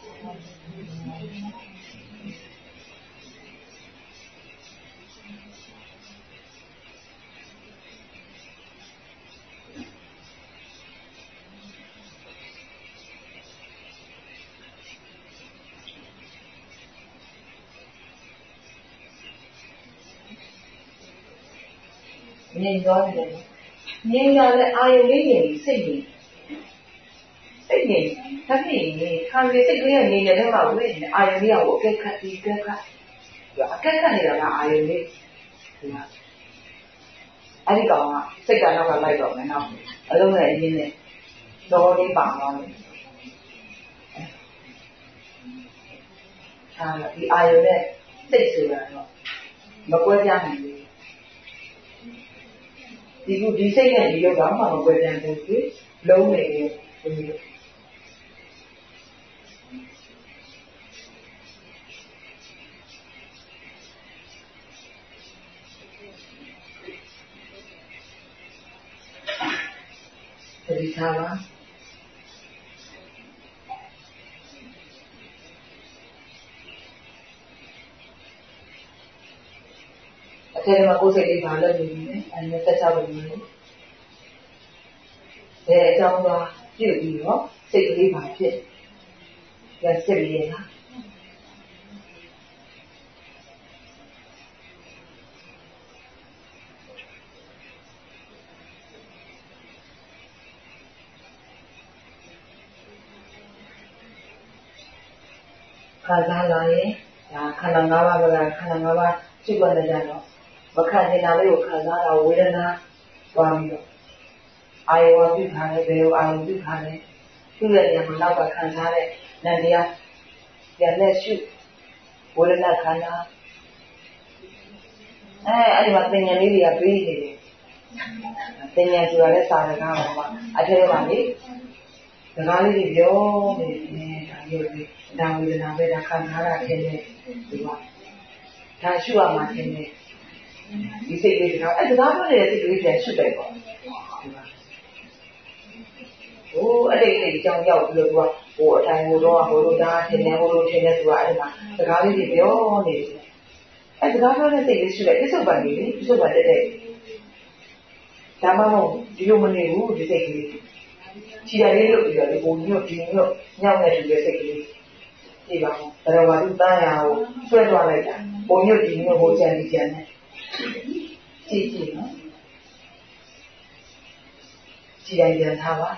Nhìn đó thì nhìn đó là ai cũng nhìn sinh nhìn cái gì tham gia sinh cái nhìn này mà với ai cũng hiểu cái khác gì cái khác này là ai cũng biết anh còn sinh ra nó là lại rồi này không ở lúc này nhìn này đôi đi bằng rồi là cái ai cũng biết sinh sự là nó mà quên ra này đi xây này đi đâu đó mà quên ra được chứ lâu này thì sao đó thế mà cô sẽ đi vào lần này anh ta sao được nhỉ để trong đó chịu gì đó sẽ đi vào chuyện ပြန်စစ်ပြီးလားခံစားလာရင်ဒါခန္ဓာ၅ပါးကခန္ဓာ၅ပါးရှိခွင့်နဲ့ကြတော့မခံနေတာလေးကိုခံစားတာဝေဒနာသွားပြီးတော့အာယဝပြုထားတယ်ဘယ်လိုအာယဝပြုထားလဲသူ့ရဲ့ဉာဏ်မှာနောက်ကခံစားတဲ့ဉာဏ်တရားပြန်လက်ရှုဝေဒနာခန္ဓာအဲ့ဒီမှာသင်ညာလေးတွေကပြေးနေတယ်သင်ညာဆိုတာလည်းစာရကားပါမှာအထဲမှာလေစကားလေးတွေပြောနေတယ်ဒါမျိုးလေဒါဝေဒနာပဲဒါခံစားရခြင်းနဲ့ဒီမှာဒါရှုရမှာခြင်းနဲ့ဒီစိတ်လေးကတော့အဲ့ဒါပြောနေတဲ့စိတ်လေးပြန်ရှုတယ်ပေါ့ဟိုအဲ့ဒီလေးကြောင်ရောက်ပြီးတော့သူကဟိုအတိုင်းဟိုတော့ဟိုလိုဒါထင်တယ်ဟိုလိုထင်တယ်သူကအဲ့ဒါစကားလေးတွေပြောနေတယ်အဲ့စကားပြောတဲ့စိတ်လေးရှုလိုက်ပြစ္ဆုတ်ပန်လေးပြစ္ဆုတ်ပန်တဲ့ဒါမှမဟုတ်ဒီလိုမနေဘူးဒီစိတ်ကလေးခြေရလေးလို့ပြောတယ်ပုံညွတ်ဒီညွတ်ညောင်းနေတယ်စိတ်ကလေးဒီပါဘယ်တော့မှသူတန်းရအောင်ဆွဲသွားလိုက်တာပုံညွတ်ဒီညွတ်ဟိုကြံဒီကြံနဲ့ကြည့်ကြည့်နော်ခြေရပြန်ထားပါ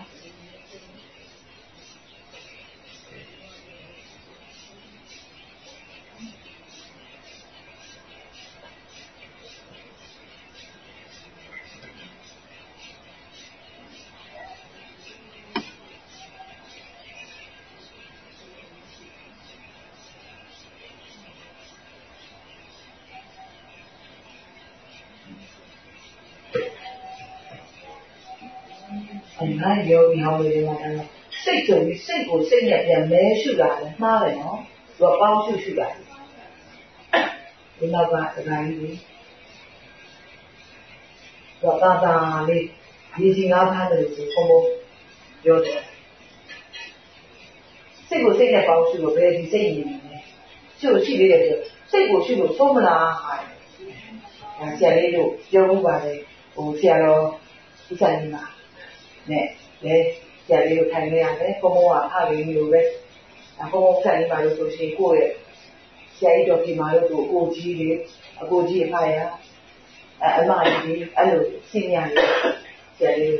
ငါယောဂီဟောင်းလေးမှာစိတ်ဆိုပြီးစိတ်ကိုစိတ်နဲ့ပြန်မဲရှုတာလည်းမှားတယ်နော်သူကပေါင်းရှုတာဒီနောက်ကဒကာကြီးကြီးသူကတာလေးဒီစီငါးဖားတယ်ဆိုဘုံဘုံပြောတယ်စိတ်ကိုစိတ်နဲ့ပေါင်းရှုလို့ဘယ်ဒီစိတ်ရည်နေလဲရှုရှိသေးတယ်ဆိုစိတ်ကိုရှုလို့သုံးမလားဟာဒါဆရာလေးတို့ပြောမှုပါတယ်ဟိုဆရာတော်ဒီဆိုင်မှာနဲ့လေဆရာလေးတို့ထိုင်နေရတယ်ဘုံဘုံကဖားလေးမျိုးပဲဘုံဘုံဆက်နေပါလို့ဆိုရှင်ကိုယ့်ရဲ့ဆရာကြီးတော်ဒီမှာလို့ကိုကိုကြီးလေးအကိုကြီးဖားရအမကြီးအဲ့လိုရှင်းရတယ်ဆရာလေး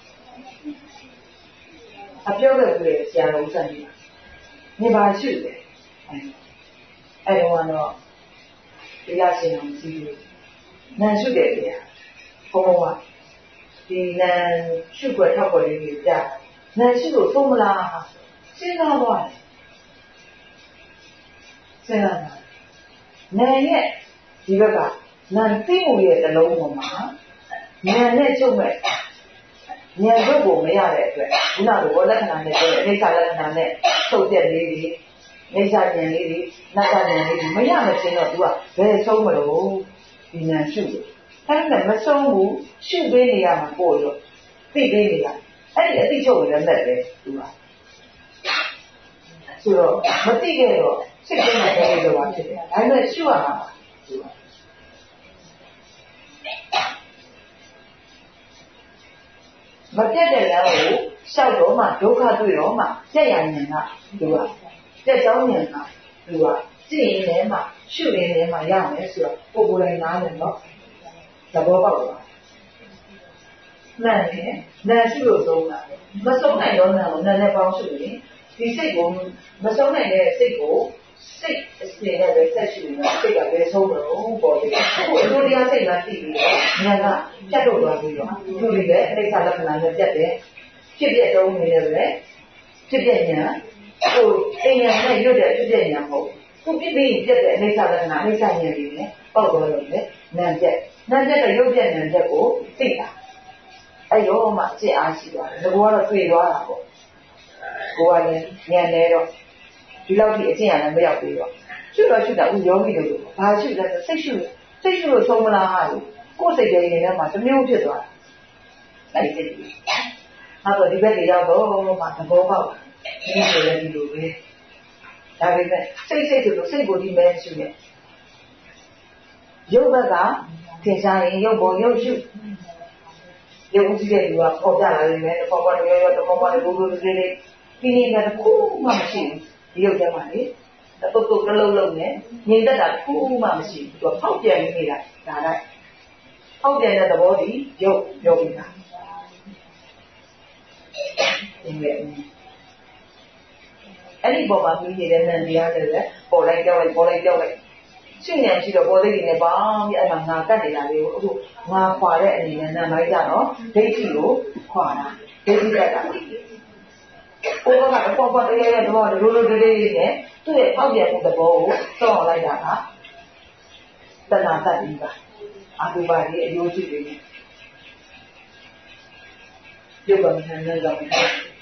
အပြောခဲ့ဘူးလေဆရာတော်ဆက်နေနေပါရှိတယ်အဲ့တော့တရားရှင်အောင်ကြည့်လို့နန်ရှုတယ်ဗျာဘုံဘုံကဒီနန်ရှုွက်ထောက်ွက်လေးတွေကြာနန်ရှုလို့သုံးမလားစဉ်းစားသွားတယ်စဉ်းစားတာနန်ရဲ့ဒီဘက်ကနန်သိမှုရဲ့တစ်လုံးပေါ်မှာနန်နဲ့ချုပ်မဲ့ဉာဏ်ဘက်ကိုမရတဲ့အတွက်ခုနကဘောလက္ခဏာနဲ့ပြောတဲ့အိဋ္ဌလက္ခဏာနဲ့ထုတ်ပြက်လေးတွေအိဋ္ဌဉာဏ်လေးတွေနတ္တဉာဏ်လေးတွေမရမချင်းတော့ तू ကဘယ်ဆုံးမလို့ဒီဉာဏ်ရှုတယ်အဲ့ဒါမဆုံးဘူးရှုပေးနေရမှာပို့လို့သိပေးနေရအဲ့ဒီအသိချုပ်လည်းမဲ့ပဲ तू ကဆိုတော့မသိခဲ့တော့စိတ်ထဲမှာတည်းလို့ပါဖြစ်တယ်ဒါပေမဲ့ရှုရမှာ तू ကမပြတ်တဲ့လမ်းကိုရှောက်တော့မှဒုက္ခတွေ့တော့မှကြက်ရဉာဏ်က तू ကကြက်ကြောင်းဉာဏ်က तू ကကြည့်ရင်လည်းမှရှုရင်လည်းမှရမယ်ဆိုတော့ကိုယ်ကိုယ်တိုင်နားလည်တော့သဘောပေါက်သွားနားနဲ့နားရှုလို့သုံးတာမဆုံးနိုင်တော့နားကိုနားနဲ့ပေါင်းရှုရင်ဒီစိတ်ကိုမဆုံးနိုင်တဲ့စိတ်ကိုစိတ်အစီနဲ့ပဲဆက်ရှုနေတာစိတ်ကပဲဆုံးတော့ပေါ်တယ်အခုအလိုတရားစိတ်ကသိပြီးတော့ဉာဏ်ကပြတ်တော့သွားပြီးတော့သူတွေလည်းအိဋ္ဌလက္ခဏာနဲ့ပြတ်တယ်ဖြစ်ပြတုံးနေတယ်ပဲဖြစ်ပြဉာဏ်ဟိုအိမ်ဉာဏ်နဲ့ရွတ်တဲ့ဖြစ်ပြဉာဏ်မဟုတ်ခုပြပြီးပြတ်တဲ့အိဋ္ဌလက္ခဏာအိဋ္ဌဉာဏ်တွေနဲ့ပေါက်သွားလို့လေဉာဏ်ပြတ်ဉာဏ်ပြတ်တဲ့ရုပ်ပြတ်ဉာဏ်ပြတ်ကိုသိတာအဲ့တော့မှစိတ်အားရှိသွားတယ်ဒါကတော့တွေ့သွားတာပေါ့ကိုယ်ကလည်းဉာဏ်နဲ့တော့ဒီလောက်ထိအကျင့်ရလည်းမရောက်သေးတော့ရှုတော့ရှုတာဦးယောဂီတို့ဘာရှုလဲဆိုစိတ်ရှုလို့ဆုံးမလားဟာလို့ကိုယ်စိတ်တွေနေထဲမှာတစ်မျိုးဖြစ်သွားတာအဲ့ဒီစိတ်ကြီးနောက်တော့ဒီဘက်တွေရောက်တော့မှသဘောပေါက်ဒီလိုလည်းဒီလိုပဲဒါပေမဲ့စိတ်ဆိုလို့စိတ်ကိုဒီမဲ့ရှုနေရုပ်ဘက်ကသင်စားရင်ရုပ်ပေါ်ရုပ်ရှုရုပ်ကြည့်တဲ့လူကပေါ်ပြလာနေတယ်ပေါ်ပေါ်ရောရောပေါ်ပေါ်လေးဘိုးဘိုးလေးလေးဒီနေ့ကတခုမှမရှိဘူးဒီရုပ်ထဲမှာလေတုတ်တုတ်ကလုံးလုံးနဲ့ငြိမ်သက်တာတစ်ခုမှမရှိဘူးသူကဖောက်ပြန်နေတာဒါလိုက်ဖောက်ပြန်တဲ့သဘောဒီရုပ်ပြောပြီးတာအဲ့ဒီပေါ်မှာပြီးနေတဲ့နံတရားတွေလည်းပေါ်လိုက်ကြောက်လိုက်ရှင်းနေရှိတော့ပေါ်သိနေပေါင်းပြီးအဲ့မှာငါကတ်နေတာလေးကိုအခုငါခွာတဲ့အနေနဲ့နံလိုက်ကြတော့ဒိဋ္ဌိကိုခွာတာဒိဋ္ဌိကတ်တာဘုရားကတော့ပေါ်တရားရဲ့သဘောလိုလိုလေးနဲ့သူ့ရဲ့ဖောက်ပြန်မှုသဘောကိုစောင့်လိုက်တာကတဏှာတတ်ပြီးပါအဘိဓါကြီးအယိုးရှိတွေနဲ့ပြုတ်ပါမှန်းလည်းကြောက်တယ်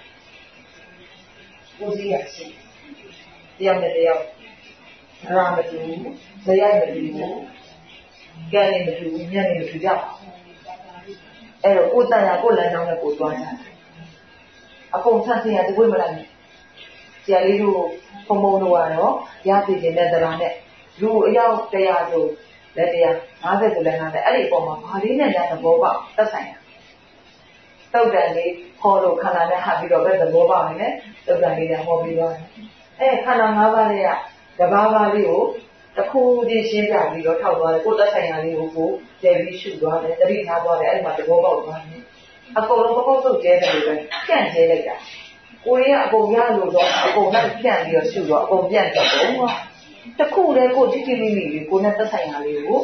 ဦးစီးရရှိတရားနဲ့တရားရာမတူဇယမတူကဲနေမတူညနေမတူကြအဲ့တော့ကိုယ်တန်ရကိုယ်လမ်းကြောင်းနဲ့ကိုယ်သွားကြအကုန်ဆန့်စင်ရတကွေးမလိုက်နဲ့ဆရာလေးတို့ဖုံဖုံတို့ကတော့ရသိနေတဲ့တရားနဲ့လူအယောက်100ဆိုလက်တရား50ဆိုလည်း50အဲ့ဒီအပေါ်မှာဘာလေးနဲ့ညာသဘောပေါက်သက်ဆိုင်ရတုတ်တန်လေးခေါ်လို့ခန္ဓာနဲ့ဟပ်ပြီးတော့ပဲသဘောပေါက်နေတယ်တုတ်တန်လေးကဟောပြီးတော့ခန္ဓာ၅ပါးလေးကတဘာဘာလေးကိုတစ်ခုချင်းရှင်းပြပြီးတော့ထောက်သွားတယ်ကိုယ်သက်ဆိုင်ရာလေးကိုကျယ်ပြီးရှုသွားတယ်တတိထားသွားတယ်အဲ့ဒီမှာသဘောပေါက်သွားတယ်အကုန်လုံးပကောက်စုပ်ကျဲတယ်လို့ပဲပြန့်ကျဲလိုက်တာကိုယ်ကအကုန်ရလို့တော့အကုန်နဲ့ပြန့်ပြီးတော့ရှုတော့အကုန်ပြန့်တယ်ဘုံကတခုတည်းကိုတိတိမိမိလေးကိုယ်နဲ့သက်ဆိုင်ရာလေးကို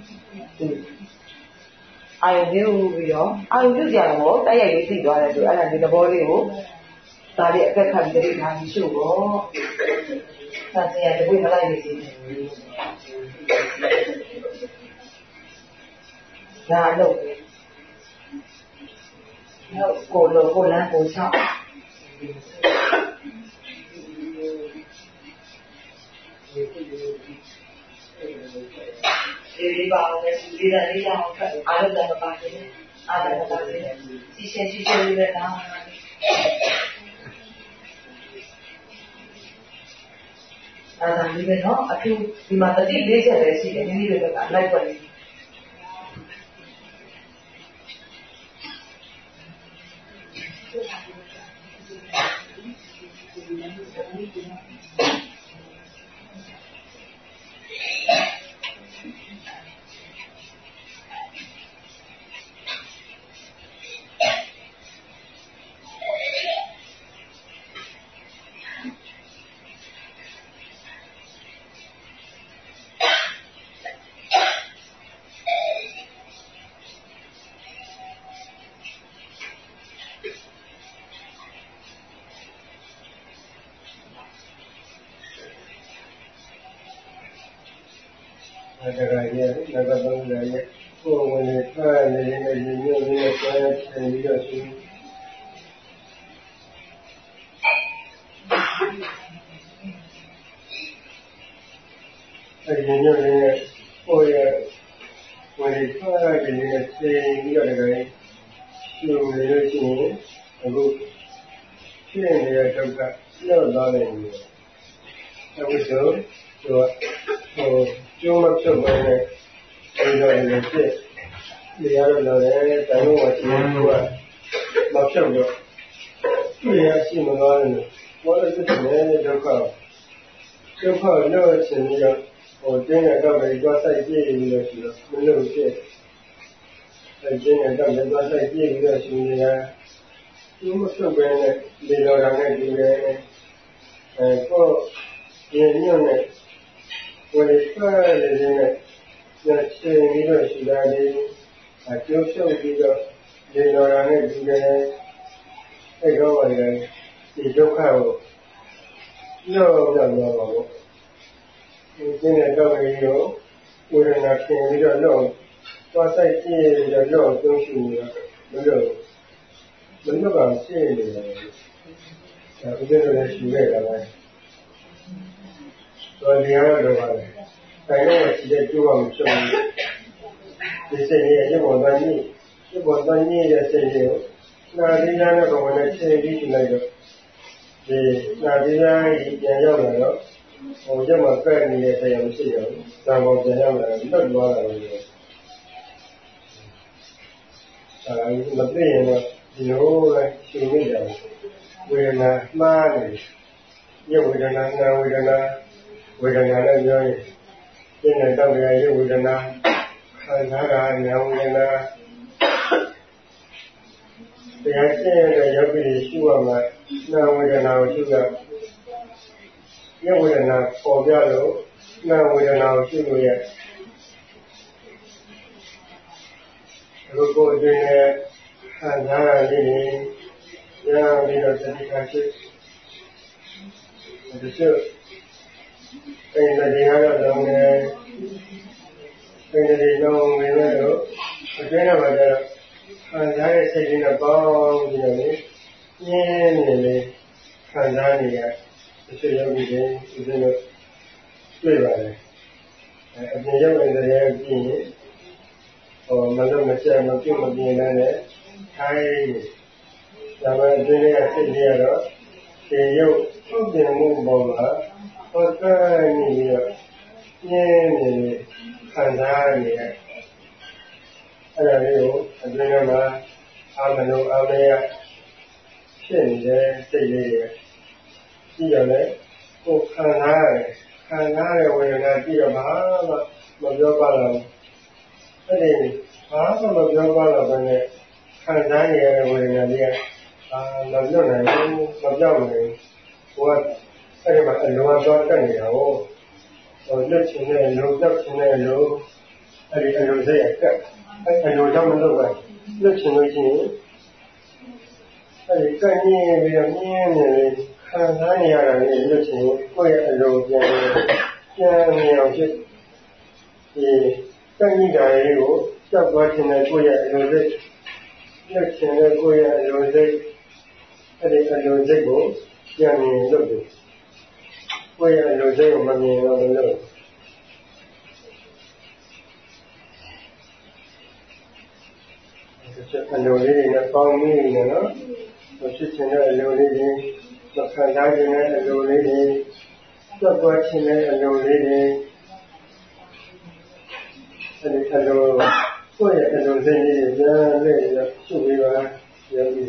အာယုပြုပြီးတော့အာယုပြုကြတော့တိုက်ရိုက်လေးသိသွားတယ်ဆိုအဲ့ဒါဒီသဘောလေးကိုဒါလေးအကက်ခတ်ပြီးတတိထားပြီးရှုတော့ဆန်စရာတပွေးမလိုက်နေသေးဘူးဒါလို့ကိုလိုကိုလမ်းကိုချောင်းဒီပါအောင်လည်းဒီရလေးအောင်ဖတ်အားလုံးတော့ပါတယ်အားလုံးတော့ပါတယ်စီရှင်းလေးနဲ့တော့ဒါလေးပဲနော်အခုဒီမှာတတိ၄ချက်ပဲရှိတယ်မိမိတို့ကလိုက်ပွက်နေဒါကြရဲ့ဒါကတော့လည်းကိုယ်ဝင်နေထွက်နေတဲ့ညီမျိုးလေးနဲ့ဆွဲဆင်ပြီးတော့ရှိအဲဒီမျိုးလေးနဲ့ကိုယ်ရဲ့ဝင်နေထွက်နေတဲ့ဆင်ပြီးတော့လည်းရှိနေလို့ရှိရင်အခုဖြစ်နေတဲ့ဒုက္ခလွတ်သွားတယ်လို့အခုဆိုကျိုးမဖြုတ်ဘဲနဲ့ဒီလိုလည်းဖြစ်နေရတော့လည်းတိုင်ဝတ်ချင်းကမဖြုတ်တော့သူရရှိမသွားဘူးဘောလည်းဖြစ်နေဒုက္ခလို့ချင်ပြီးတော့တင်းရတော့လည်းသွားဆိုင်ကြည့်ပြီးတော့ရှိတော့မလို့ဖြစ်တင်းရတော့လည်းသွားဆိုင်ကြည့်ပြီးတော့ရှိနေတာကျိုးမဖြုတ်ဘဲနဲ့ဒီလိုရတဲ့ဒီလေကိုရင်းညွန့်နဲ့ဝင်ထွက်နေတဲ့ညချင်းပြီးတော့ရှိတာလေးအကျိုးဖြုတ်ပြီးတော့ဒီလိုရတဲ့ဒီလေအဲ့တော့လည်းဒီဒုက္ခကိုလောတော့ပါဘူးဒီကျင်းတဲ့တော့လေးကိုဝေဒနာဖြစ်ပြီးတော့လောသွားဆိုင်ကြည့်ပြီးတော့လောသုံးရှိနေတော့ဘယ်လိုကရှိနေလဲဒါဥပဒေနဲ့ရှိခဲ့တာပဲတော်ဒီရတော့ပါလေတိုင်တော့ရှိတဲ့ကျိုးအောင်ဖြစ်နေဒီစိတ်ရဲ့ရုပ်ပေါ်တိုင်းရုပ်ပေါ်တိုင်းရဲ့စိတ်ကိုနာဒီနာနဲ့ဘဝနဲ့ရှင်းပြီးလိုက်တော့ဒီနာဒီနာကြီးပြန်ရောက်လာတော့ရုပ်မှာကဲ့နေတဲ့တရားမရှိတော့ဘူး။ဇာမောပြန်ရောက်လာတော့လွတ်သွားတာပဲ။မသိရင်တော့ဒီလိုပဲရှင်းနေကြတယ်။ဝေဒနာမှားနေရုပ်ဝေဒနာနာဝေဒနာဝေဒနာလည်းပြောရင်ပြင်းတဲ့တောက်ရရုပ်ဝေဒနာခံစားတာနာဝေဒနာတရားကျင့်တဲ့ယောဂီတွေရှိရမှာနာဝေဒနာကိုရှိကရုပ်ဝေဒနာပေါ်ပြလို့နာဝေဒနာကိုရှိလို့ရအခုကိုယ်အတွင်းနဲ့ခံစားရလေးတွေရပြီးတော့တတိယရှိဒီစုအဲ့ဒီနေရာတော့လုံးနေအဲ့ဒီလုံးနေတော့အတွင်းမှာကျတော့ခံစားရစိတ်ကြီးနဲ့ပေါင်းပြီးတော့လေပြင်းနေလေခံစားနေရဒီစုယောဂီတွေဒီလိုတွေ့ပါတယ်အပြင်ရောက်နေတဲ့ပြင်မလို့မချက်မပြုတ်မပြင်းနဲ့ထိုင်ဒါပေမဲ့အတွင်းကစိတ်ကြီးကတော့ဒီရုပ်ထုတ်ပြန်မှုပေါ်မှာပတ်သက်နေပြီးတော့ပြင်းနေခံစားနေရအဲ့ဒါလေးကိုအတွင်းမှာအာမလို့အာမရဖြစ်နေတဲ့စိတ်လေးရဲ့ပြီးတော့လည်းကိုခံစားရဝေဒနာပြီးတော့ဘာမှမပြောပါတော့အဲ့ဒီဘာမှမပြောပါတော့ဘယ်နဲ့ခံစားရတဲ့ဝေဒနာလေးကမလွတ်နိုင်ဘူးမပြောင်းနိုင်ဘူးဟိုကအဲ့ဒီမှာအလိုအသွားတက်နေတာကိုလွတ်ချင်တဲ့လုံတောက်ချင်တဲ့လုံအဲ့ဒီအလိုစိတ်ရတက်အဲ့အလိုကြောင့်မလုပ်ပါဘူးလွတ်ချင်လို့ရှိရင်အဲ့ဒီကံကြီးပြီးတော့မြင်းနေလေခံစားရတာလေးလွတ်ချင်ကိုယ့်ရဲ့အလိုပြန်နေအောင်ဖြစ်ဒီကံကြီးတာလေးကိုကြောက်သွားခြင်းနဲ့ကိုယ့်ရဲ့အလိုစိတ်လွတ်ချင်တဲ့ကိုယ့်ရဲ့အလိုစိတ်အဲ့ဒီအလိုစိတ်ကိုပြန်မြင်လို့ကိုယ့်ရဲ့အလိုစိတ်ကိုမမြင်တော့ဘူးလို့အလိုလေးတွေနဲ့ပေါင်းမိနေနော်မဖြစ်ချင်တဲ့အလိုလေးတွေမခံစားခြင်းတဲ့အလိုလေးတွေကြောက်သွားခြင်းတဲ့အလိုလေးတွေအဲ့ဒီအလိုကိုယ့်ရဲ့အလိုစိတ်လေးတွေပြန်လဲရှုပ်ပြီးပါပြောပြီး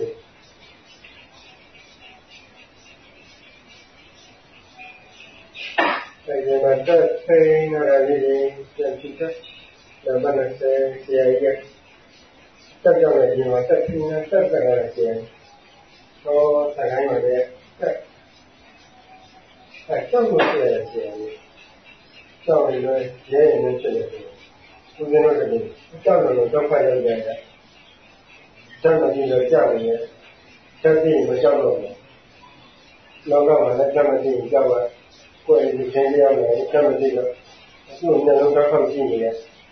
အဲဒီမှာတက်ဖိနေတာလေးတွေပြန်ဖြစ်တဲ့ဒါမှလည်းဆရာကြီးတက်ကြတဲ့ဒီမှာတက်ဖိနေတက်ကြတဲ့ဆရာတော့ဆိုင်တိုင်းမှာလည်းကြောက်လို့ဆရာကြီးကြောက်ရင်လည်းရဲရင်လည်းဖြစ်တယ်သူကတော့ကြောက်လို့တော့ဖတ်ရတဲ့တက်မကြည့်လို့ကြောက်နေတယ်တက်ပြီးမကြောက်တော့ဘူးလောကမှာလည်းတက်မကြည့်ကြောက်ကိုယ်ဒီသင်ရမယ်တက်မကြည့်တော့အခုလည်းလောကဖောက်ကြည့်နေတယ်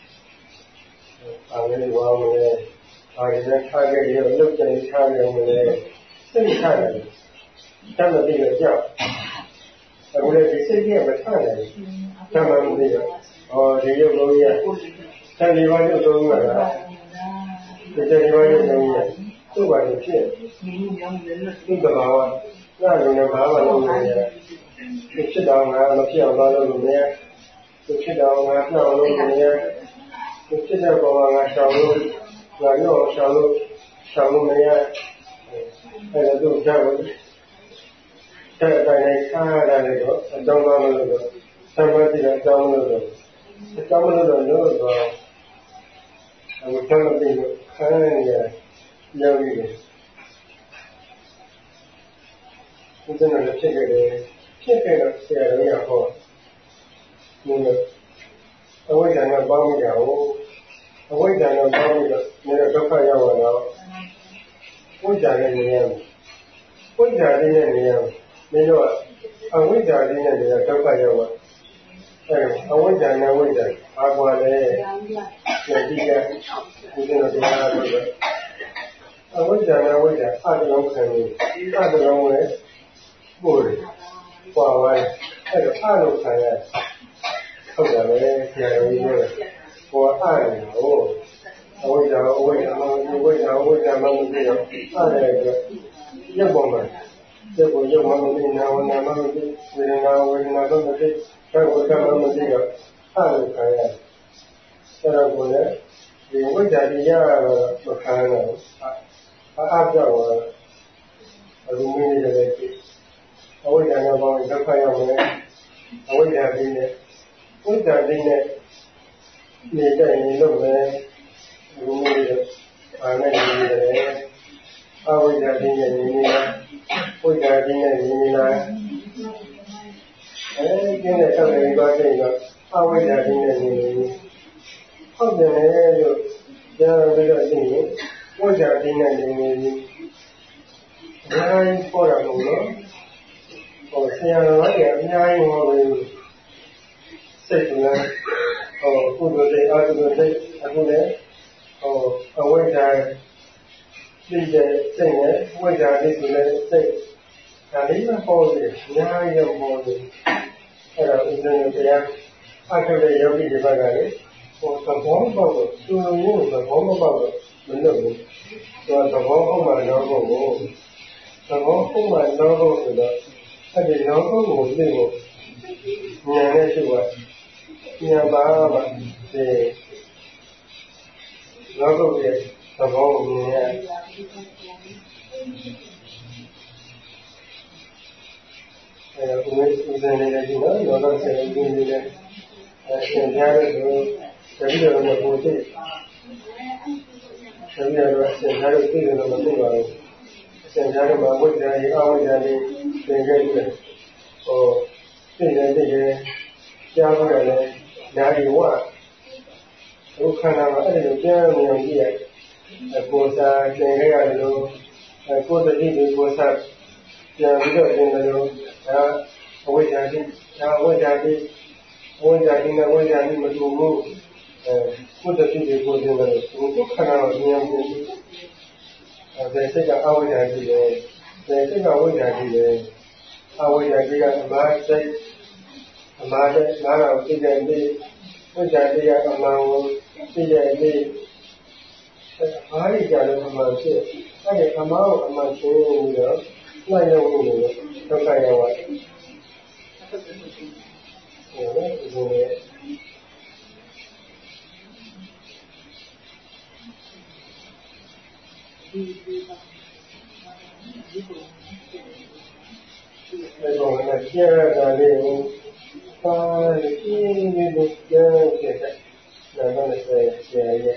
အားလည်းဝါမလဲအားလည်းထားခဲ့ရလို့ကြင်ထားရမလဲစိတ်ထားတယ်တက်မကြည့်တော့ကြောက်အခုလည်းဒီစိတ်ကြီးမထားနိုင်ဘူးတက်မကြည့်တော့ဒီရုပ်လုံးကြီးဆက်ဒီဘာရုပ်လုံးကလားဒီဒီဘာရုပ်လုံးကြီးသူ့ဘာလို့ဖြစ်သူ့တဘာဝငါလုံးနဲ့ဘာမှလုပ်နေရတယ်ဒီဖြစ်တော့ငါမဖြစ်အောင်လုပ်လို့မရဒီဖြစ်တော့ငါနှောက်လို့မရဒီဖြစ်တဲ့ဘောကငါရှောင်လို့ငါရောရှောင်လို့မရအဲ့ဒါတို့ကြောက်တယ်တဲ့တိုင်းခါရတယ်တော့အကြောင်းမလို့တော့သမတိကအကြောင်းမလို့တော့အကြောင်းမလို့တော့လို့တော့အခုသမတိကိုခါနေရရောက်ပြီဘုရားလည်းဖြစ်ခဲ့တယ်ဖြစ်ခဲ့တော့ဆရာတော်ကဟောနည်းအဝိဇ္ဇာနဲ့ပေါင်းမိတာကိုအဝိဇ္ဇာနဲ့ပေါင်းပြီးတော့နည်းဒုက္ခရောက်လာတော့ဝိဇ္ဇာနဲ့နေရမယ်ဝိဇ္ဇာလေးနဲ့နေရမယ်မင်းတို့ကအဝိဇ္ဇာလေးနဲ့နေရဒုက္ခရောက်သွားအဝိဇ္ဇာနဲ့ဝိဇ္ဇာအာကွာလေပြန်ကြည့်ရဒီလိုတရားလို့အဝိဇ္ဇာနဲ့ဝိဇ္ဇာအတလုံးခံနေအတလုံးနဲ့ပို့တယ်ပွားဝိုင်းအဲ့တော့အလို့ခံရဟုတ်တယ်လေဆရာတော်ကြီးပြောတယ်ဘောအားနေဟိုအဝိဇ္ဇာမမသိတော့အားတယ်အတွက်ရုပ်ပေါ်မှာရုပ်ကိုရုပ်မှမသိနာဝနာမမသိဝေဒနာမသိဘယ်ကိုကမှမသိတော့အားလို့ခံရအဲ့တော့ကိုလည်းဒီဝိဇ္ဇာတရားတော့မခံရတော့အားပြောက်တော့အလုံးမင်းတွေလည်းအဝိဇ္ဇာနဲ့ပေါင်းဒုက္ခရောက်မယ်အဝိဇ္ဇာပြီးနဲ့ဝိဇ္ဇာပြီးနဲ့နေတဲ့နေလို့ပဲဘုံလေးတော့အာနဲ့နေတယ်အဝိဇ္ဇာပြီးနဲ့နေနေတာဝိဇ္ဇာပြီးနဲ့နေနေတာကျင်းတဲ့ဆက်နေပါစိတ်တော့အဝိဇ္ဇာပြီးနဲ့နေနေဟုတ်တယ်လို့ကြားပြီးတော့သိရင်ဝိဇ္ဇာပြီးနဲ့နေနေအများကြီးပေါ်တာမဟုတ်လို့ဟိုဆရာတော်ကအများကြီးဟောပြီးစိတ်ကကုသိုလ်စိတ်အကုသိုလ်စိတ်အခုလည်းအဝိဇ္ဇာသိတဲ့စိတ်နဲ့ဝိဇ္ဇာသိဆိုတဲ့စိတ်ဒါလေးမှပေါ်တယ်အများကြီးတော့ပေါ်တယ်အဲ့တော့ဦးဇင်းတို့တရားအထုတ်တဲ့ယောဂီတွေဘက်ကလေသဘောပေါက်တော့သူ့လိုမျိုးသဘောမပေါက်တော့မလုပ်ဘူးသူကသဘောပေါက်မှတော့ဖို့ကိုသဘောပေါက်မှတော့ဖို့ဆိုတော့အဲ့ဒီနောက်ဆုံးကိုသိဖို့ဉာဏ်နဲ့ရှိပါဉာဏ်ပါမှဒီနောက်ဆုံးရဲ့သဘောကိုမြင်ရအဲ့တော့ဦးဇင်းလေးကြီးနော်လောကဆယ်ဦးဇင်းလေးလည်းသင်ကြားလို့ဆိုတတိယတော့ဘုသိတတိယတော့သင်ကြားလို့သိတယ်လို့မသိပါဘူးသင်ကြားလို့ဝိဇ္ဇာရေးအဝိဇ္ဇာရေးသင်ခဲ့တယ်သိတယ်ကြားဖို့လည်းဓာရီဝဒုက္ခနာမှာအဲ့ဒီလိုကြားနေအောင်ကြည့်ရကိုယ်စားသင်ခဲ့ရတယ်လို့ကိုယ်တတိကိုယ်စားပြန်ပြီးတော့သင်တယ်လို့ဒါအဝိဇ္ဇာတိဒါအဝိဇ္ဇာတိဝိဇ္ဇာတိနဲ့ဝိဇ္ဇာတိမတူဘူးကိုယ်တတိကိုသင်တယ်လို့ဒုက္ခနာကိုမြင်ဖို့အဲဒီစိတ်ကအဝိဇ္ဇာတိလေဒီစိတ်ကဝိဇ္ဇာတိလေအဝိဇ္ဇာတိကအမှားစိတ်အမှားတဲ့နားတော်သိတဲ့နေ့ဝိဇ္ဇာတိကအမှန်ကိုသိတဲ့နေ့အားရကြလို့အမှန်ဖြစ်အဲ့ဒီအမှားကိုအမှန်ရှင်းပြီးတော့လိုက်ရောက်နေလို့ဒုက္ခရောက်ပါတယ်ဟုတ်ကဲ့ဒီတော့လည်းကျရတာလေးကိုပါကြည့်နေလို့ကျတဲ့နာမည်ဆက်ဆရာရဲ့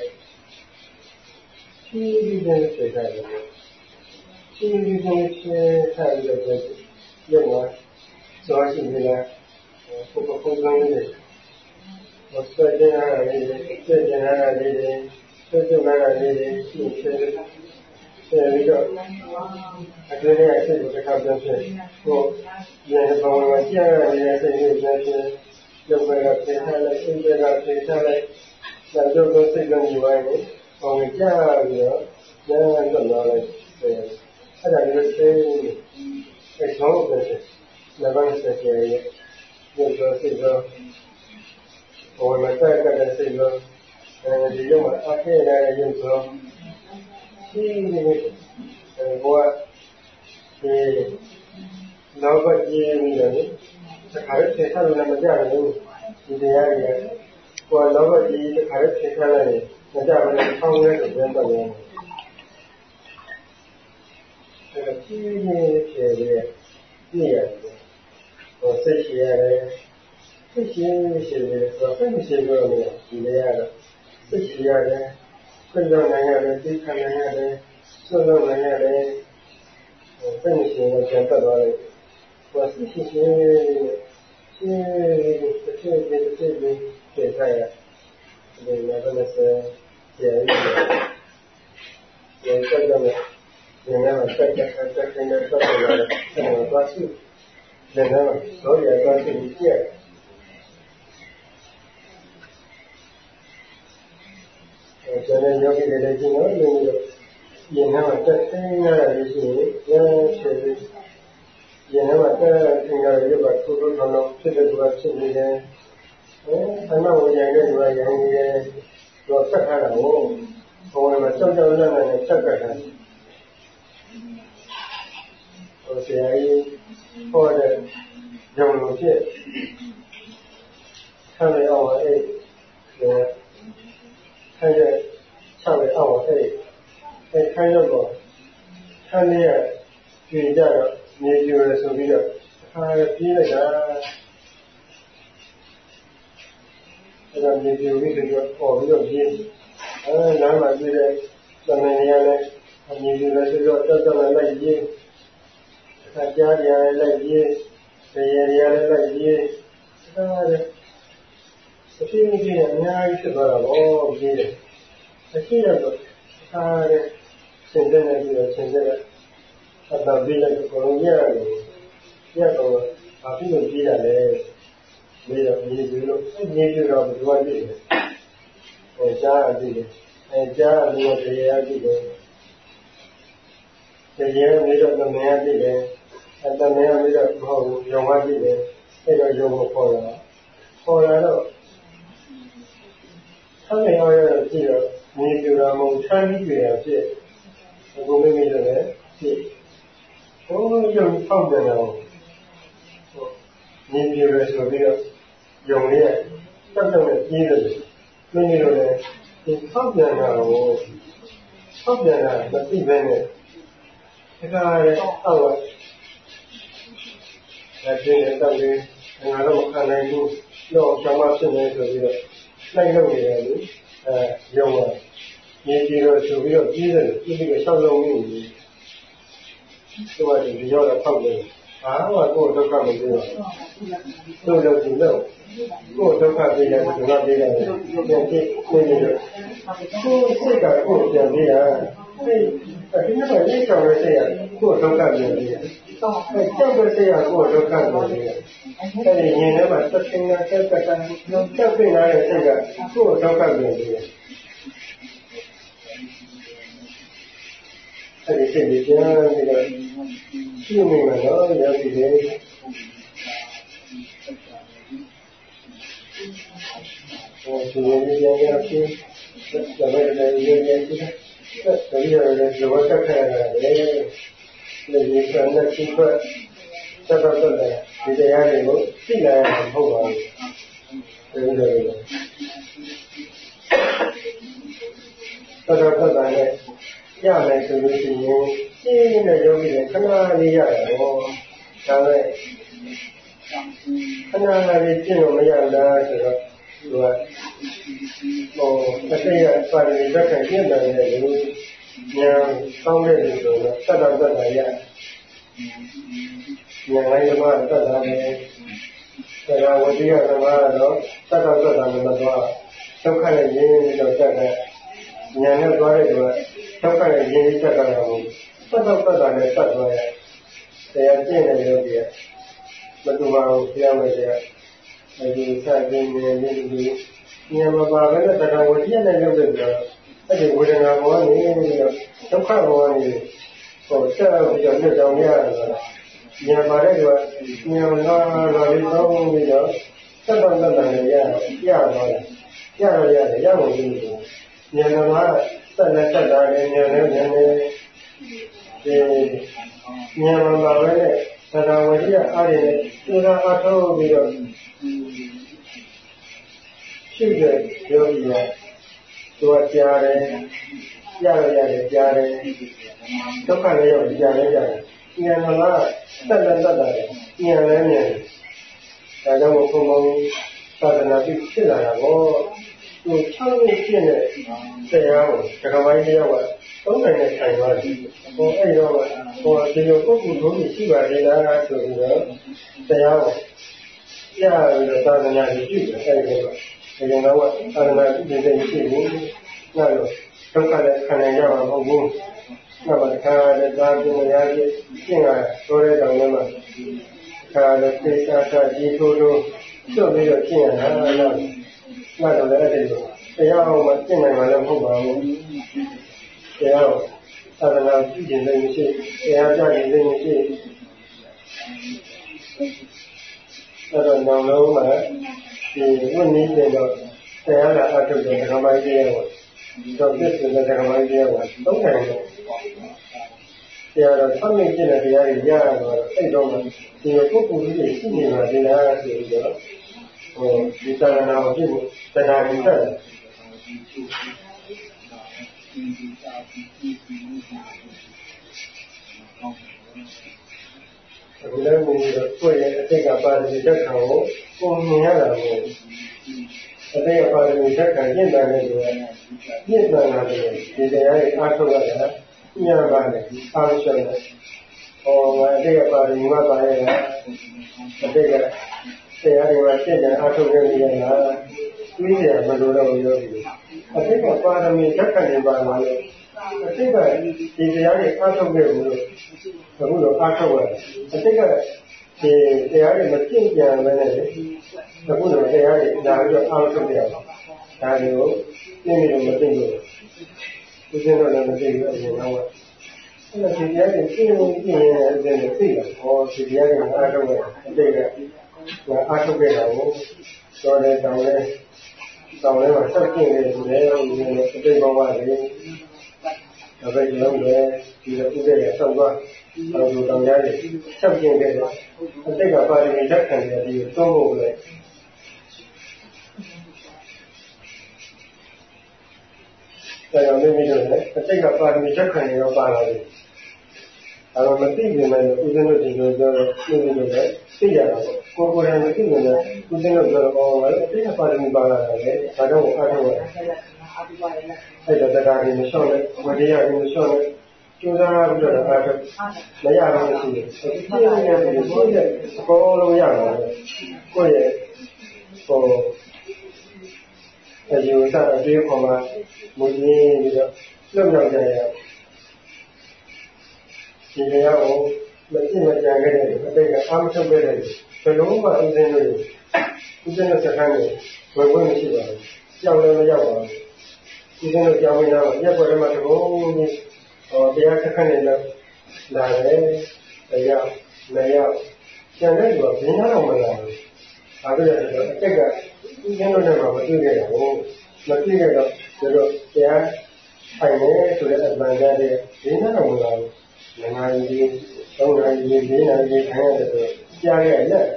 ဒီလိုဆက်တာလေဒီလိုဆက်ထားရတဲ့ရုပ်ဝါဇောရှိနေတာပုဂ္ဂိုလ်ကောင်းလေးတွေဆက်ကြရတာလေးဆက်ကြရတာလေးဆက်ကြရတာလေးရှိတယ်ပြီးတော့အတွင်းရဲ့အဖြစ်ကိုတစ်ခါပြန်ဖြစ်ကိုဉာဏ်ဘောင်မှာကြားရတဲ့စိတ်ကိုပြန်ဖြစ်ရုပ်ပဲကပြင်ထားလိုက်စိတ်ပဲကပြင်ထားလိုက်သာတို့ကိုစိတ်ကမြည်ပိုင်းကိုဘောင်ကြားပြီးတော့ဉာဏ်လွတ်လာလိုက်အဲ့ဒါမျိုးသိအဲ့ဆောင်းပဲလက်ပိုင်းဆက်ကြရဲ့ရုပ်တော့စိတ်တော့ဘောင်မှာတက်ကတဲ့စိတ်တော့ဒီရုပ်မှာအဖြစ်ရတဲ့ရုပ်တော့ဒီဘောဒီလောဘကြီးနေတယ်တခါရဖြစ်ထားလို့လည်းမကြဘူးဒီတရားကြီးကိုလောဘကြီးတခါရဖြစ်ထားလိုက်မကြဘူးလေဆောင်းရဲတဲ့ပြန်တော့တယ်အဲ့ဒါကြီးနေဖြစ်ရဲ့ပြည့်ရတယ်ဟိုစိတ်ရှိရတယ်စိတ်ရှိရှိတယ်ဆိုတော့စိတ်မရှိတော့လည်းဒီလေရတော့စိတ်ရှိရတယ်ခွင့်လုပ်နိုင်ရတယ်သိခံနိုင်ရတယ်ဆွလုပ်နိုင်ရတယ်စိတ်မရှိတော့ကျန်တတ်သွားတယ်ဘာစိတ်ရှိရှိတစ်ချက်ပြင်ထားရဒီမှာလည်းဆက်ကြည့်ရတယ်ဆက်တော့လည်းဒီမှာဆက်နေတဲ့ဆက်တော့လည်းဘာရှိလဲတော့ရတော့ရှိကြည့်ကျွန်တော်ယောဂီတွေလည်းကျင်းတော့နေလို့ဒီနေ့မှာတက်သိနေရတယ်ရှိရင်ဖြစ်ပြီးဒီနေ့မှာတက်သိနေရတဲ့ဘာသူတို့တော့ဖြစ်တဲ့သူကဖြစ်နေတယ်အနာဝရတဲ့သူကရနေတယ်တော့ဆက်ထားတာကိုဘုံမှာကြောက်ကြောက်လန့်လန့်နဲ့ဆက်ကြတာဟိုဆရာကြီးဟောတဲ့ကြောင့်လို့ဖြစ်ဆံရအောင်အဲ့ခိုင်းတဲ့6ရက်အောက်အဲ့ခိုင်းတော့ဆံရကြည့်ကြတော့မြေပြိုရဆိုပြီးတော့ပြေးလိုက်တာအဲ့ဒါမြေပြိုပြီးတော့ပေါ်ပြီးတော့ပြေးလမ်းမှာပြေးတဲ့သမင်ရလည်းမြေပြိုလည်းဆိုတော့တောက်တောက်လိုက်ပြေးအခါကြားကြလိုက်ပြေးရေရလည်းလိုက်ပြေးအဖြစ်အပျက်အများကြီးဖြစ်သွားတာပေါ့ပြေးတယ်အဖြစ်ရတော့ဆင်တဲ့နေပြီးတော့ဆင်တဲ့အတ္တပြေးလိုက်တော့ကိုယ်ရတယ်ရတော့ဘာဖြစ်လို့ပြေးရလဲမြေတော့မြေပြိုလို့မြေပြိုတော့ဘယ်လိုကြည့်လဲကြားအကြည့်တယ်ကြားအလို့တရားကြည့်တယ်တရားမြေတော့သမင်ရကြည့်တယ်သမင်ရမြေတော့မဟုတ်ဘူးယုံဝကြည့်တယ်အဲ့တော့ယုံကိုပေါ်လာတော့ဆက်နေအောင်ရကြည့်တော့မြေပြိုတာမဟုတ်ချမ်းကြီးတွေဖြစ်အခုမိမိတို့လည်းဖြစ်ဘုံယုံဖောက်တယ်တော့မြေပြိုရဆိုပြီးတော့ယုံလေးတက်တက်နဲ့ပြေးတယ်မိမိတို့လည်းဒီဖောက်ပြန်တာကိုဖောက်ပြန်တာမသိဘဲနဲ့ဒါကလည်းအောက်အဲဒီတော့လေငါတော့ခံနိုင်ဘူးတော့ကျောင်းမဖြစ်နေဆိုပြီးတော့လိုက်လုပ်နေတယ်လို့ယုံတယ်မြေကြီးတော့ဆိုပြီးတော့ကြီးတယ်ပြီးပြီးတော့ဆောက်လုပ်နေတယ်သူကဒီရောတော့ဖောက်တယ်ဘာမှကိုယ်ဒုက္ခမပြေဘူးသူ့လို့ဒီလို့ကိုယ်ဒုက္ခပြေတယ်သူကပြေတယ်ပြန်ပြေးနေတယ်ကိုယ်စိတ်ကကိုယ်ပြန်ပြေးရစိတ်ဒီနေ့မှရေးကြောင်ရဲ့စိတ်ကကိုယ်ဒုက္ခပြေးတယ်ကြောက်တဲ့စိတ်ကကိုယ်ဒုက္ခပြေးတယ်အဲဒီရင်ထဲမှာသက်ရှင်နေတဲ့ကြောက်တဲ့စိတ်ကကိုယ်ဒုက္ခပြေးတယ်အဲဒီစိတ်ကြီးပြန်ပြီးတော့ရှင်းနေမှာတော့ရောက်ပြီလေဒီလိုမျိုးရဖြစ်တယ်ဒါပေမဲ့လည်းရင်းနေတယ်ဒါပြီးတော့လည်းလောကတက်ခဲ့ရတယ်လေဒီကံနဲ့ရှိခွက်သက်သက်တဲ့ဒီတရားတွေကိုသိလာရမှာမဟုတ်ပါဘူးဒီလိုသက်သက်တဲ့ရမယ်ဆိုလို့ရှိရင်ရှင်းတဲ့ယောဂီတွေခဏလေးရတယ်ဟောဒါပဲခဏလေးကျင့်လို့မရလားဆိုတော့သူကအစိတ်ရပါရဇက်ကကျင့်တယ်လို့ဉာဏ်ကောင်းတဲ့လူဆိုတော့သတ္တဝတ္တရဉာဏ်လိုက်မှသတ္တတယ်ဒါကဝတိယသမားတော့သတ္တဝတ္တမသွားဒုက္ခနဲ့ရင်းပြီးတော့တတ်တဲ့ဉာဏ်နဲ့သွားတဲ့သူကဒုက္ခနဲ့ရင်းပြီးတတ်တာကိုသတ္တဝတ္တနဲ့တတ်သွားရဲ့တရားကျင့်တဲ့ယောဂီကမတူပါဘူးပြောင်းလို့ရတယ်အဲဒီစတင်နေနေဒီဉာဏ်မပါဘဲနဲ့ဒါကဝတိယနဲ့လုပ်တဲ့ဆိုတော့အဲ့ဒီဝေဒနာဘောနေပြီးတော့ဒုက္ခဘောနေဆက်ပြီးတော့လက်တော်ရရတယ်ဆိုတာဉာဏ်ပါတဲ့ကဉာဏ်လာလေးတောင်းပြီးတော့သတ္တဝတ္တနဲ့ရသွားတယ်ရလို့ရတယ်ရဖို့ပြီးဉာဏ်တော်ကဆက်လက်တက်တာလည်းဉာဏ်နဲ့ဉာဏ်နဲ့ဒီဉာဏ်မပါဘဲနဲ့သရဝတိယအားရတဲ့သူကအားထုတ်ပြီးတော့ရှိတဲ့ယောဂီကသူကကြားတယ်ရတယ်ကြားတယ်ဒုက္ခလည်းရောက်ကြားလည်းကြားတယ်ဉာဏ်မှာတက်တယ်ဉာဏ်လည်းဉာဏ်ဒါကြောင့်ဘုံသာသနာ့ဖြစ်လာတာကိုသူ6နှစ်ပြည့်တဲ့တရားကိုဓမ္မပိုင်းတယောက်က3နိုင်နဲ့ဆိုင်သွားတယ်အဲ့တော့ဒီလိုပုဂ္ဂိုလ်တို့ရှိပါလေလားဆိုပြီးတော့တရားကိုကြားပြီးတော့သာသနာ့ပြုတယ်အဲ့ဒီတော့ဒီကောင်ကသာသနာ့ပြုတဲ့ရှိဘူးနောက်တော့ဒုက္ခလည်းခံနိုင်ရမှာမဟုတ်ဘူးနောက်တော့ခါလည်းသာပင်ရာကြီးရှင်းလာဆိုတဲ့တောင်ထဲမှာခါလည်းသိသာသာကြီးထိုးလို့ကျွတ်ပြီးတော့ရှင်းရတာနောက်တော့လည်းအဲ့ဒီလိုတရားအောင်မှရှင်းနိုင်မှာလည်းမဟုတ်ပါဘူးတရားသာသနာ့ပြုခြင်းလည်းမရှိတရားပြခြင်းလည်းမရှိအဲ့တော့နောက်လုံးမှာဒီဝိနည်းတွေတော့တရားလာအထုတ်တဲ့ဓမ္မကြီးရဲ့တော့ပြည့်စုံတဲ့ဓမ္မကြီးရဲ့သုံးတယ်တရားတော့သတ်မိတဲ့တရားတွေရတော့စိတ်တော့ဒီပုဂ္ဂိုလ်ကြီးရှိနေတာဒီလားဆိုပြီးတော့ဒီသာသနာ့ကိုပြည့်တရားကြီးတက်တယ်အခုလည်းမြင်လို့ကိုယ့်ရဲ့အတိတ်ကပါရမီတက်ခံကိုကိုမြင်ရတာကိုအတိတ်ကပါရမီတက်ခံကျင့်တယ်လို့ဆိုတာကျင့်တယ်လာတယ်ဒီတရားရဲ့အားထုတ်ရတာညံပါတယ်အားရှောက်တယ်ဟောငါအတိတ်ကပါရမီမှာပါရဲ့အတိတ်ကတရားတွေကကျင့်တယ်အားထုတ်ရနေရတာတွေးရမလို့တော့ပြောပြီးအတိတ်ကပါရမီတက်ခံနေပါလားလို့အတိတ်ကဒီတရားတွေအားထုတ်ခဲ့ဘူးလို့အခုတော့အားထုတ်ရတယ်အတိတ်ကဒီတရားတွေမကျင့်ကြံပဲနဲ့အခုတော့တရားတွေဒါပြီးတော့အားထုတ်ရအောင်ဒါတွေကိုသိနေလို့မသိဘူးသူစင်းတော့လည်းမသိဘူးအရင်ကတော့အဲ့ဒါဒီတရားတွေကျင့်ရင်အဲ့ဒါနဲ့သိတာဟောဒီတရားတွေအားထုတ်ရအတိတ်ကအားထုတ်ခဲ့တာကိုတော်တယ်တောင်းလဲမှာစက်ကျင့်နေတယ်ဆိုလည်းအတိတ်ဘဝတွေဒါပဲလုံးတယ်ဒီလိုဥဒရဲ့ဆောက်သွားအောင်လို့တောင်းရတယ်ဆက်ကျင်ခဲ့တယ်အတိတ်ကပါရမီလက်ခံတယ်ဒီသုံးဖို့လေဒါကြောင့်မိမိတို့လည်းအတိတ်ကပါရမီလက်ခံရောပါလာတယ်အဲတော့မသိနေမယ်ဥဒတို့ဒီလိုပြောတော့မိမိတို့လည်းသိရတာပေါ့ကိုယ်တိုင်မသိနေတယ်ဥဒတို့ပြောတော့အတိတ်ကပါရမီပါလာတယ်ဒါတော့အားထုတ်ရတယ်အဲ့ဒါတရားတွေမလျှော့နဲ့ဝိရိယတွေမလျှော့နဲ့ကျိုးစားပြီးတော့အားထုတ်မရတော့ဘူးရှိတယ်။ဒီလိုမျိုးကိုယ့်ရဲ့အကုန်လုံးရမှာလေ။ကိုယ့်ရဲ့ဟိုအယူဆအတွေးခေါ်မှာမူရင်းပြီးတော့လွတ်မြောက်ကြရအောင်။ဒီနေရာကိုမကြည့်မကြံခဲ့တဲ့အတိတ်ကအားမထုတ်ခဲ့တဲ့ဘယ်လိုမှအင်းစင်းလို့ဥစဉ်တဲ့စကားနဲ့ဝယ်ဝယ်မရှိပါဘူး။ကြောက်လည်းမရောက်ပါဘူး။ဒီလိုကြောင်နေတာရက်ွက်ထဲမှာတဘုံကြီးတရားခက်ခက်နေလို့လာတယ်တရားမရောက်ကျန်တဲ့လူကဘယ်တော့မှမလာဘူး။ဒါပြည့်တယ်အတိတ်ကဒီကျင်းလို့လည်းမတွေ့ခဲ့ရဘူး။မတွေ့ခဲ့တော့ဒီလိုတရားထိုင်နေဆိုတဲ့အမှန်တရားတွေဘယ်တော့မှမလာဘူး။ငါးကြီး 3 နာရီ 4 နာရီထိုင်ရတယ်ဆိုကြားရလက်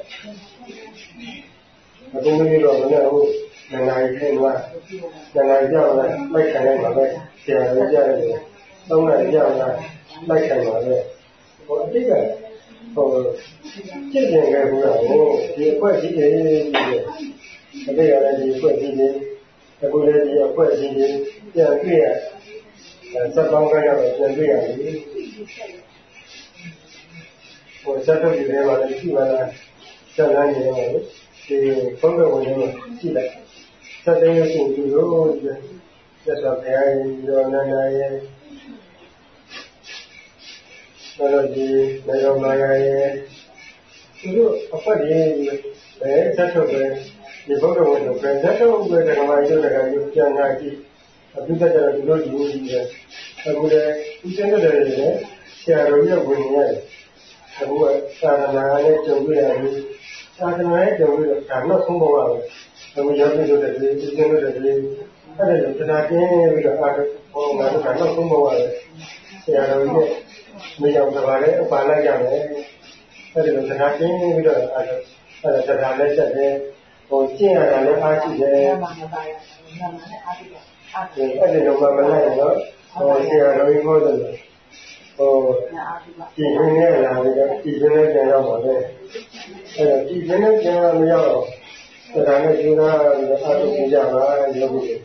အခုမင်းတို့ကလည်းဟိုနာရီခင်းသွားနာရီကြောက်လာလိုက်ခံရမှာပဲဆရာလည်းကြားရတယ်3 နာရီကြောက်လာလိုက်ခံပါပဲဟိုအတိတ်ကဟိုကြည့်နေခဲ့ဘူးလားဟိုဒီအခွက်ကြီးတွေအတိတ်ကလည်းဒီအခွက်ကြီးတွေအခုလည်းဒီအခွက်ကြီးတွေပြန်ပြည့်ရစက်ပေါင်းကတော့ပြန်ပြည့်ရတယ်ဟိုစက်ထုတ်တွေမှာလည်းရှိပါလားစက်လမ်းတွေမှာဒီဘုံတော်ဝင်နေကြည့်လိုက်စက်တဲ့ရှင်သူတို့သက်တော်ဘုရားကြီးရောနန္ဒရဲ့တော်ဒီမေရောမာယာရဲ့သူတို့အဖတ်ကြီးပဲသက်တော်ပဲဒီဘုံတော်ဝင်တော့ပဲသက်တော်ပဲဓမ္မကြီးတို့ကပြန်လာကြည့်အပိသက်တော်ဒီလိုဒီလိုကြီးပဲအခုလည်းဦးစင်းတဲ့တွေလည်းဆရာတော်ကြီးဝင်နေရတယ်အခုကသာသနာနဲ့ကြုံတွေ့ရတယ်သာသနာရဲ့ကြုံတွေ့တော့ဒါတော့ဆုံးပေါ်ပါပဲအခုရောက်ပြီးတော့ဒီဦးစင်းတို့တွေအဲ့ဒါတရားကျင်းပြီးတော့အားဟောမှာတော့တော့ဆုံးပေါ်ပါပဲဆရာတော်ကြီးမရောက်ကြပါနဲ့အပါလိုက်ကြမယ်အဲ့ဒါတရားကျင်းပြီးတော့အားအဲ့ဒါတရားလက်ချက်တယ်ဟိုကျင့်ရတာလည်းအားရှိတယ်အဲ့ဒါတော့မလိုက်တော့ဟိုဆရာတော်ကြီးဟောတယ်ဟိုဒီရင်းနဲ့လာပြီးတော့ဒီရင်းနဲ့ပြန်ရောက်ပါလေအဲ့တော့ဒီရင်းနဲ့ပြန်မရောက်တော့ဒါနဲ့ကျူနာပြီးတော့အားထုတ်ကြပါရုပ်ကြီး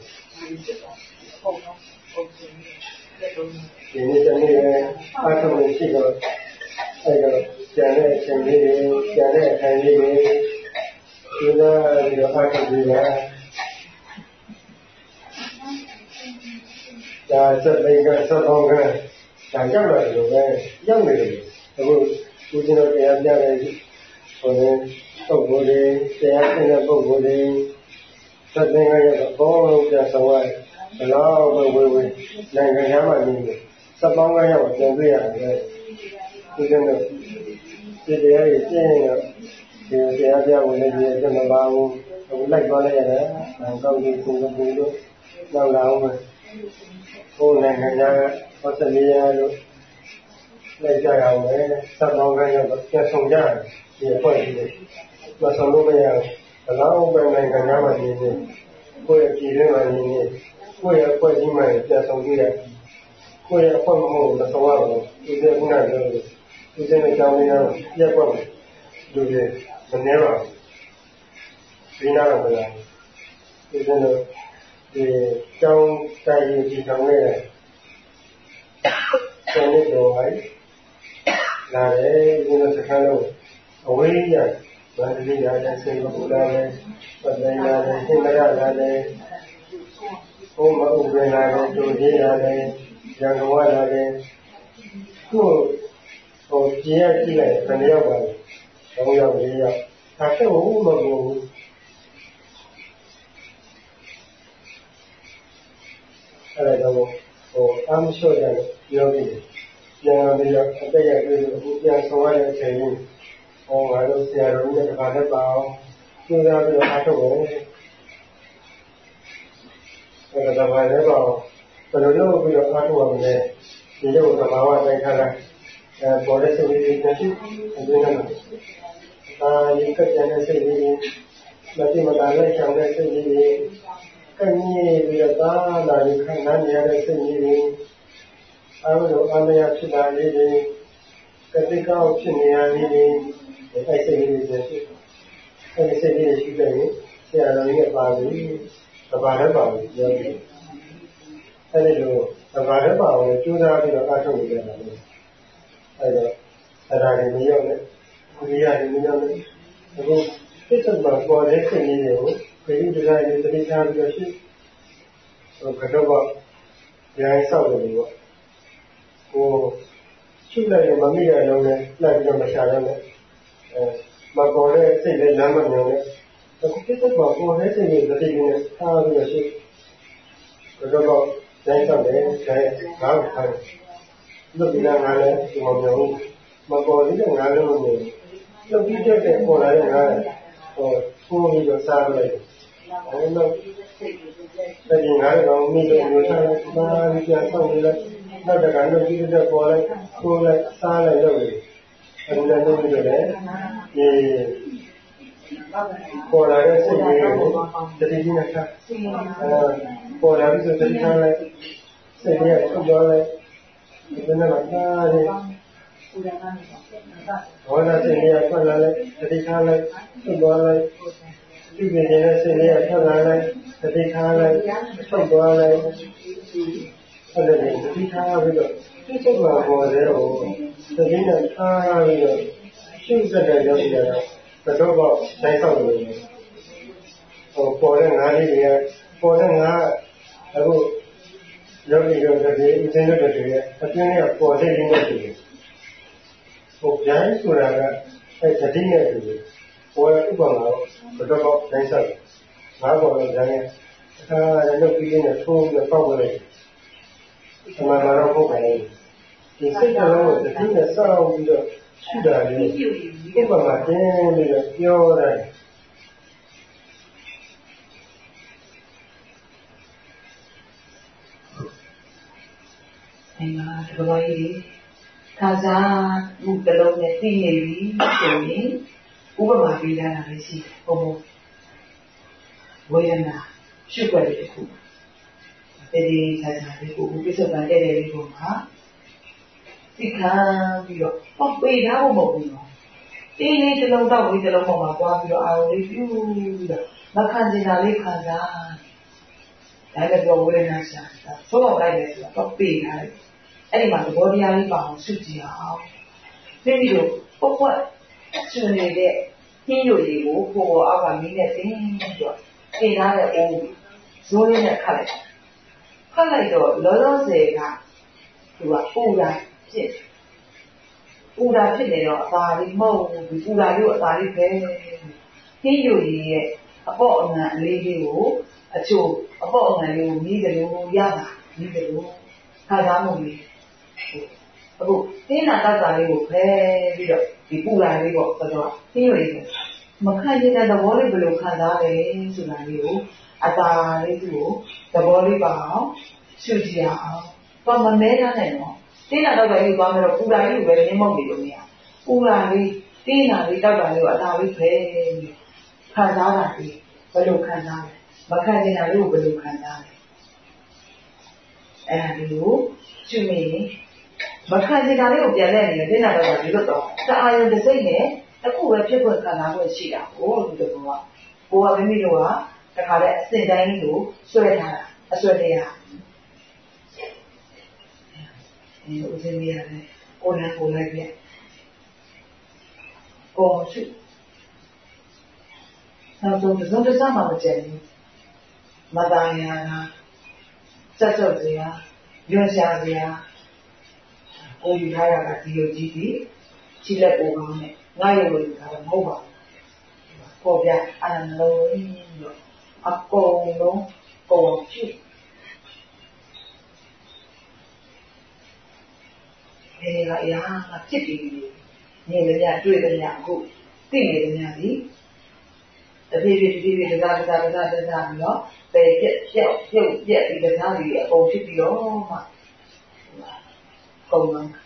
ဒီနေ့တနေ့အားထုတ်လို့ရှိတော့အဲ့တော့ကျန်တဲ့အချိန်လေးတွေကျန်တဲ့အထိုင်လေးတွေကျူနာပြီးတော့အားထုတ်ကြပါဒါစက်လေးကစက်ပေါင်းကဒါရောက်လာတယ်လို့ပဲရောက်နေတယ်အခုဦးဇင်းတို့တရားပြတဲ့ဟိုလေပုဂ္ဂိုလ်တွေတရားသိတဲ့ပုဂ္ဂိုလ်တွေသတ်တဲ့ရတော့ဘောလုံးပြဆောင်ရဘလောက်ပဲဝေဝေနိုင်ငံခြားမှာနေတယ်စက်ပေါင်းကရောက်ပြန်တွေ့ရတယ်ဦးဇင်းတို့ဒီတရားကြီးကျင့်ရင်တော့ဒီတရားပြဝင်နေပြီးပြမပါဘူးအခုလိုက်သွားလိုက်ရတယ်ကောင်းကြီးကိုယ်ကိုယ်တို့နောက်လာအောင်ဟိုနိုင်ငံခြားဟောစလီယာတို့လိုက်ကြရအောင်ပဲစက်ပေါင်းကရောက်ပြန်ဆောင်ကြတယ်ဒီအဖွဲ့ကြီးတွေမဆောင်လို့မရဘူးဘလောက်ပဲနိုင်ငံခြားမှာနေနေကိုယ့်ရဲ့ပြည်တွင်းမှာနေနေကိုယ့်ရဲ့အဖွဲ့ကြီးမှာပြန်ဆောင်ကြည့်ရကိုယ့်ရဲ့အဖွဲ့မဟုတ်မဆောင်ရဘူးဒီကခုနကပြောလို့ဦးစင်းရဲ့ကြောင်းလေးကတော့ရက်ကွက်မယ်လူတွေမနှဲပါဘူးဒီနာတော့မလားဦးစင်းတို့ဒီကြောင်းတိုင်းဒီထောင်နဲ့ဆယ်နှစ်တော့ហើយလာတယ်ဦးစင်းတို့စခန်းလုံးအဝေးရဗန္ဓလိရတယ်စေဘုရားလည်းပတ်တိုင်းရတယ်ဟိမရရတယ်ဘုံမဥပ္ပန္နာလည်းဒုတိယရတယ်ရံတော်ရတယ်ခုဟိုကြည့်ရကြည့်လိုက်ဘယ်နှယောက်ပါလဲ3ယောက်4ယောက်ဒါတော့မဟုတ်ဘူးအဲ့ဒါတော့ဟိုအမ်းလျှော့ရတယ်ပြောပြီးပြန်လာပြီးတော့အတက်ရပြီးအခုပြန်ဆောင်ရတဲ့အချိန်ကြီးဟောငါတို့ဆရာတော်ကြီးတစ်ခါတည်းပါအောင်ကျိုးစားပြီးတော့အားထုတ်တယ်အဲ့ဒါဘာလဲပေါ့ဘယ်လိုလုပ်ပြီးတော့အားထုတ်ရမလဲဒီလိုသဘာဝတိုင်းထားလိုက်ပေါ်တဲ့စိတ်လေးတွေရှိအတွင်းထဲမှာရေကကြတဲ့စိတ်လေးတွေမတိမတာနဲ့ကြောင်တဲ့စိတ်လေးတွေကညည်းပြီးတော့သာလာရင်ခံနိုင်ရတဲ့စိတ်လေးတွေအားလုံးအမရဖြစ်တာလေးတွေကတိကောက်ဖြစ်နေရလေးတွေအဲ့စိတ်လေးတွေရှိအဲ့ဒီစိတ်လေးတွေရှိတဲ့ဆရာတော်ကြီးပါပြီသဘာဝပါပြီပြောတယ်အဲ့ဒီလိုသဘာဝပါကိုကြိုးစားပြီးတော့အားထုတ်နေကြတာလေအဲ့တော့အရာတွေမရောက်နဲ့ကုရိယာတွေမရောက်နဲ့အခုစိတ်ဆက်မှာပေါ်တဲ့စိတ်လေးတွေကိုခရီးဒဇိုင်းတွေတတိထားပြီးတော့ရှိဟိုကတော့ရိုင်းဆောက်တယ်လို့ဟိုရှုလိုက်ရင်မမိရတော့နဲ့လိုက်ပြီးတော့မရှာတော့နဲ့မပေါ်တဲ့စိတ်လေးလမ်းမမြောင်နဲ့အခုစိတ်ဆက်မှာပေါ်တဲ့စိတ်လေးတတိနဲ့ထားပြီးတော့ရှိကတော့ရိုင်းဆောက်တယ်ဒါဘာလို့ထားလဲလုပ်ပြီးလာငါလည်းဒီမှာပြောင်းမပေါ်သေးတဲ့ငါလည်းမမြင်လုပ်ပြီးတဲ့ပေါ်လာတဲ့ငါဟိုဖိုးပြီးတော့စားလိုက်တယ်နောက်တကယ်ငါလည်းကောင်းမိလို့မျိုးစားလိုက်ပါပြီးပြန်ဆောက်နေလိုက်နောက်တခါလုပ်ပြီးတဲ့ပေါ်လိုက်ဖိုးလိုက်စားလိုက်လုပ်တယ်အဲ့ဒါလုပ်ပြီးတော့လည်းဒီပေါ်လာတဲ့စိတ်လေးကိုတတိယနဲ့ထားပေါ်လာပြီးဆိုတတိယလိုက်စိတ်လေးထုတ်သွားလိုက်ဒီနေ့ကထားတယ်ဘောဓစိတ်လေးထွက်လာလိုက်တတိထားလိုက်ထုတ်သွားလိုက်ဒီပြင်းနေတဲ့စိတ်လေးထွက်လာလိုက်တတိထားလိုက်ထုတ်သွားလိုက်အဲ့ဒါလေးတတိထားပြီးတော့စိတ်ဆက်မှာပေါ်တယ်ဟိုတတိနဲ့ထားပြီးတော့ရှုစက်တဲ့ရောက်ကြတာတော့တော့တိုင်းဆောက်နေတယ်ဟိုပေါ်တဲ့ငါးလေးတွေကပေါ်တဲ့ငါးအခုယောဂီတို့တည်းဦးဇင်းတို့တည်းရဲ့အတွင်းကပေါ်တဲ့ရင်းနဲ့တူတယ်ဟိုဗျိုင်းဆိုတာကအဲတတိနဲ့တူတယ်ပေါ်တဲ့ဥပမာတော့တော့တိုင်းဆောက်ငါးပေါ်တော့ဗျိုင်းရဲ့အခါရုပ်ပြီးနဲ့ထိုးပြီးတော့ပေါက်လိုက်ဒီမှာတော့ပုတ်တယ်ဒီစိတ်ကတော့တတိနဲ့ဆောက်ပြီးတော့ရှိတာလေဥပမာတင်းပြီးတော့ပြောတယ်အဲ့မှာဒီလိုကြီးခါစားမှုတစ်လုံးနဲ့သိနေပြီဆိုရင်ဥပမာပေးတာလည်းရှိဘုံဝေဒနာရှုပ်ွက်တဲ့တစ်ခုတတိခါစားလေးကိုပြစ္ဆုတ်ပန်တဲ့လေးကိုမှာသိခံပြီးတော့ပောက်ပေးထားဖို့မဟုတ်ဘူးနော်တေးလေးတစ်လုံးတော့ဝေးတစ်လုံးပေါ်မှာပွားပြီးတော့အာရုံလေးပြုပြီးတော့မခံကျင်တာလေးခံစားဒါလည်းပြောဝေဒနာရှာတာသို့တော်လိုက်လေဆိုတာပောက်ပေးထားတယ်အဲ့ဒီမှာသဘောတရားလေးပါအောင်ရှုကြည့်အောင်ပြီးတော့ပုတ်ပွက်ရှင်နေတဲ့နှင်းရိုလေးကိုပေါ်ပေါ်အောက်ကမီးနဲ့တင်းပြီးတော့တင်ထားတဲ့အိုးဇိုးလေးနဲ့ခတ်လိုက်တော့လောလောဆယ်ကသူကပူတာဖြစ်နေတော့အသာလေးမဟုတ်ဘူးပူတာလေးကိုအသာလေးပဲနှင်းရိုလေးရဲ့အပေါ့အငံအလေးလေးကိုအချို့အပေါ့အငံလေးကိုမီးကလေးကိုရတာမီးကလေးကိုခါသားမှုလေးအခုတင်းနာတတ်တာလေးကိုဖဲပြီးတော့ဒီပူလာလေးပေါ့ဆိုတော့နှင်းရိုလေးမခံရတဲ့သဘောလေးဘယ်လိုခံစားလဲဆိုတာလေးကိုအသာလေးသူ့ကိုသဘောလေးပါအောင်ရှုကြည့်အောင်ဘာမမဲထားနိုင်တော့တင်းနာတော့ပဲယူသွားမယ်တော့ပူလာလေးကိုပဲနင်းမောက်နေလို့မရပူလာလေးတင်းနာလေးတောက်တာလေးကိုအသာလေးဖဲခံစားတာလေးဘယ်လိုခံစားလဲမခံရတဲ့လေးကိုဘယ်လိုခံစားလဲအဲ့ဒါလေးကိုရှုနေရင်မခံချင်တာလေးကိုပြန်လဲနေတယ်မျက်နှာတော့ဒီလိုတော့တအာရုံတစ်စိတ်နဲ့အခုပဲဖြစ်ခွင့်ခံစားခွင့်ရှိတာကိုဒီလိုကကိုကမိမိတို့ကတခါလဲအစင်တိုင်းကိုဆွဲထားတာအဆွဲတရားဦးစင်းကြီးရတယ်ကိုယ်နဲ့ကိုယ်လိုက်ပြကိုရှိနောက်ဆုံးတစ်စုံတစ်စမှမကျန်ဘူးမသားရတာစက်စုပ်စရာရွှန်ရှာစရာကိုယူထားရတာဒီလိုကြီးပြီးချိလက်ပိုကောင်းနဲ့ငါရုပ်လို့ယူထားတာမဟုတ်ပါဘူးပေါ်ပြအနလုံးလို့အကုန်လုံးကုန်ဖြစ်ဒီကအရာဖြစ်ပြီးနေလည်းညတွေ့တယ်ညအခုသိနေတယ်ညဒီတပြေးပြေးတကားပြီးတော့ပဲပြက်ပြုတ်ပြက်ပြီးတကားကြီးအကုန်ဖြစ်ပြီးတော့မှကုန်တော့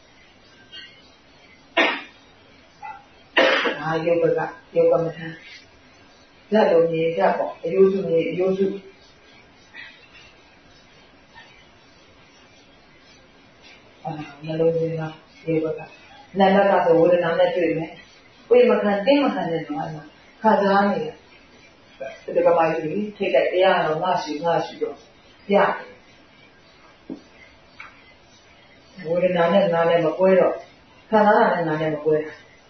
ယုတ်ကယောဂမထဓာတ်လုံးကြီးဓာတ်ပေါ့အယုစုကြီးအယုစုနှလုံးသွင်းတာယောဂကနာမကဆိုဝေဒနာနဲ့တွေ့မယ်ဝိမခံတင်းမခံတဲ့တော့ခါစားနေတယ်ဒီကမိုင်းကြီးထိတ်တဲ့တရားတော်ငါရှိတော့ပြဝေဒနာနဲ့နာနဲ့မကွဲတော့ခါစားတာနဲ့နာနဲ့မကွဲ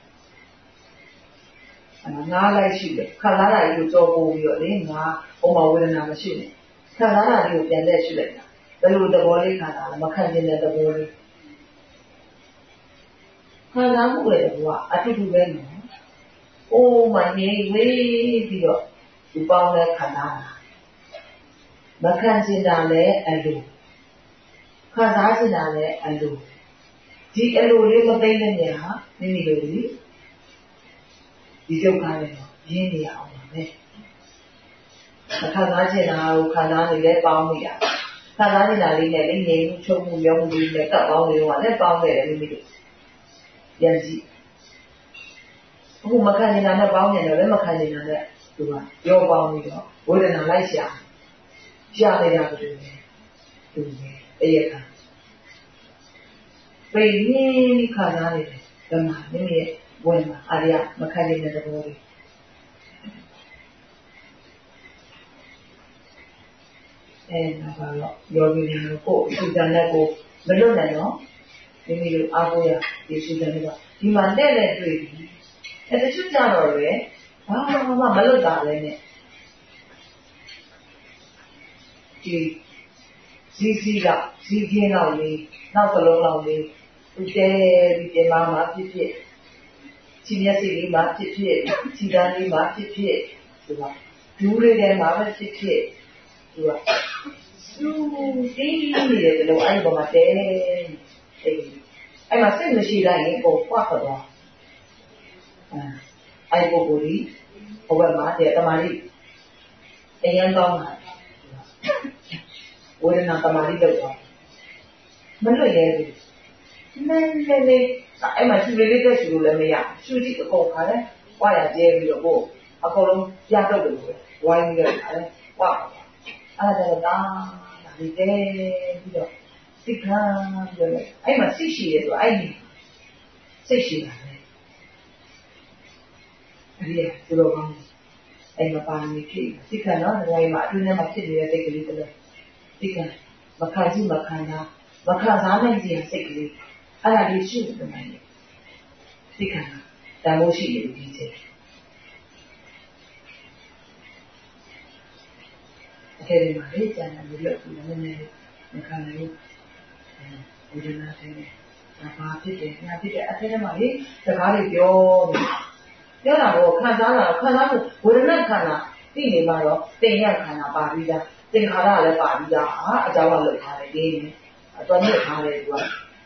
ငါလိုက်ရှိတယ်ခံစားတာကြီးကိုကြောပို့ပြီးတော့လေငါဟိုမှာဝေဒနာမရှိနဲ့ခံစားတာကြီးကိုပြန်လက်ရှိလိုက်တာဘယ်လိုသဘောလေးခံစားလဲမခံကျင်တဲ့သဘောလေးခံစားမှုရဲ့သဘောကအတူတူပဲနော်အိုးမနေဝေးပြီးတော့ဒီပေါင်းနဲ့ခံစားတာမခံကျင်တာလည်းအလိုခံစားကျင်တာလည်းအလိုဒီအလိုလေးမသိတဲ့နေရာမိမိတို့ဒီဒုက္ခနဲ့ရင်းနေရအောင်ပါပဲခံစားချင်တာကိုခံစားနေလဲပေါင်းနေတာခံစားနေတာလေးနဲ့လည်းငြိမ်မှုချုပ်မှုရောမှုလေးနဲ့ကပ်ပေါင်းနေတော့လည်းပေါင်းခဲ့တယ်မိမိတို့ပြန်ကြည့်အခုမခံနေတာနဲ့ပေါင်းနေတယ်လည်းမခံနေတာနဲ့သူကရောပေါင်းပြီးတော့ဝေဒနာလိုက်ရှာနေတာကတူတယ်သူအဲ့ရခံပိန်နေခံစားနေတယ်ဓမ္မမိမိရဲ့ဝင်မှာအာရမခံနေတဲ့သဘောလေးနောက်တော့ယောဂီတွေကိုစူဇန်နဲ့ကိုမလွတ်နိုင်တော့မိမိတို့အားကိုးရဒီစူဇန်တွေကဒီမှာတဲ့နဲ့တွေ့ပြီးတချို့ကြတော့လေဘာမှမလွတ်တာလည်းနဲ့ဒီစီကစီခင်းတော့လေနောက်ကလုံးတော့လေသူတဲပြီးပြန်มาဖြစ်ခြေမျက်စိလေးမှာဖြစ်ခြေတန်းလေးမှာဖြစ်ဖြစ်သူကဒူးလေးထဲမှာပဲဖြစ်ဖြစ်သူကသူတီးနေတယ်လို့အဲ့ပေါ်မှာတဲအဲ့မှာစိတ်မရှိတိုင်းကိုပွားတော့အဲ့ပုဂ္ဂိုလ်ကြီးဘဝမှာတဲ့တမာတိအရင်ကောင်းတာဝေဒနာတမာတိတော့မလွတ်ရဲဘူးနည်းအဲ့မှာရှူလေးတက်ရှူလို့လည်းမရရှူကြည့်အကုန်ခါတယ်ဝါရကျဲပြီးတော့ကိုအကုန်လုံးပြတော့တယ်ဝိုင်းပြီးတော့ခါတယ်ဝါအဲ့ဒါတော့ဒါဒီတဲပြီးတော့စိတ်ခံပြီးတော့အဲ့မှာစိတ်ရှိတယ်ဆိုအဲ့ဒီစိတ်ရှိတာလေအဲ့ဒီလိုကောင်းအဲ့မှာပါနေဖြစ်စိတ်ခံတော့ဒီမှာအတွင်းထဲမှာဖြစ်နေတဲ့စိတ်ကလေးတည်းစိတ်ခံမခံကြည့်မခံတာမခံစားနိုင်တဲ့စိတ်ကလေးအဲ့ဒါလေးရှိတယ်မယ်စိတ်ခံတာမို့ရှိတယ်ဒီချက်အဲ့ဒီမှာလေကျန်တယ်လို့နည်းနည်းမခံနိုင်ဘူးဒီနာတဲ့ဘာဖြစ်တယ်ညာဖြစ်တယ်အဲ့ဒီမှာလေစကားတွေပြောတာတော့ခံစားမှုဝေဒနာခံတာသိနေမှာတော့တင်ရခံတာပါပြီးသားသင်္ခါရလည်းပါပြီးသားအကြောင်းကလောက်ထားတယ်ဒီတော့ညှက်ထားတယ်သူက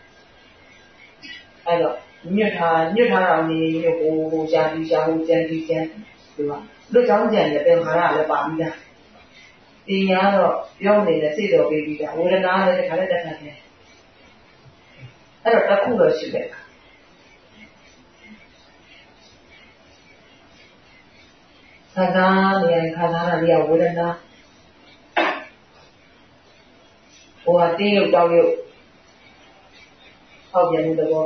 အဲ့တော့ညှက်ထားအောင်နေဟိုရှားကြံသူကလွတ်ကြောင်းကြံတယ်သင်္ခါရလည်းပါပြီးသားတင်ရတော့ပြောနေတဲ့စိတ်တော်ပေးပြီးသားဝေဒနာလည်းတစ်ခါလည်းတက်တယ်အဲ့တော့တစ်ခုတော့ရှိတယ်ခံစားနေရခံစားရတဲ့ဝေဒနာဟိုကတင်းရုပ်တောင်းရုပ်ဖောက်ပြန်မှုသဘော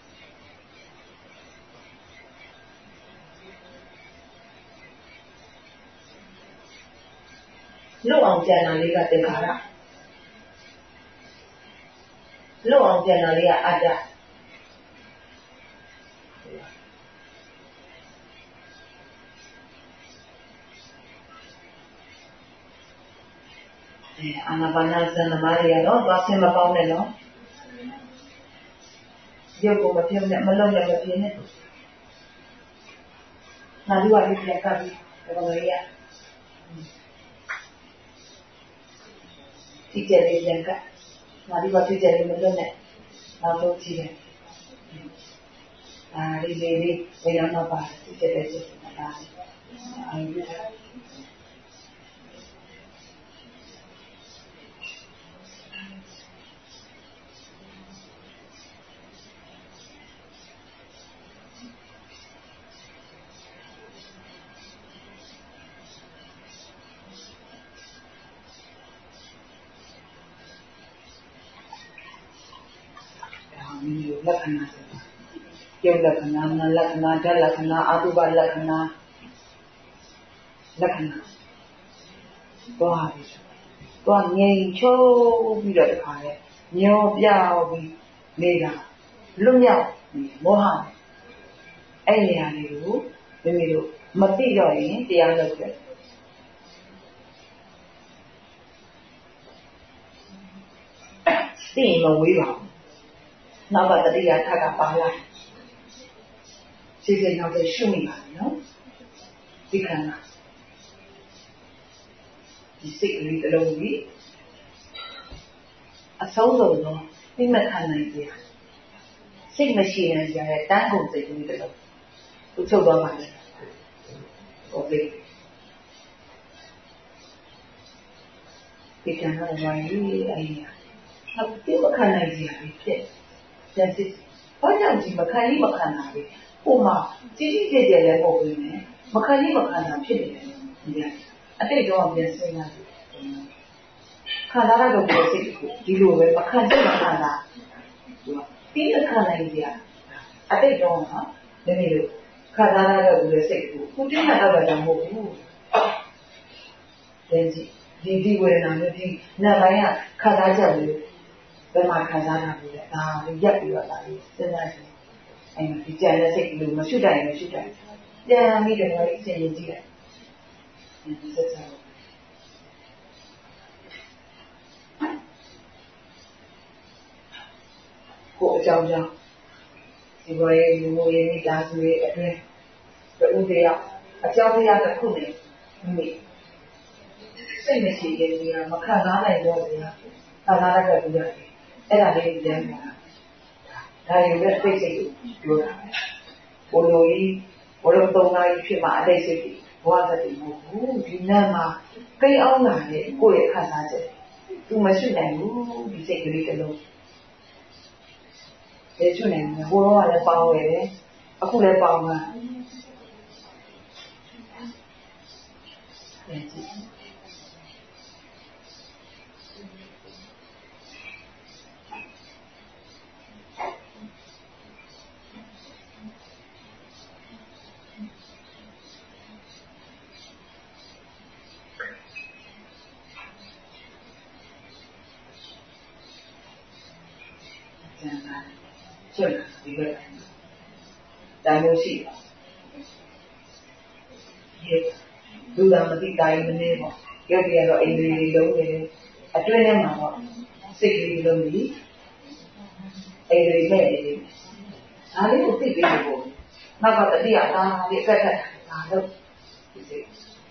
လွတ်အောင်ကြံတာလေးကသင်္ခါရလွတ်အောင်ကြံတာလေးကအတ္တအာနာပါနဇန်နမတွေကတော့သွားဆင်းမပေါင်းနဲ့နော်ရုပ်ကိုမပြတ်နဲ့မလုံးနဲ့မပြင်းနဲ့နာလူဝါလေးပြန်ကပ်ပြီးတော့မရဒီကြလေးပြန်ကပ်နာလူဝါဒီကြလေးမလုံးနဲ့နောက်တော့ကြည့်တယ်လေးလေးဘယ်တော့မှပါဒီကြလေးစစ်နေတာအဲဒီလက္ခဏာရုပ်လက္ခဏာနာလက္ခဏာဓာတ်လက္ခဏာအာတုဘလက္ခဏာသွားပြီသွားငြိမ်ချိုးပြီးတော့တခါလဲညောပြောက်ပြီးနေတာလွတ်မြောက်မောဟအဲ့နေရာလေးကိုမိမိတို့မသိတော့ရင်တရားလုပ်တယ်သိရင်မဝေးပါဘူးနောက်ကတတိယထပ်ကပါလာခြေစနောက်ပဲရှုမိပါနော်ဒီခန္ဓာဒီစိတ်ကလေးတစ်လုံးကြီးအဆုံးစုံတော့သိမခံနိုင်ကြစိတ်မရှိရင်ကြတဲ့တန်းကုန်စိတ်ကလေးတစ်လုံးသူချုပ်သွားပါလေဟုတ်ပြီဒီခန္ဓာဝိုင်းလေးအဲ့ဒီဟုတ်သိမခံနိုင်ကြဖြစ်ကျန်စစ်ဘာကြောင့်ဒီမခံလေးမခံတာလဲဟိုမှာကြီးကြီးကျယ်ကျယ်လည်းမဟုတ်ဘူးနဲ့မခံလေးမခံတာဖြစ်နေတယ်ဒီအတိတ်တော့ပြန်စဉ်းစားကြည့်ခံစားရတော့ဒီစိတ်ဒီလိုပဲမခံတဲ့မခံတာဒီအခါနိုင်ကြအတိတ်တော့ဟာဒီလိုခံစားရတော့ဒီစိတ်ကိုခုတင်းတာတော့မဟုတ်ဘူးဒီဝေဒနာမျိုးဒီနာပိုင်းကခံစားချက်လို့ဘယ်မှာခံစားတာလဲဒါရက်ပြီးတော့ဒါလေးစဉ်းစားကြည့်အဲ့မှာဒီကြံတဲ့စိတ်ကလေးမရှိတိုင်းပြန်ပြီးတော့အစဉ်ရင်ကြည့်လိုက်ဒီစက်စားကိုအကြောင်းကြောင့်ဒီဘဝရဲ့လူမျိုးရေးမိသားစုရဲ့အတွင်းတူတရားအကြောင်းတရားတစ်ခုနဲ့မိစိတ်မရှိတဲ့နေရာမခံစားနိုင်တော့ဘူးခံစားရတဲ့ဘူးရတယ်အဲ့ဒါလေးပြန်ပါဒါရုပ်ရဲ့စိတ်ကိုပြောတာဘိုးလိုကြီးဘိုးလိုသုံးနာရီဖြစ်မှာအတိတ်စိတ်ဘဝသက်တည်မဟုတ်ဘူးဒီနတ်မှာကိန်းအောင်လာတဲ့ကိုယ့်ရဲ့ခံစားချက်သူမရှိနိုင်ဘူးဒီစိတ်ကလေးတစ်လုံးလေချွနေတယ်ဘိုးတော်ကလည်းပေါင်းဝယ်တယ်အခုလည်းပေါင်းတာကျွတ်ဒီဘက်ဒါမျိုးရှိတယ်လူသားမသိတိုင်းမနေပေါ့ရုပ်ပြတော့အိမ်လေးလုံးနေအတွင်းထဲမှာပေါ့စိတ်ကလေးလုံးပြီးအိမ်လေးမဲ့နေဒါလေးကိုသိပြီးလို့နောက်ကတတိယသားလေးအကက်ဒါလို့ဒီစိတ်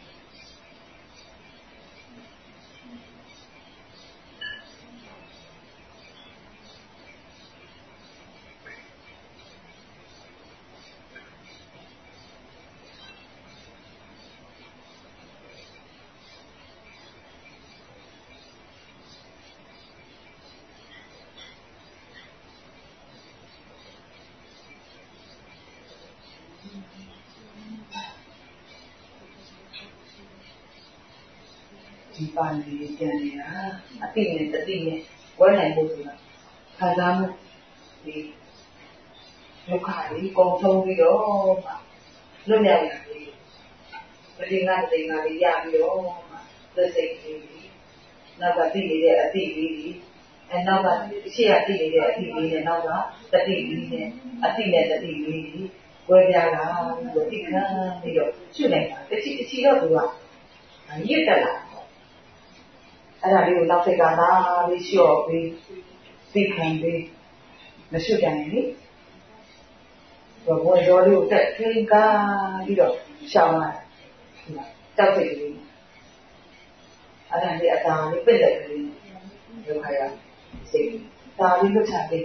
ဒီပါဠိကျန်နေတာအတိနဲ့တတိနဲ့ဝဲနိုင်ဖို့ဆိုတာခံစားမှုဒီဒုက္ခကြီးကုန်ဆုံးပြီးတော့မှလွတ်မြောက်လာပြီပရိငါတိငါလေးရပြီးတော့မှသက်စိတ်လေးနောက်ကသိနေတဲ့အတိလေးကြီးနောက်ကရှေ့ကသိနေတဲ့အတိလေးနဲ့နောက်ကတတိလေးနဲ့အတိနဲ့တတိလေးကြီးကွဲပြားလာပြီးတော့သိခံပြီးတော့ရှုနေတာတချီတော့သူကရစ်တက်လာအဲ့ဒါလေးကိုနောက်စိတ်ကလာပြီးလျှော့ပြီးသိခံပြီးမရှုကြနိုင်လေဘဝတော်လေးကိုတက်ထိန်ကားပြီးတော့ရှောင်းလာတောက်စိတ်ကလေးအဲ့ဒါလေးအသာလေးပြည့်တယ်ကလေးဒုက္ခရစိတ်ဒါလေးလွတ်ချပေး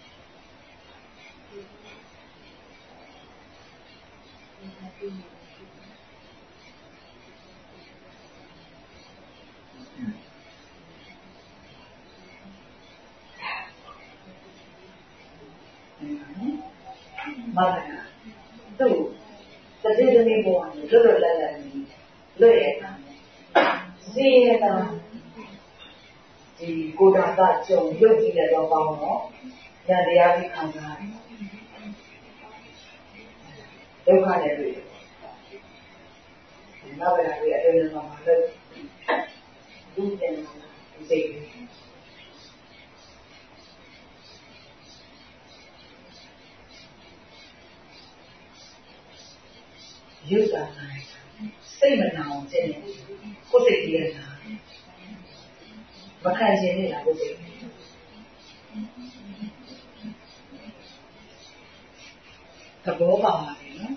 မဟုတ်လားသူတတိယနေ့ဘဝမှာလွတ်လွတ်လပ်လပ်နေလွတ်ရတာစီရတာဒီကိုယ်တော်ကကြုံရုပ်ကြည့်ရတော့ပေါင်းတော့ဉာဏ်တရားကြီးခံစားတယ်ဒုက္ခနဲ့တွေ့တယ်နောက်ပဲတွေ့အတွင်းမှာလွတ်ဒီတဲ့စိတ်ရုပ်သာနိုင်စိတ်မနာအောင်ကျင့်နေကိုယ်စိတ်ကြီးရတာမခံချင်နေတာကိုယ်စိတ်သဘောပါပါတယ်နော်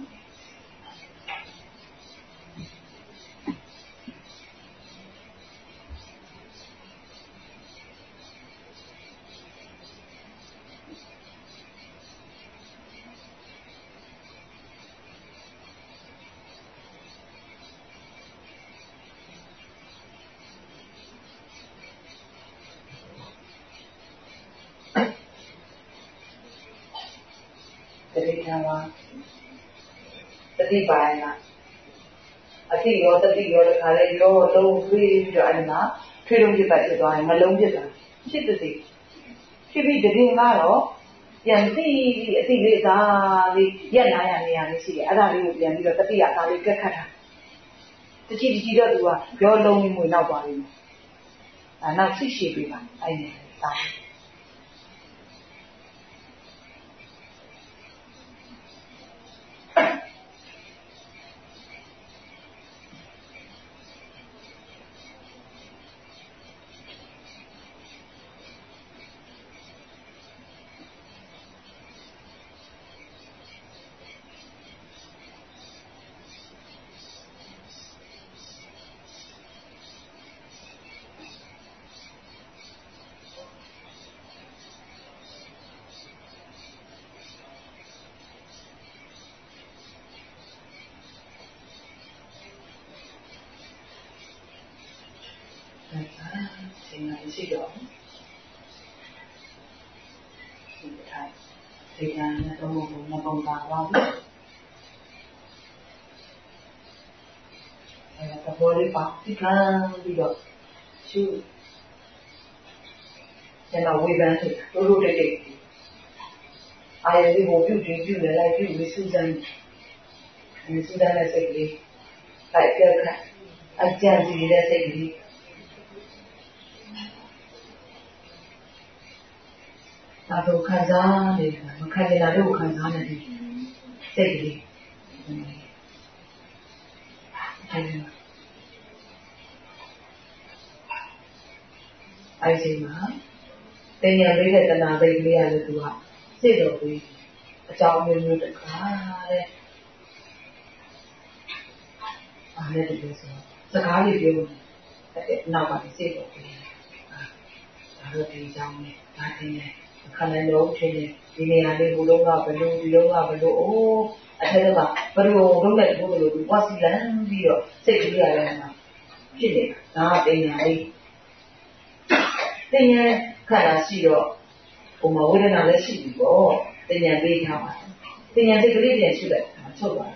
တတိယပါတတိပိုင်းကအတိရောတတိရောတခါလေရောလုံးထွေးပြီးတော့အဲ့ဒီမှာထွေးလုံးပြပတ်ဖြစ်သွားရင်မလုံးပြတာဖြစ်တည်းဖြစ်ပြီးတတိယကတော့ပြန်သိပြီးအတိလေးသားလေးရက်လာရနေရလေးရှိတယ်အဲ့ဒါလေးကိုပြန်ပြီးတော့တတိယသားလေးကက်ခတ်တာတချီတော့သူကရောလုံးလေးမွေနောက်သွားပြီနောက်သိရှိပြီပါအဲ့ဒီသားရှိတော့ဒီထိုင်ဒီကံနဲ့တော့မပုံပါသွားဘူးအဲ့ဒါဘောလေးပါဒီကံပြီးတော့ရှုကျန်တော့ဝေဖန်တယ်တို့တိတ်အာရုံလေးကိုပြုတ်ပြုတ်လိုက်ပြုတ်ပြီးစူးစမ်းတဲ့စိတ်ကလေးတိုက်ပြခါအကြံစီတဲ့စိတ်ကလေးဒါတော့ခံစားနေတယ်မခံနေတာတော့ခံစားနေတယ်စိတ်ကလေးအဲ့ဒီမှာတင်ရလေးတဲ့တဏှာစိတ်ကလေးရလို့သူကစိတ်တော်ပြီးအကြောင်းမျိုးတခါတဲ့အားလည်းတကယ်ဆိုစကားလေးပြောတယ်နောက်ပါစိတ်တော်ပြီးဒါတော့ဒီအကြောင်းနဲ့ဒါတင်တယ်ခန္ဓာလုံးချင်းဒီနေရာလေးဘုလုံးကဘလို့ဒီလုံးကဘလို့အိုးအထက်ကဘလို့လုံးနဲ့ဘုလို့ဒီဝါစီလန်ပြီးတော့စိတ်ကလေးရတယ်မှာဖြစ်နေတာဒါတင်ညာလေးတင်ညာခန္ဓာရှိတော့ဟိုမှာဝေဒနာလည်းရှိပြီပေါ့တင်ညာပေးထားပါတင်ညာစိတ်ကလေးပြန်ရှိလိုက်ချုပ်ပါ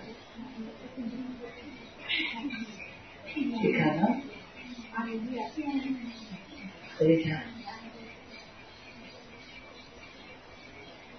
ဒီခန္ဓာအာရုံကြီးအပြင်းဒီခန္ဓာ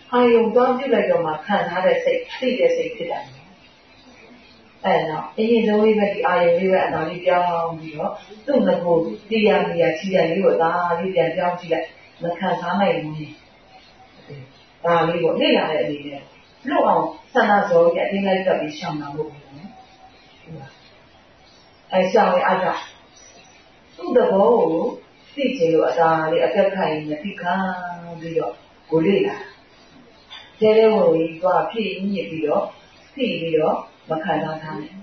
အာယုံသွားပြုလိုက်တော့မှခံထားတဲ့စိတ်သိတဲ့စိတ်ဖြစ်တယ်အဲ့တော့အရင်ဆုံးလေးပဲဒီအာယုံလေးပဲအသာလေးပြောင်းပြီးတော့သူ့ငကိုတရားနေရာချီရလေးကိုဒါလေးပြန်ပြောင်းကြည့်လိုက်မခံစားနိုင်ဘူးဒါလေးကိုလေ့လာတဲ့အနေနဲ့လို့အောင်ဆန္ဒစောရဲ့အတင်းလိုက်တက်ပြီးရှောင်တာလို့ပြောတယ်အဲရှောင်ရအားကြောင့်သူ့တဘောကိုသိချင်လို့အသာလေးအကက်ခိုင်နေသိခံပြီးတော့ကိုလေ့လာတဲတဲဝင်ပြီးသွားဖြည့်ညစ်ပြီးတော့သိပြီးတော့မခံစားထားနဲ့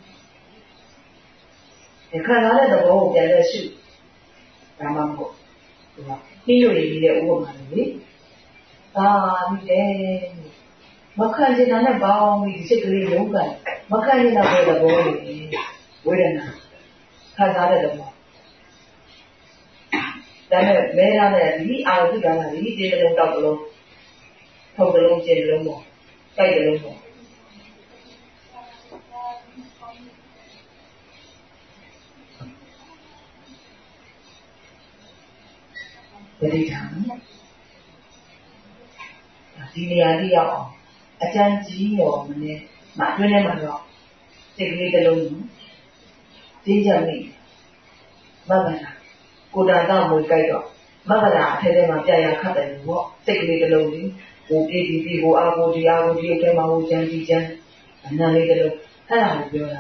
ဒီခံစားတဲ့သဘောကိုပြန်လက်ရှုဒါမှမဟုတ်ဒီမှာနှီးရွေနေတဲ့ဥပမာလေးဒါပြီးတယ်မခံချင်တာနဲ့ပေါင်းပြီးဒီစိတ်ကလေးလုံးကန်မခံချင်တာပဲသဘောလေးဝေဒနာခံစားတဲ့သဘောဒါနဲ့မဲရတဲ့ဒီအာရုံပြုတာကဒီတေးတလုံးတောက်တလုံးထုတ်တလုံးကျင်းတလုံးပေါ့တိုက်တလုံးပေါ့ပဋိဌာန်ဒီနေရာလေးရောက်အောင်အကျဉ်းကြီးရောမနဲ့မအတွင်းထဲမှာတော့စိတ်ကလေးတစ်လုံးကြီးကြမိမဂ္ဂနာကိုယ်တာကမွေကြိုက်တော့မဂ္ဂနာအထဲထဲမှာပြရခတ်တယ်လို့ပေါ့စိတ်ကလေးတစ်လုံးကြီးဟိုပြေးပြီးဟိုအာကိုဒီအာကိုဒီအထဲမှာဟိုကျန်းကြီးကျန်းအနံလေးတစ်လုံးအဲ့ဒါကိုပြောတာ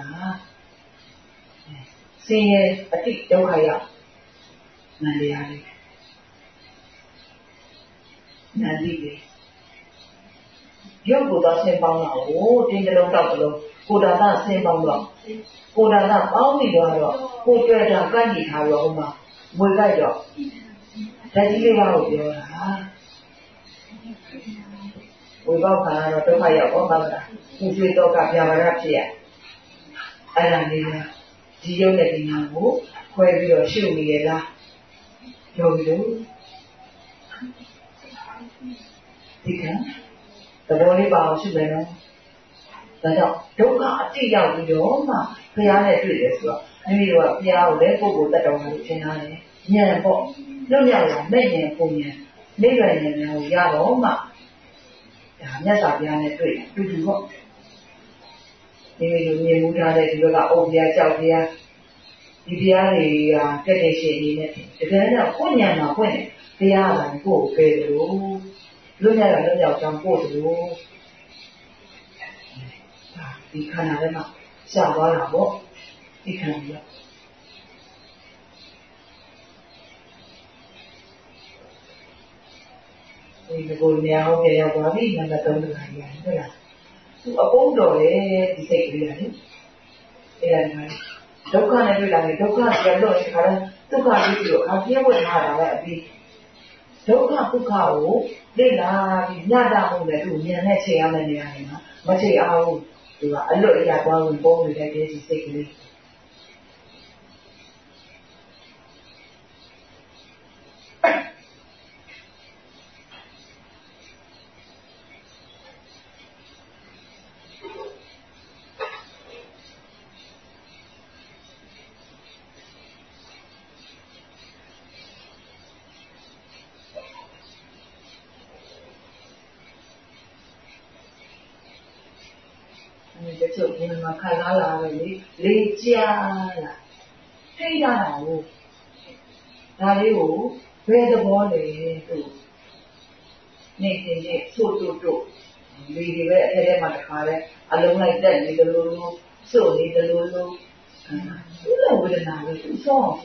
ဆင်းရဲအတိဒုက္ခရောက်နန္တရားလေးနန္ဒီလေးရုပ်ကိုတော့ဆင်းပေါင်းတော့တင်းတလုံးတောက်တလုံးကိုယ်တာကဆင်းပေါင်းတော့ကိုယ်တာကပေါင်းပြီးတော့ကိုယ်ကြွတာကန့်ကြည့်ထားတော့ဟိုမှာငွေလိုက်တော့ဓာတ်ကြီးလေးပါကိုပြောတာဝိပောက်ခါကတော့ဒုက္ခရောက်တော့ပါလားကိုကျွေးတော့ကပြာပါရဖြစ်ရအဲ့ဒါလေးကဒီရုပ်နဲ့ဒီနာကိုခွဲပြီးတော့ရှုနေရလားပြောပြီးတော့ဒီကသဘောလေးပါအောင်ရှုမယ်နော်ဒါကြောင့်ဒုက္ခအတိရောက်ပြီးတော့မှဘုရားနဲ့တွေ့တယ်ဆိုတော့မိမိတို့ကဘုရားကိုလည်းပုဂ္ဂိုလ်တ attva လို့ထင်ထားတယ်ဉာဏ်ပေါ့လွတ်မြောက်လာမဲ့ဉာဏ်ပုံဉာဏ်နိဗ္ဗာန်ဉာဏ်ကိုရတော့မှဒါမြတ်စွာဘုရားနဲ့တွေ့တယ်တူတူပေါ့မိမိတို့မြင်မှုထားတဲ့ဒီဘက်ကအိုဘုရားကြောက်ဘုရားဒီဘုရားတွေကတက်တဲ့ရှင်နေနဲ့တကယ်တော့ကိုဉာဏ်မှာဖွင့်တယ်ဘုရားကလည်းကိုယ်ကိုပဲလို့လွတ်မြောက်တာလွတ်မြောက်ကြောင်းပို့လို့ဒီခန္ဓာထဲမှာရှားသွားတာပေါ့ဒီခန္ဓာကြီးဒီကိုမြောက်ပြရောက်သွားပြီနံပါတ်3တခါကြီးရတယ်ဟုတ်လားသူအပုံးတော်လေဒီစိတ်ကလေးကလေအဲ့ဒါဒုက္ခနဲ့တွေ့လာတယ်ဒုက္ခပြန်လို့ဒီခါတော့ဒုက္ခလေးပြီးတော့အခါပြည့်ဝထားတာပဲအပြီးဒုက္ခဒုက္ခကိုလေ့လာပြီးညတာမှုနဲ့သူဉာဏ်နဲ့ချိန်ရမယ့်နေရာတွေမှာမချိန်အောင်သူကအလွတ်အရာသွားဝင်ပုံးနေတဲ့ဒီစိတ်ကလေးတချို့ဒီမှာခံစားလာတယ်လေကြာလာထိတ်တာကိုဒါလေးကိုဘယ်သဘောလဲသူနေနေဆို့တို့လေတွေပဲအဲ့ထဲမှာတခါလဲအလုံးလိုက်တက်နေတယ်လို့ဆို့နေတယ်လို့သူ့ဝေဒနာကိုသူစောင့်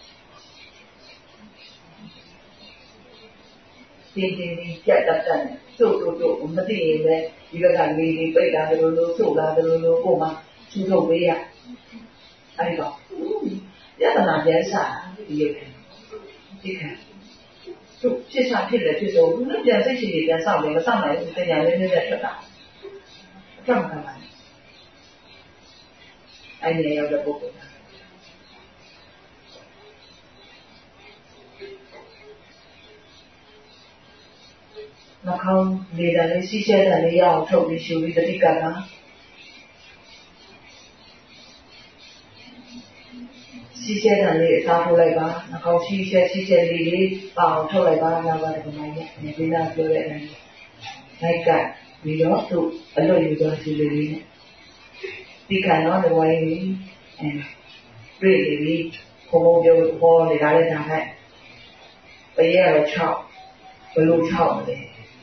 ဒီကြက်တက်တယ်ဆို့တို့မသိရင်လည်းဒီဘက်ကလေတွေပိတ်လာတယ်လို့ဆို့လာတယ်လို့ကိုမှချူထုတ်ပေးရအဲ့တော့ယတနာပြန်စားဒီရုပ်ဒီခံသူဖြစ်စားဖြစ်တယ်ဖြစ်ဆိုသူလည်းပြန်စိတ်ရှိနေပြန်ဆောက်တယ်မဆောက်နိုင်ဘူးတရားလေးနဲ့ထွက်တာအကြောင်းကပါအဲ့ဒီရောက်တဲ့ပုဂ္ဂိုလ်နှာခေါင်းလေတံလေးစီးရှဲတဲ့လေးရအောင်ထုတ်ပြီးရှူပြီးတတိကတာစီးရှဲတဲ့လေးအစားထိုးလိုက်ပါနှာခေါင်းစီးရှဲလေးလေးပါအောင်ထုတ်လိုက်ပါနောက်ပါဒီမှာညနေနာပြောတဲ့အတိုင်းလိုက်ကန်ပြီးတော့သူအလုပ်ယူသွားစီလေးနဲ့ဒီကနော်ဒီဝိုင်းလေးတွေ့နေပြီဘုံဘုံပြောပေါ်နေတာလည်းဒါနဲ့ပရဲရတော့6ဘလို့6လဲ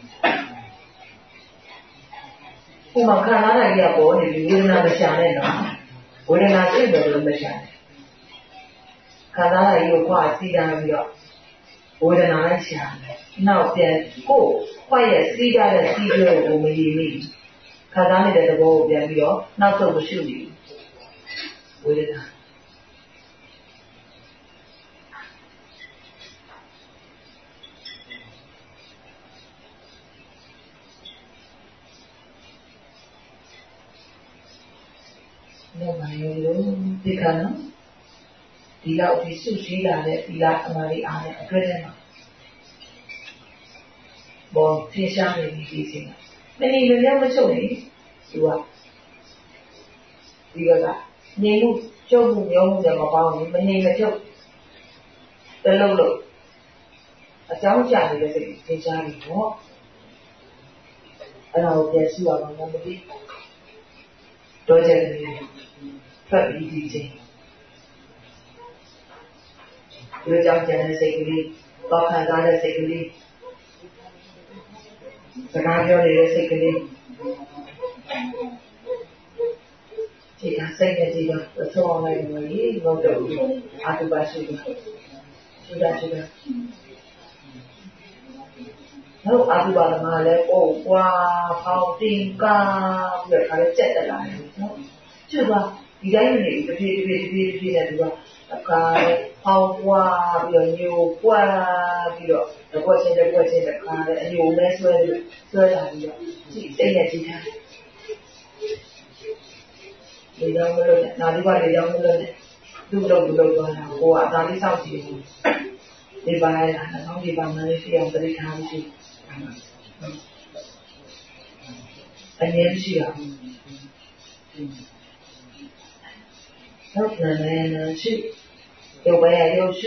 ဟိုမှာခန္ဓာတိုင်းကပေါ်နေပြီဝေဒနာမရှာနဲ့နော်ဝေဒနာစိတ်တယ်လို့မရှာနဲ့ခန္ဓာတိုင်းကိုခွာစီးတာပြီးတော့ဝေဒနာလိုက်ရှာတယ်နောက်ပြန်ကိုခွာရဲ့စီးကြတဲ့စီးကြကိုမရည်မိခန္ဓာနေတဲ့သဘောကိုပြန်ပြီးတော့နောက်ဆုံးမရှိဘူးဝေဒနာတော့ဘာလို့ဒီကနော်ဒီလောက်ဒီစုစည်းလာတဲ့ဒီလားအမှန်လေးအားနဲ့အတွဲထဲမှာဘောထင်ရှားနေပြီဒီချိန်မှာမနေမပြောင်းမချုပ်နေသူကဒီကနေမှုကျုပ်မှုမျိုးမှုတွေမပေါင်းဘူးမနေမချုပ်တလုံးလို့အကြောင်းကြာနေတဲ့စိတ်ထင်ရှားနေတော့အဲ့ဒါကိုပြန်စုရအောင်မသိတော့ကြတယ်ဖတ်ပြီးဒီချိန်ဒီကြောင့်ကျန်တဲ့စိတ်ကလေးတော့ခံစားတဲ့စိတ်ကလေးစကားပြောနေတဲ့စိတ်ကလေးဒီကစိတ်နဲ့ဒီတော့သုံးအောင်လိုက်လို့ရေတော့တော့အာတုပါရှိတယ်ရှိတာတော့အာတုပါကလည်းပို့ကွာဖောင်းတင်ကားပြီးတော့ခါလေးကြက်တက်လာတယ်နော်ကျတော့ဒီတိုင်းနေတဖြည်းနဲ့သူကအခါပေါင်းပွားပြီးတော့ညိုပွားပြီးတော့တကွက်ချင်းခါတဲ့အညိုမဲဆွဲလာပြီးတော့စိတ်နဲ့ကြည့်ထားလေကြောင်းမလို့နဲ့နာဒီပါလေကြောင်းမလို့နဲ့သူ့တော့သွားတာဟိုကအသာလေးစောင့်ကြည့်ဘူးဒီပါရတာနောက်ဒီပါမလေးရှိအောင်တရိထားပြီးရှိအငြင်းရှိအောင်ဟုတ်တယ်ရှိ有为有修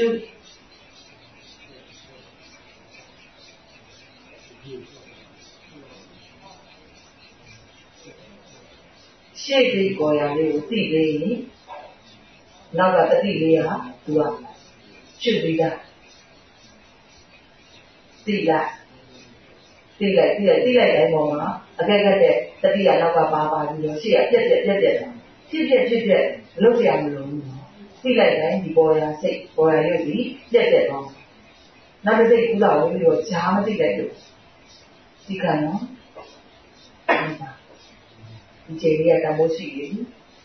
ရှေ့ဒီကိုရလေးကိုသိလေးနောက်ကတတိလေးဟာသူကရှုပြီးတာသိလိုက်တိုင်းပေါ်မှာအကဲကတဲ့တတိယနောက်ကပါပြီးတော့ရှေ့ကပြက်ဖြစ်လုပ်ရမလို့သိလိုက်တိုင်းဒီပေါ်ရာစိတ်ပေါ်ရာရုပ်ကြီးပြက်သွားနောက်တစ်စိတ်ကူးလာဝင်ပြီးတော့ဈာမသိလိုက်လို့ဒီကနော်ဒီချိန်လေးကတမိုးရှိတယ်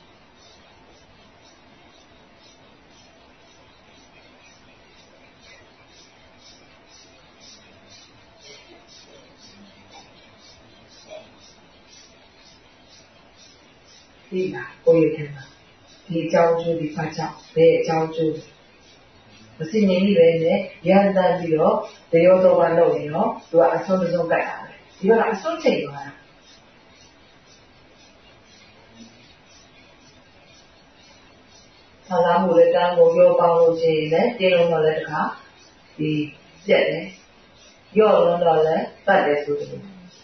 ဒီလားကိုရတဲ့မှာဒီအကြောင်းကျိုးဒီဖတ်ကြောင့်ဘယ်အကြောင်းကျိုးမစင်နေပြီပဲနဲ့ရန်တန်ပြီးတော့တရောတော့ကလုပ်ရင်တော့သူကအဆုံးကြိုက်တာပဲဒီကအဆုံးချိန်သွားတာဆလာမှုလည်းတန်းကိုရောပေါင်းလို့ရှိရင်လည်းတင်းလုံးတော့လည်းတခါဒီပြက်တယ်ရော့လုံးတော့လည်းပတ်တယ်ဆိုတယ်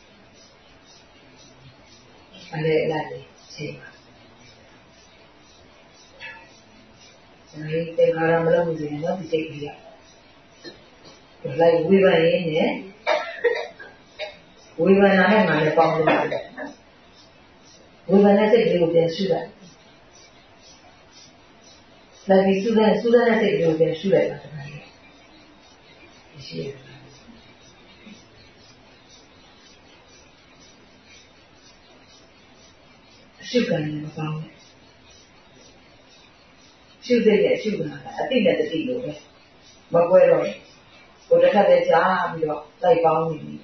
အဲ့လိုက်ချိန်ပါဒီတေခါရမလို့ဘူးဆိုတော့ဒီစိတ်ကြီးကလိုက်ဝိပန်ရင်းနဲ့ဝိပန်နာနဲ့ငါလည်းပေါင်းလို့ရတယ်ဝိပန်နဲ့စိတ်ကြီးကိုပြန်ရှုလိုက်လိုက်ပြီးရှုတဲ့စိတ်ကြီးကိုပြန်ရှုလိုက်တာတခါလေးရှိတယ်ရှုကန်လည်းမပေါင်းဘူးရှုစိတ်နဲ့ရှုတာအတိနဲ့တတိလိုပဲမကွဲတော့ဟိုတစ်ခါတည်းကြားပြီးတော့လိုက်ပေါင်းနေပြီ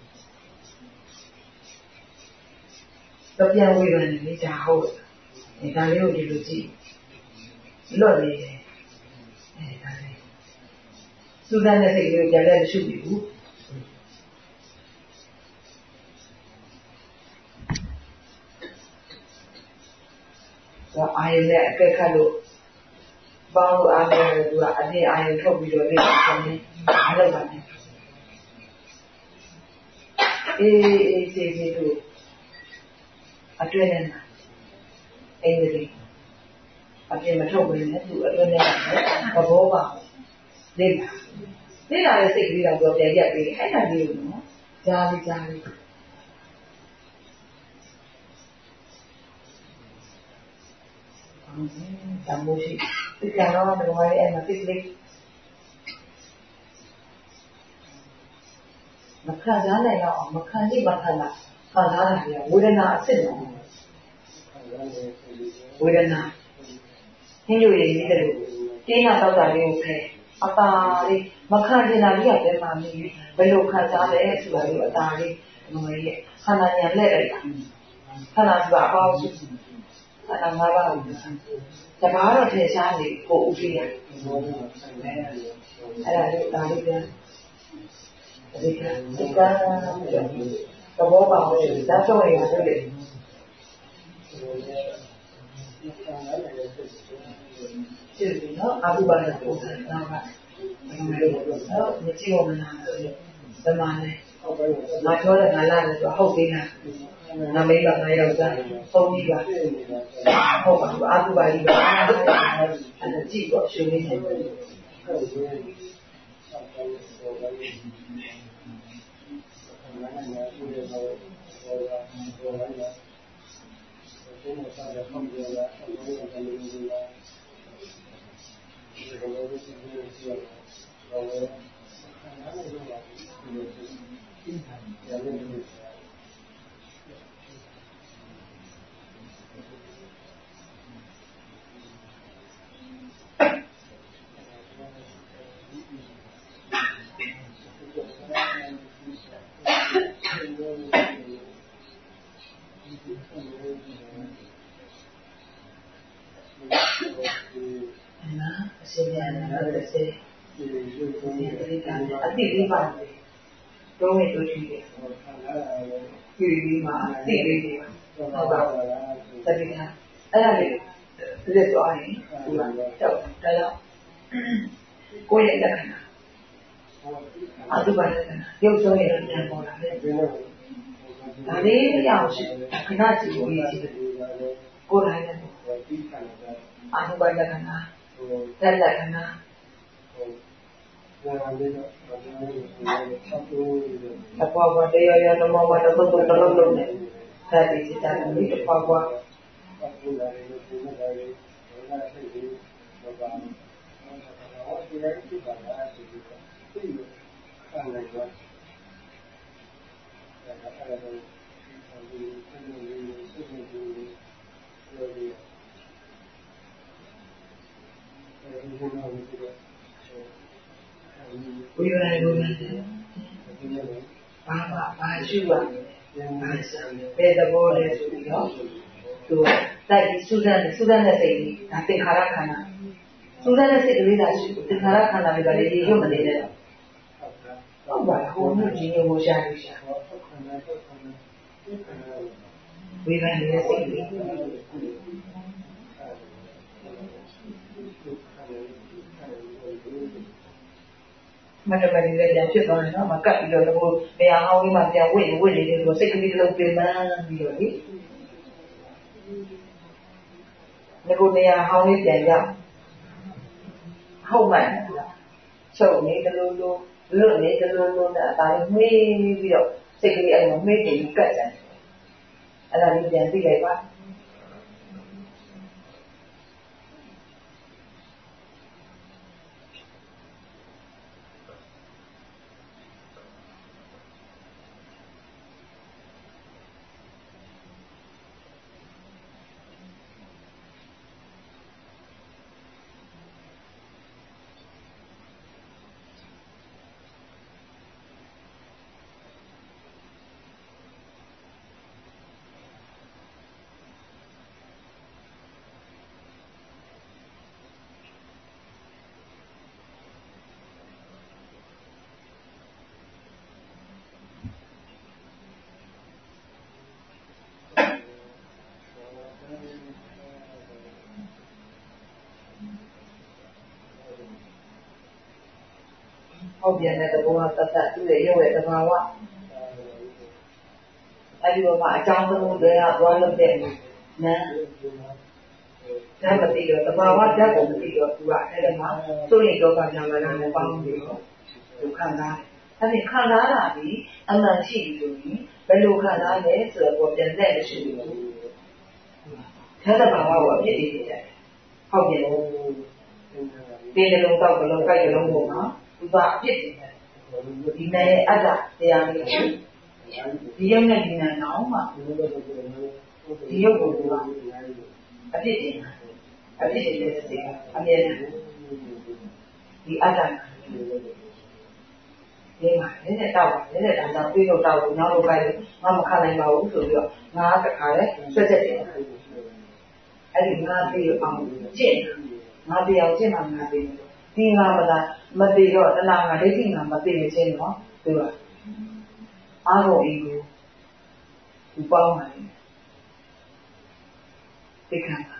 တော့ပြန်ဝေးတယ်လေဒါဟုတ်ဒါလေးကိုဒီလိုကြည့်လွတ်နေတယ်ဒါလေးစူးစမ်းတဲ့စိတ်ကိုပြန်လည်းရှုပြီဘူးတော့အာရုံနဲ့အကဲခတ်လို့ပေါင်းလို့အားလည်းသူကအတင်းအာရုံထုတ်ပြီးတော့လေဆင်းနေအားလုပ်ပါနဲ့အေးသူအတွင်းနဲ့အိမ်ကြီးအပြင်မထုတ်ဘူးနဲ့သူအတွင်းနဲ့သဘောပါလေလာတဲ့စိတ်ကလေးတော့ပြန်ရက်ပြီးအဲ့ဒါလေးကိုနော်ကြားလေးတမိုးရှိဒီကတော့ဘယ်လိုလဲအဲ့မှာတိတ်လေးမခံစားနိုင်တော့မခံကြည့်မခံလားခံစားရတယ်ဝေဒနာအစ်စ်တယ်ဝေဒနာဟင်းရွေရည်တဲ့လိုတင်းရတော့တာလေးကိုခဲအตาလေးမခံကျင်တာလေးကတည်းကမြည်ဘယ်လိုခံစားလဲဆိုတာလေးအตาလေးငွေရဲ့ခန္ဓာညာလက်လိုက်ခန္ဓာဆိုတာအပေါင်းခန္ဓာ၅ပါးကိုတဘာတော့ထင်ရှားနေကိုဥပိယအဲ့ဒါလေးဒါလေးပြန်ဒီကသဘောပေါက်တယ်ဒါတော့ရရတယ်ကျည်နော်အဘိဓမ္မာကိုဆက်တာကမကြည့်ဘူးလားဓမ္မနဲ့ငါပြောတဲ့ငါလာတယ်ဆိုဟုတ်သေးလားငါမိဘငါယောက်ျားသုံးပြီးပါဟုတ်ပါဘူးအဘိဓမ္မာကြီးပါအဲ့ကြည့်တော့ရှင်နေတယ်အတိလေးပါတယ်တော့ဝင်တို့ရှိတယ်ဒီမှာအတိလေးတွေဟုတ်ပါဘူးတတိယအဲ့ဒါလေးလက်သွားရင်ဒီမှာတော့တော့ကိုယ့်ရဲ့လက္ခဏာအတုပါလက္ခဏာရုပ်ဆုံးရတဲ့ဉာဏ်ပေါ်လာတယ်ဒါလေးရအောင်ရှိခဏကြည့်လို့ရရှိတယ်ကိုယ်တိုင်းနဲ့အတုပါလက္ခဏာသက်လက္ခဏာအပွားပွားတရားရတော့မှတော့ပုဂ္ဂိုလ်တော်လုံးနဲ့ဒါဒီစိတ်ဓာတ်ကိုအပွားပွားဝိရဏဘုရားဘာရှိပါလဲဘယ်သဘောလဲဆိုပြီးတော့သူတိုက်ပြီးစူးစမ်းတဲ့စိတ်ကြီးဒါသင်္ခါရခန္ဓာစူးစမ်းတဲ့စိတ်ကလေးသာရှိသင်္ခါရခန္ဓာတွေကလည်းရုပ်မနေနဲ့ဟုတ်ပါဟိုမျိုးကြီးမျိုးရှာလို့ရှာဝိရဏရဲ့စိတ်ကြီးမတမရီလည်းပြန်ဖြစ်သွားတယ်နော်မကတ်ပြီးတော့ဘုရားဟောင်းကြီးမှပြန်ဝိနေတယ်ဆိုစိတ်ကလေးတစ်လုံးပြင်မှန်းပြီးတော့လေငါနေရာဟောင်းကြီးပြန်ရောက်ဟုတ်မှန်ချုပ်နေတယ်လို့လွတ်နေတယ်လို့ဒါအတိုင်းမေးပြီးတော့စိတ်ကလေးအဲ့လိုမေးတယ်ကတ်တယ်အဲ့ဒါလေးပြန်သိလိုက်ပါဟုတ်ပြန်တဲ့သဘောကတတ်သူ့ရဲ့ရုပ်ရဲ့သဘာဝအဲ့ဒီမှာအကြောင်းသုံးတွေကသွားလို့တဲ့နာဓာတ်မသိတော့တဘာဝဓာတ်ကိုမသိတော့သူကအဲ့ဒီမှာစိုးရိမ်တော့ကညာလာတာနဲ့ပေါင်းပြီးတော့ဒုက္ခသားအဲ့ဒီခံစားတာဒီအမှန်ရှိပြီဆိုရင်ဘယ်လိုခံစားလဲဆိုတော့ပြန်တဲ့ရှိဘူးဓာတ်တဘာဝကိုအဖြစ်တည်နေတယ်ဟုတ်ပြီဒီလုံးတော့ဘလုံးကြိုက်လုံးပေါ်မှာသူကအဖြစ်တည်တယ်ဒီနဲ့အတ္တတရားမျိုးဒီရုပ်နဲ့ဒီနာအောင်မှာဒီရုပ်ကိုကအဖြစ်တည်အဖြစ်တည်တဲ့စိတ်အမြဲတမ်းဒီအတ္တဒီမှာလည်းတောက်ပါတယ်တဲ့ဒါကြောင့်ပြီးတော့တောက်လို့နောက်လို့ကြိုက်လို့ငါမခံနိုင်ပါဘူးဆိုပြီးတော့ငါတခါလဲဆွတ်ချက်တယ်အဲ့ဒီငါပြီးအောင်ကျင့်ငါပြီးအောင်ကျင့်မှငါပြီးဒီငါမလားမသေးတော့တလားငါဒိဋ္ဌိငါမသေးခြင်းတော့သူကအားကုန်အေးကိုသူပေါင်းတယ်သိခံပါ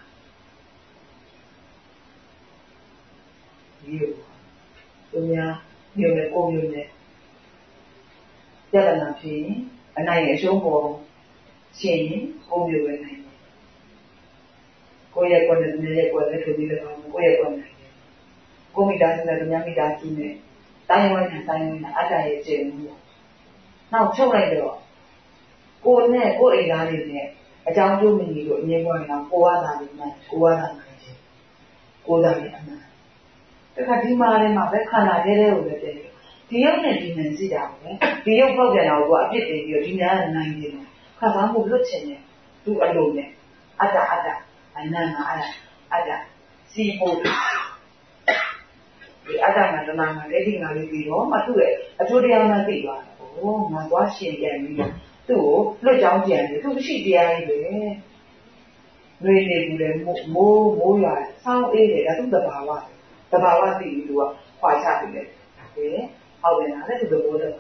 ဒီလိုသူများမျိုးနဲ့ကိုမျိုးနဲ့ပြဿနာဖြစ်ရင်အနိုင်အရှုံးပေါ်ရှင်ရင်ကိုမျိုးပဲနိုင်တယ်ကိုယ့်ရဲ့ကိုယ်နဲ့နေရဲ့ကိုယ်နဲ့ထိုးပြီးတော့ကိုယ့်ရဲ့ကိုယ်နဲ့ကိုမိသားစုနဲ့ညမိသားစုနဲ့တိုင်းဝိုင်းနဲ့တိုင်းဝိုင်းနဲ့အတ္တရဲ့ကျေမှုနောက်ချုပ်လိုက်တော့ကိုယ်နဲ့ကိုယ်အိမ်သားတွေနဲ့အကြောင်းကျိုးမညီလို့အငြင်းပွားနေတာကိုယ်ကသာနေမှကိုယ်ကသာနိုင်တယ်ကိုယ်သာနေအမှန်တခါဒီမှာလည်းမှပဲခန္ဓာထဲထဲကိုပဲတည်းဒီရုပ်နဲ့ဒီနာစီတာပဲဒီရုပ်ပေါက်ပြန်တော့ကအပြစ်တင်ပြီးတော့ဒီနာကနိုင်နေတယ်ခါဘာမှလွတ်ချင်တယ်သူ့အလိုနဲ့အတ္တအနန္တအတ္တစီဖို့ဒီအတ္တကတဏှာကလည်းဒီငါလေးပြီးတော့မှသူ့ရဲ့အကျိုးတရားမှသိသွားတယ်။ဟောငါသွားရှင်ပြန်ပြီးတော့သူ့ကိုလွတ်ကြောင်းပြန်တယ်သူရှိတရားကြီးပဲ။နေနေဘူးလေမိုးရွာဆောင်းအေးတယ်ဒါသူ့တဘာဝသိပြီးသူကခွာချပြီးတယ်။ဒါပဲဟုတ်တယ်လားသူ့သဘောတည်း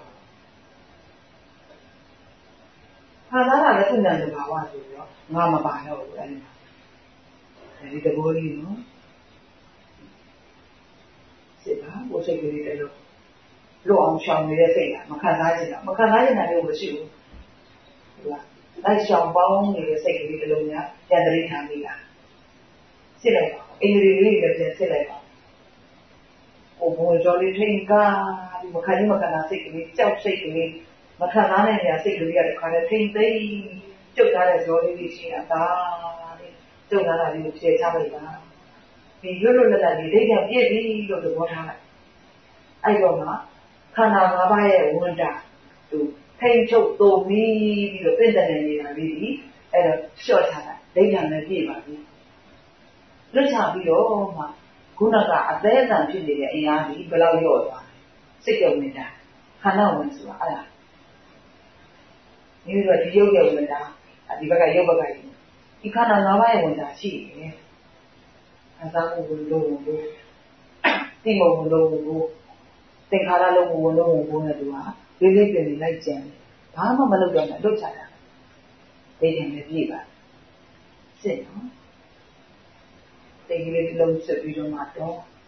ခါသားကလည်းသူ့နံတဘာဝဆိုပြီးတော့ငါမပါတော့ဘူးအဲ့ဒီသဘောကြီးနော်စိတ်ကဘိုးစိတ်ကလေးတလို့လွတ်အောင်ရှောင်နေတဲ့စိတ်ကမခံစားချင်တာလည်းမရှိဘူးဟုတ်လားလိုက်ရှောင်ပေါင်းနေတဲ့စိတ်ကလေးတလုံးများပြန်တရိထားမိတာစစ်လိုက်ပါအင်္ဂလိပ်လေးတွေပြန်စစ်လိုက်ပါဟိုဘုံကြော်လေးထိန်ကားဒီမခံတာစိတ်ကလေးကြောက်စိတ်ကလေးမခံစားနိုင်တဲ့စိတ်ကလေးကတခါနဲ့ထိန်သိမ်းကျုပ်ထားတဲ့ကြော်လေးတွေရှိတာဒါကျုပ်ထားတာလေးကိုဖြေချလိုက်ပါဒီရွတ်လွတ်လပ်လပ်လေးဒိဋ္ဌိပြည့်ပြီလို့သဘောထားလိုက်အဲ့တော့မှခန္ဓာ၅ပါးရဲ့ဝန်တာသူထိန်ချုပ်တုံပြီးတော့ပြည့်တဲ့နေတာလေးဒီအဲ့တော့လျှော့ထားတာဒိဋ္ဌိနဲ့ပြည့်ပါပြီလွတ်ချပြီးတော့မှခုနကအသေးအံဖြစ်နေတဲ့အင်အားကြီးဘယ်လောက်လျော့သွားစိတ်ကြုံနေတာခန္ဓာဝင်ဆိုတာအဲ့ဒါဒီလိုဒီရုပ်ရဲ့ဝန်တာဒီဘက်ကရုပ်ဘက်ကဒီခန္ဓာ၅ပါးရဲ့ဝန်တာရှိတယ်အစားကိုဝင်လို့တိမဝင်လို့သင်္ခါရလုံးကိုဝင်လို့နဲ့သူကလေးလေးပြင်နေလိုက်ကြံဘာမှမလုပ်တော့နဲ့လွတ်ချတာဒိဋ္ဌိနဲ့ပြည့်ပါစစ်နော်တိတ်ကလေးတစ်လုံးစစ်ပြီးတော့မှတော့